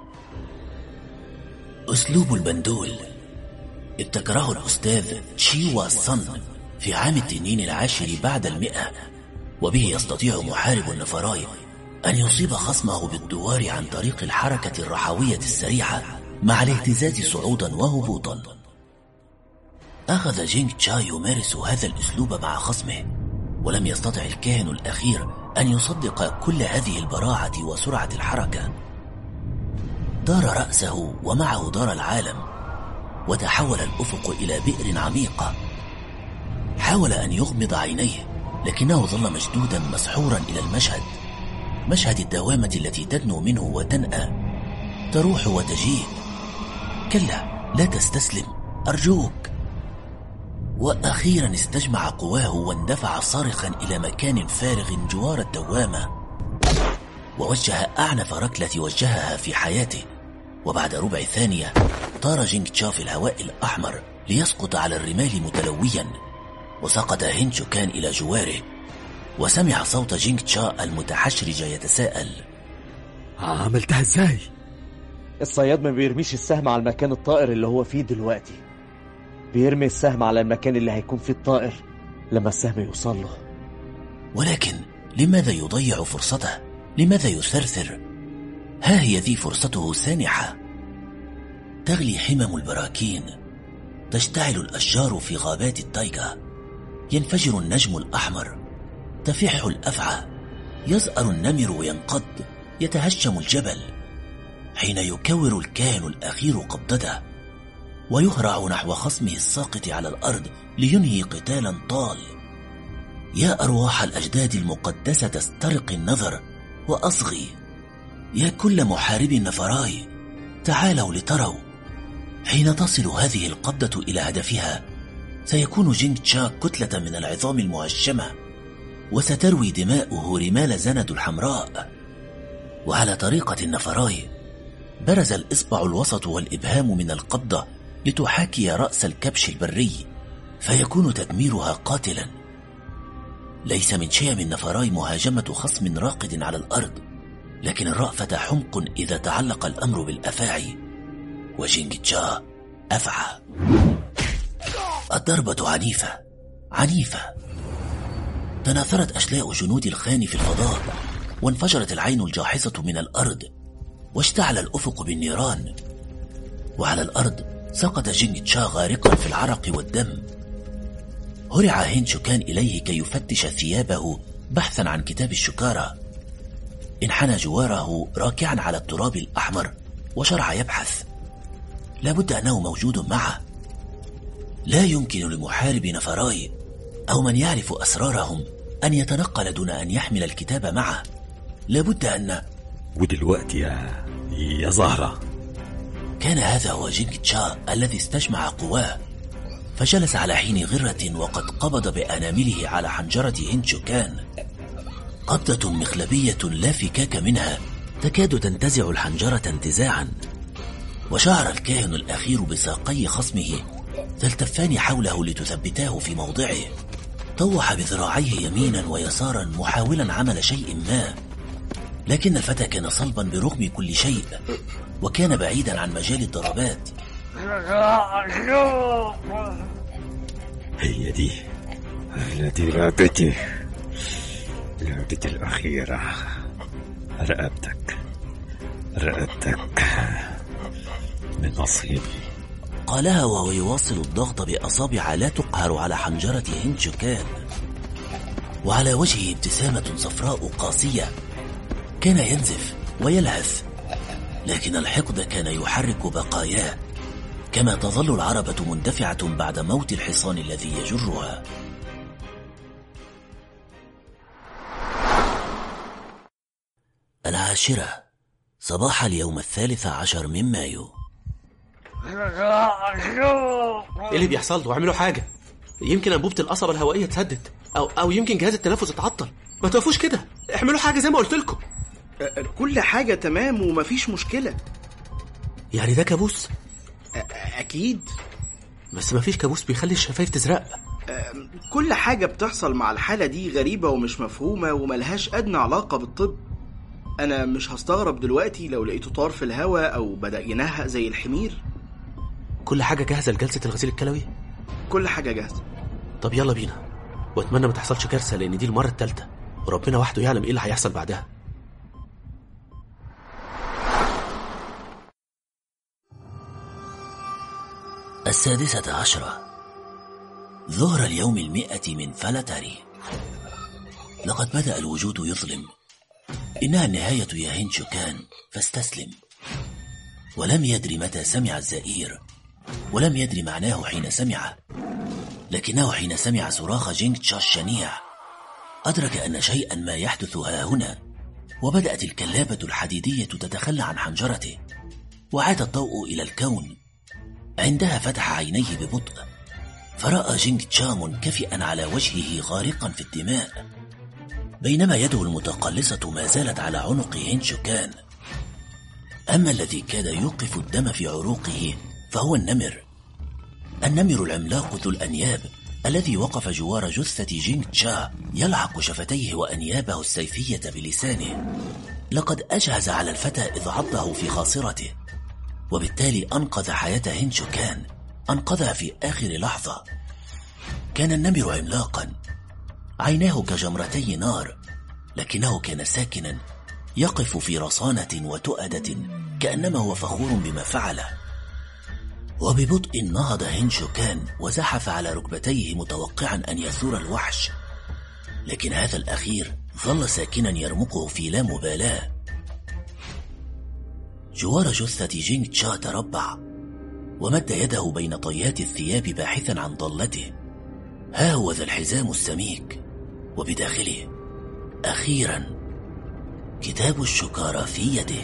أسلوب البندول ابتكره الأستاذ تشيوا صن في عام التنين العاشر بعد المئة، وبه يستطيع محارب النفراي أن يصيب خصمه بالدوار عن طريق الحركة الرحوية السريعة مع الاهتزاز صعودا وهبوطا. أخذ جينغ تشا يمارس هذا الأسلوب مع خصمه، ولم يستطع الكاهن الأخير أن يصدق كل هذه البراعة وسرعة الحركة. دار رأسه ومعه دار العالم، وتحول الأفق إلى بئر عميقة. حاول أن يغمض عينيه، لكنه ظل مشدودا مسحورا إلى المشهد، مشهد الدوامة التي تدنو منه وتنأى، تروح وتجيء. كلا، لا تستسلم أرجوك. وأخيرا استجمع قواه واندفع صارخا إلى مكان فارغ جوار الدوامة، ووجه أعنف ركلة وجهها في حياته. وبعد ربع ثانية طار جينغ تشا في الهواء الأحمر ليسقط على الرمال متلويا، وسقط هينشوكان إلى جواره، وسمع صوت جينغ تشا المتحشرج يتساءل: عملتها ازاي؟ الصياد ما بيرميش السهم على المكان الطائر اللي هو فيه دلوقتي، بيرمي السهم على المكان اللي هيكون فيه الطائر لما السهم يوصل له. ولكن لماذا يضيع فرصته؟ لماذا يثرثر؟ ها هي ذي فرصته سانحة. تغلي حمم البراكين، تشتعل الأشجار في غابات التايغا، ينفجر النجم الأحمر، تفح الأفعى، يزأر النمر وينقض، يتهشم الجبل، حين يكور الكاهن الأخير قبضته ويهرع نحو خصمه الساقط على الأرض لينهي قتالا طال. يا أرواح الأجداد المقدسة استرق النظر وأصغي. يا كل محاربي النفراي، تعالوا لتروا. حين تصل هذه القبضة إلى هدفها، سيكون جينغ تشا كتلة من العظام المهشمة، وستروي دماؤه رمال زند الحمراء. وعلى طريقة النفراي برز الإصبع الوسط والإبهام من القبضة لتحاكي رأس الكبش البري، فيكون تدميرها قاتلا. ليس من شيم النفراي مهاجمة خصم راقد على الأرض، لكن الرأفة حمق إذا تعلق الأمر بالأفاعي، وجينغ تشا أفعى. الضربة عنيفة عنيفة. تناثرت أشلاء جنود الخان في الفضاء، وانفجرت العين الجاحظة من الأرض، واشتعل الأفق بالنيران. وعلى الأرض سقط جينغ تشا غارقا في العرق والدم. هرع هينشوكان إليه كي يفتش ثيابه بحثا عن كتاب الشكارة. انحنى جواره راكعا على التراب الأحمر وشرع يبحث. لابد أنه موجود معه. لا يمكن لمحارب نفراي أو من يعرف أسرارهم أن يتنقل دون أن يحمل الكتاب معه. لابد أن... ودلوقتي يا يا زهرة، كان هذا هو جينغ تشا الذي استجمع قواه، فجلس على حين غرة وقد قبض بأنامله على حنجرة هينشوكان، قبضة مخلبية لا فكاك منها تكاد تنتزع الحنجرة انتزاعا. وشعر الكاهن الأخير بساقي خصمه تلتفان حوله لتثبتاه في موضعه. طوح بذراعيه يمينا ويسارا محاولا عمل شيء ما، لكن الفتى كان صلبا برغم كل شيء، وكان بعيدا عن مجال الضربات. هي دي التي لعبتي لعبتي الأخيرة. رقبتك رقبتك من نصيبي، قالها وهو يواصل الضغط بأصابع لا تقهر على حنجرة هينشوكان، وعلى وجهه ابتسامة صفراء قاسية. كان ينزف ويلهث، لكن الحقد كان يحرك بقاياه، كما تظل العربة مندفعة بعد موت الحصان الذي يجرها. العاشرة صباح اليوم الثالث عشر من مايو. ايه اللي بيحصل له؟ اعملوا حاجة، يمكن أنبوبة القصبة الهوائية تسدد، أو أو يمكن جهاز التنفس اتعطل. ما توقفوش كده، اعملوا حاجة زي ما قلت لكم. كل حاجة تمام ومفيش مشكلة. يعني ده كابوس؟ أكيد، بس مفيش كابوس بيخلي الشفايف تزرق. كل حاجة بتحصل مع الحالة دي غريبة ومش مفهومة وملهاش أدنى علاقة بالطب. أنا مش هستغرب دلوقتي لو لقيته طار في الهواء أو بدأ ينهق زي الحمير. كل حاجة جاهزة لجلسة الغسيل الكلوي؟ كل حاجة جاهزة. طب يلا بينا، واتمنى ما تحصلش كارثة، لأن دي المرة الثالثة وربنا وحده يعلم ايه اللي هيحصل بعدها. السادسة عشرة ظهر اليوم المئة من فلتاري. لقد بدأ الوجود يظلم. إنها النهاية يا هينشوكان، فاستسلم. ولم يدري متى سمع الزئير، ولم يدري معناه حين سمعه، لكنه حين سمع صراخ جينغ تشا الشنيع أدرك أن شيئا ما يحدث ها هنا. وبدأت الكلابة الحديدية تتخلى عن حنجرته، وعاد الضوء إلى الكون. عندها فتح عينيه ببطء، فرأى جينغ تشا منكفئا على وجهه غارقا في الدماء، بينما يده المتقلصة ما زالت على عنق هينشوكان. أما الذي كاد يوقف الدم في عروقه فهو النمر، النمر العملاق ذو الأنياب الذي وقف جوار جثة جينغ تشا يلحق شفتيه وأنيابه السيفية بلسانه. لقد أجهز على الفتى إذ عضه في خاصرته، وبالتالي أنقذ حياة هينشوكان، أنقذها في آخر لحظة. كان النمر عملاقا، عيناه كجمرتي نار، لكنه كان ساكنا يقف في رصانة وتؤدة كأنما هو فخور بما فعله. وببطء نهض هينشوكان وزحف على ركبتيه متوقعا أن يثور الوحش، لكن هذا الأخير ظل ساكنا يرمقه في لا مبالاة. جوار جثة جينغ تشا تربع ومد يده بين طيات الثياب باحثا عن ضلته. ها هو ذا الحزام السميك، وبداخله أخيرا كتاب الشكارى في يده.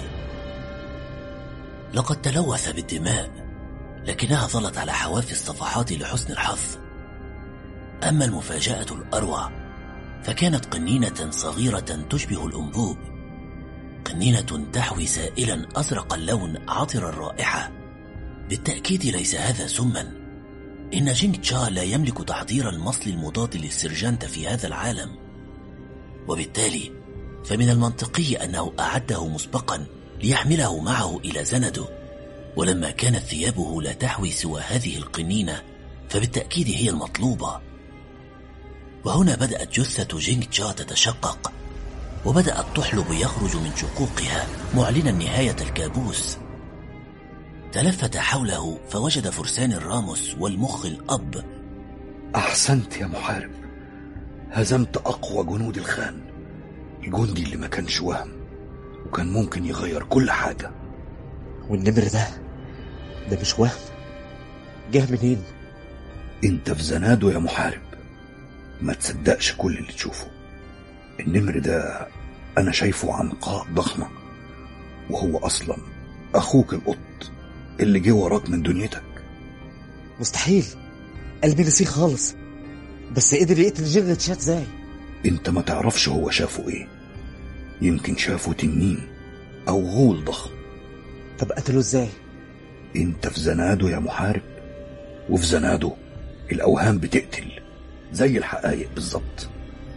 لقد تلوث بالدماء، لكنها ظلت على حواف الصفحات لحسن الحظ. أما المفاجأة الأروع فكانت قنينة صغيرة تشبه الأنبوب، قنينة تحوي سائلا أزرق اللون عطر الرائحة. بالتأكيد ليس هذا سما، إن جينغ تشا لا يملك تحضير المصل المضاد للسرجانت في هذا العالم، وبالتالي فمن المنطقي أنه أعده مسبقا ليحمله معه إلى زنده. ولما كانت ثيابه لا تحوي سوى هذه القنينة فبالتأكيد هي المطلوبة. وهنا بدأت جثة جينغ تشا تتشقق، وبدأ الطحلب يخرج من شقوقها معلنا نهاية الكابوس. تلفت حوله فوجد فرسان الراموس والمخ الأب. أحسنت يا محارب، هزمت أقوى جنود الخان، الجندي اللي ما كانش وهم وكان ممكن يغير كل حاجة. والنمر ده ده مش وهم، جه منين؟ انت في زناده يا محارب، ما تصدقش كل اللي تشوفه. النمر ده انا شايفه عنقاء ضخمة، وهو اصلا اخوك القط اللي جه وراك من دنيتك. مستحيل، قلبي نسيه خالص. بس قدر يقتل جينج تشا ازاي؟ انت ما تعرفش هو شافه ايه. يمكن شافه تنين او غول ضخم. طب قتله ازاي؟ انت في زنادو يا محارب، وفي زنادو الاوهام بتقتل زي الحقائق بالظبط.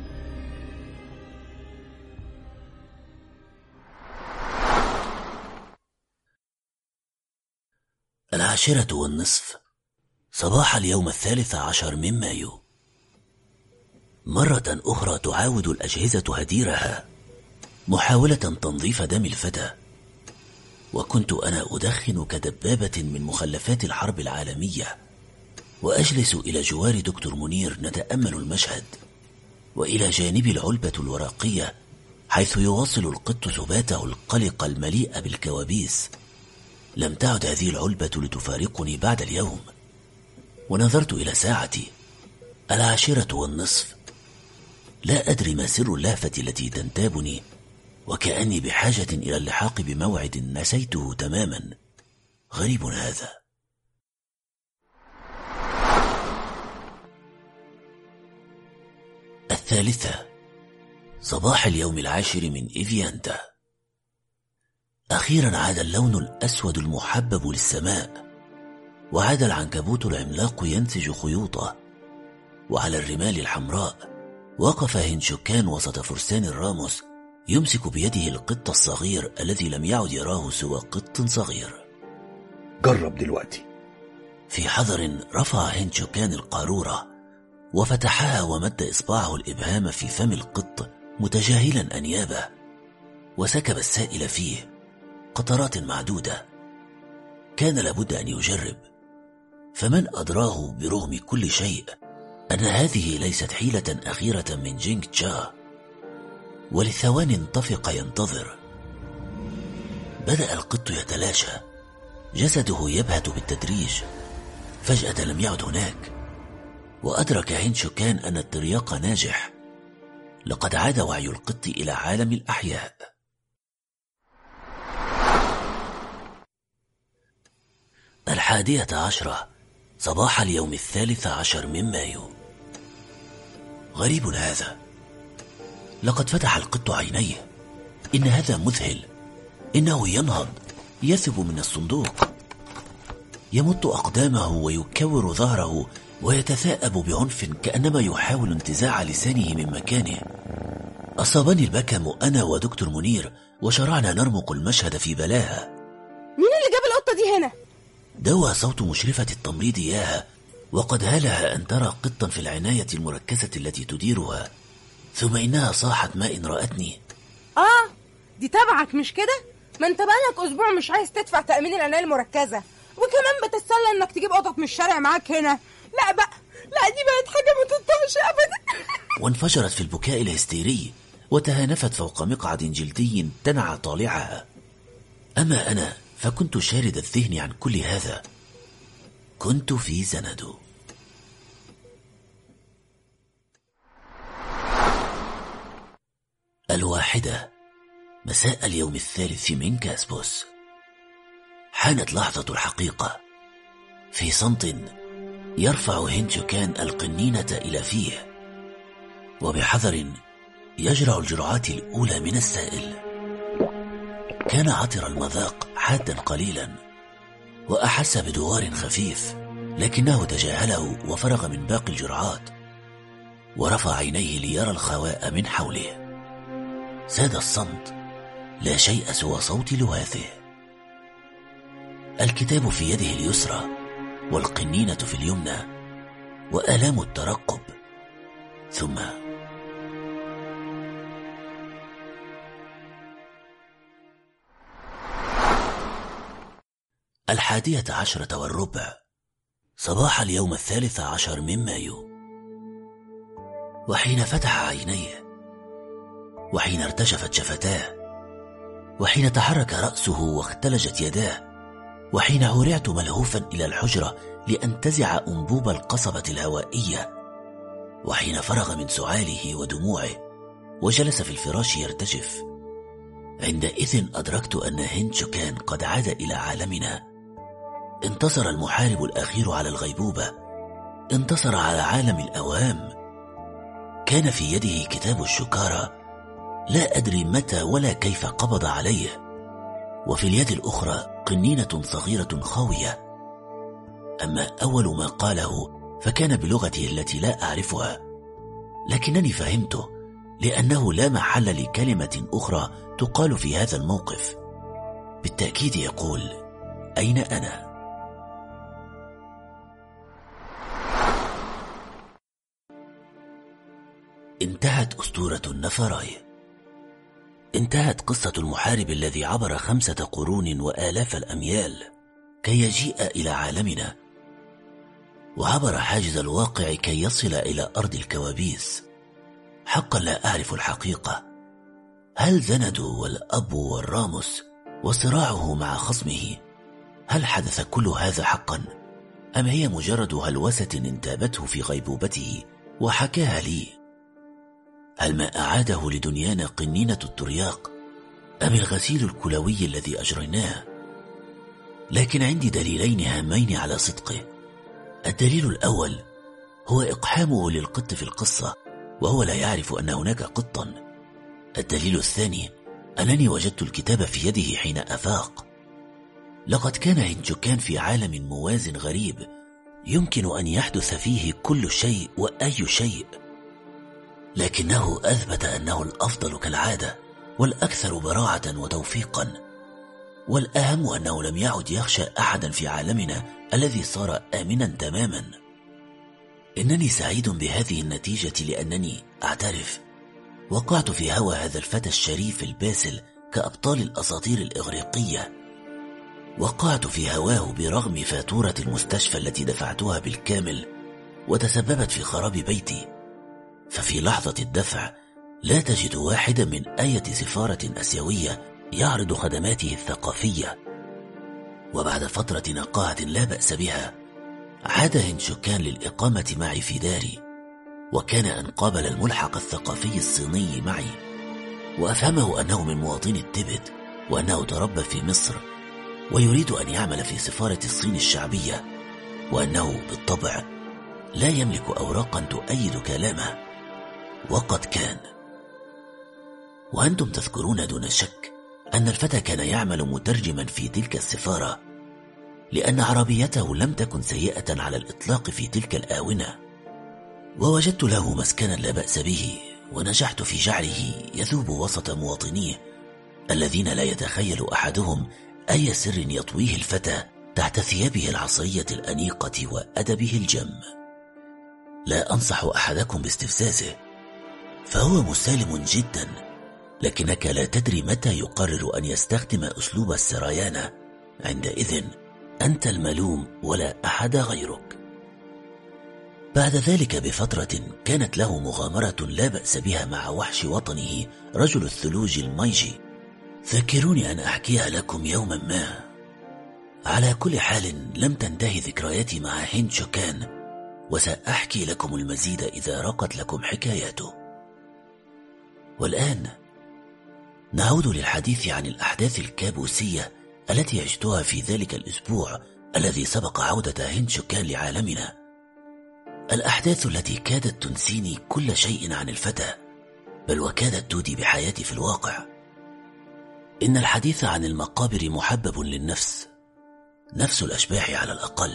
العاشرة والنصف، صباح اليوم الثالث عشر من مايو. مرة أخرى تعاود الأجهزة هديرها محاولة تنظيف دم الفتى، وكنت أنا أدخن كدبابة من مخلفات الحرب العالمية، وأجلس إلى جوار دكتور منير نتأمل المشهد، وإلى جانبي العلبة الورقية حيث يواصل القط ثباته القلق المليء بالكوابيس. لم تعد هذه العلبة لتفارقني بعد اليوم. ونظرت إلى ساعتي، العاشرة والنصف. لا أدري ما سر اللهفة التي تنتابني، وكأني بحاجة إلى اللحاق بموعد نسيته تماما. غريب هذا. الثالثة، صباح اليوم العاشر من إيفيانتا. أخيرا عاد اللون الأسود المحبب للسماء، وعاد العنكبوت العملاق ينسج خيوطه، وعلى الرمال الحمراء وقف هنشوكان وسط فرسان الراموس يمسك بيده القط الصغير الذي لم يعد يراه سوى قط صغير. جرب دلوقتي. في حذر رفع هنشوكان القارورة وفتحها ومد إصبعه الإبهام في فم القط متجاهلا أنيابه، وسكب السائل فيه قطرات معدودة. كان لابد أن يجرب، فمن أدراه برغم كل شيء أن هذه ليست حيلة أخيرة من جينج تشا. ولثوان انطفق ينتظر. بدأ القط يتلاشى، جسده يبهت بالتدريج. فجأة لم يعد هناك، وأدرك هنشوكان أن الترياق ناجح. لقد عاد وعي القط إلى عالم الأحياء. الحادية عشرة، صباح اليوم الثالث عشر من مايو. غريب هذا. لقد فتح القط عينيه. إن هذا مذهل. إنه ينهض، يثب من الصندوق، يمط أقدامه ويكور ظهره ويتثاءب بعنف كأنما يحاول انتزاع لسانه من مكانه. أصابني البكم أنا ودكتور منير، وشرعنا نرمق المشهد في بلاهة. مين اللي جاب القطة دي هنا؟ دوى صوت مشرفة التمريض إياها، وقد هالها أن ترى قطا في العناية المركزة التي تديرها. ثم إنها صاحت ما إن رأتني. آه، دي تبعك مش كده؟ ما انت بقالك أسبوع مش عايز تدفع تأمين العناية المركزة، وكمان بتتسلى إنك تجيب قطط من الشارع معاك هنا. لا بقى، لا دي بقت حاجة ما تطقش أبدا. وانفجرت في البكاء الهستيري، وتهانفت فوق مقعد جلدي تنعى طالعها. أما أنا فكنت شارد الذهن عن كل هذا. كنت في زنادو. الواحدة، مساء اليوم الثالث من كاسبوس. حانت لحظة الحقيقة. في صمت يرفع هنشوكان القنينة إلى فيه، وبحذر يجرع الجرعات الأولى من السائل. كان عطر المذاق حادا قليلا، وأحس بدوار خفيف، لكنه تجاهله وفرغ من باقي الجرعات، ورفع عينيه ليرى الخواء من حوله. ساد الصمت، لا شيء سوى صوت لهاثه. الكتاب في يده اليسرى، والقنينة في اليمنى، وآلام الترقب. ثم الحادية عشرة والربع، صباح اليوم الثالث عشر من مايو. وحين فتح عينيه، وحين ارتجفت شفتاه، وحين تحرك رأسه واختلجت يداه، وحين هرعت ملهوفا إلى الحجرة لأنتزع أنبوب القصبة الهوائية، وحين فرغ من سعاله ودموعه وجلس في الفراش يرتجف، عندئذ أدركت أن هنشوكان قد عاد إلى عالمنا. انتصر المحارب الأخير على الغيبوبة، انتصر على عالم الأوهام. كان في يده كتاب الشكارى، لا أدري متى ولا كيف قبض عليه، وفي اليد الأخرى قنينة صغيرة خاوية. أما أول ما قاله فكان بلغته التي لا أعرفها، لكنني فهمته لأنه لا محل لكلمة أخرى تقال في هذا الموقف. بالتأكيد يقول: أين أنا؟ انتهت أسطورة النفراي. انتهت قصة المحارب الذي عبر خمسة قرون وآلاف الأميال كي يجيء إلى عالمنا، وعبر حاجز الواقع كي يصل إلى أرض الكوابيس. حقا لا أعرف الحقيقة، هل زندو والأب والراموس وصراعه مع خصمه، هل حدث كل هذا حقا، أم هي مجرد هلوسة انتابته في غيبوبته وحكاها لي؟ هل ما أعاده لدنيانا قنينة الترياق أم الغسيل الكلوي الذي أجريناه؟ لكن عندي دليلين هامين على صدقه. الدليل الأول هو إقحامه للقط في القصة وهو لا يعرف أن هناك قطا. الدليل الثاني أنني وجدت الكتاب في يده حين أفاق. لقد كان هنجوكان في عالم موازن غريب يمكن أن يحدث فيه كل شيء وأي شيء، لكنه أثبت أنه الأفضل كالعادة والأكثر براعة وتوفيقا، والأهم أنه لم يعد يخشى أحدا في عالمنا الذي صار آمنا تماما. إنني سعيد بهذه النتيجة لأنني أعترف وقعت في هوى هذا الفتى الشريف الباسل كأبطال الأساطير الإغريقية. وقعت في هواه برغم فاتورة المستشفى التي دفعتها بالكامل وتسببت في خراب بيتي. ففي لحظة الدفع لا تجد واحدا من أي سفارة أسيوية يعرض خدماته الثقافية. وبعد فترة نقاهة لا بأس بها عاد هنشوكان للإقامة معي في داري، وكان أن قابل الملحق الثقافي الصيني معي وأفهمه أنه من مواطني التبت وأنه تربى في مصر ويريد أن يعمل في سفارة الصين الشعبية، وأنه بالطبع لا يملك أوراقا تؤيد كلامه. وقد كان. وأنتم تذكرون دون شك أن الفتى كان يعمل مترجما في تلك السفارة، لأن عربيته لم تكن سيئة على الإطلاق في تلك الآونة. ووجدت له مسكنا لا بأس به، ونجحت في جعله يذوب وسط مواطنيه الذين لا يتخيل أحدهم أي سر يطويه الفتى تحت ثيابه العصرية الأنيقة وأدبه الجم. لا أنصح أحدكم باستفزازه، فهو مسالم جدا، لكنك لا تدري متى يقرر أن يستخدم أسلوب السريان. عندئذ أنت الملوم ولا أحد غيرك. بعد ذلك بفترة كانت له مغامرة لا بأس بها مع وحش وطنه رجل الثلوج الميجي. ذكروني أن أحكيها لكم يوما ما. على كل حال لم تنتهي ذكرياتي مع هنشوكان، وسأحكي لكم المزيد إذا رقت لكم حكاياته. والآن نعود للحديث عن الأحداث الكابوسية التي عشتها في ذلك الأسبوع الذي سبق عودة هنشوكان لعالمنا. الأحداث التي كادت تنسيني كل شيء عن الفتى، بل وكادت تودي بحياتي في الواقع. إن الحديث عن المقابر محبب للنفس، نفس الأشباح على الأقل.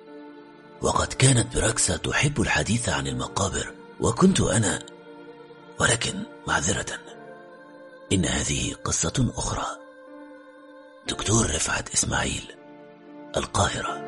وقد كانت براكسا تحب الحديث عن المقابر، وكنت أنا، ولكن معذرة، إن هذه قصة أخرى. دكتور رفعت إسماعيل، القاهرة.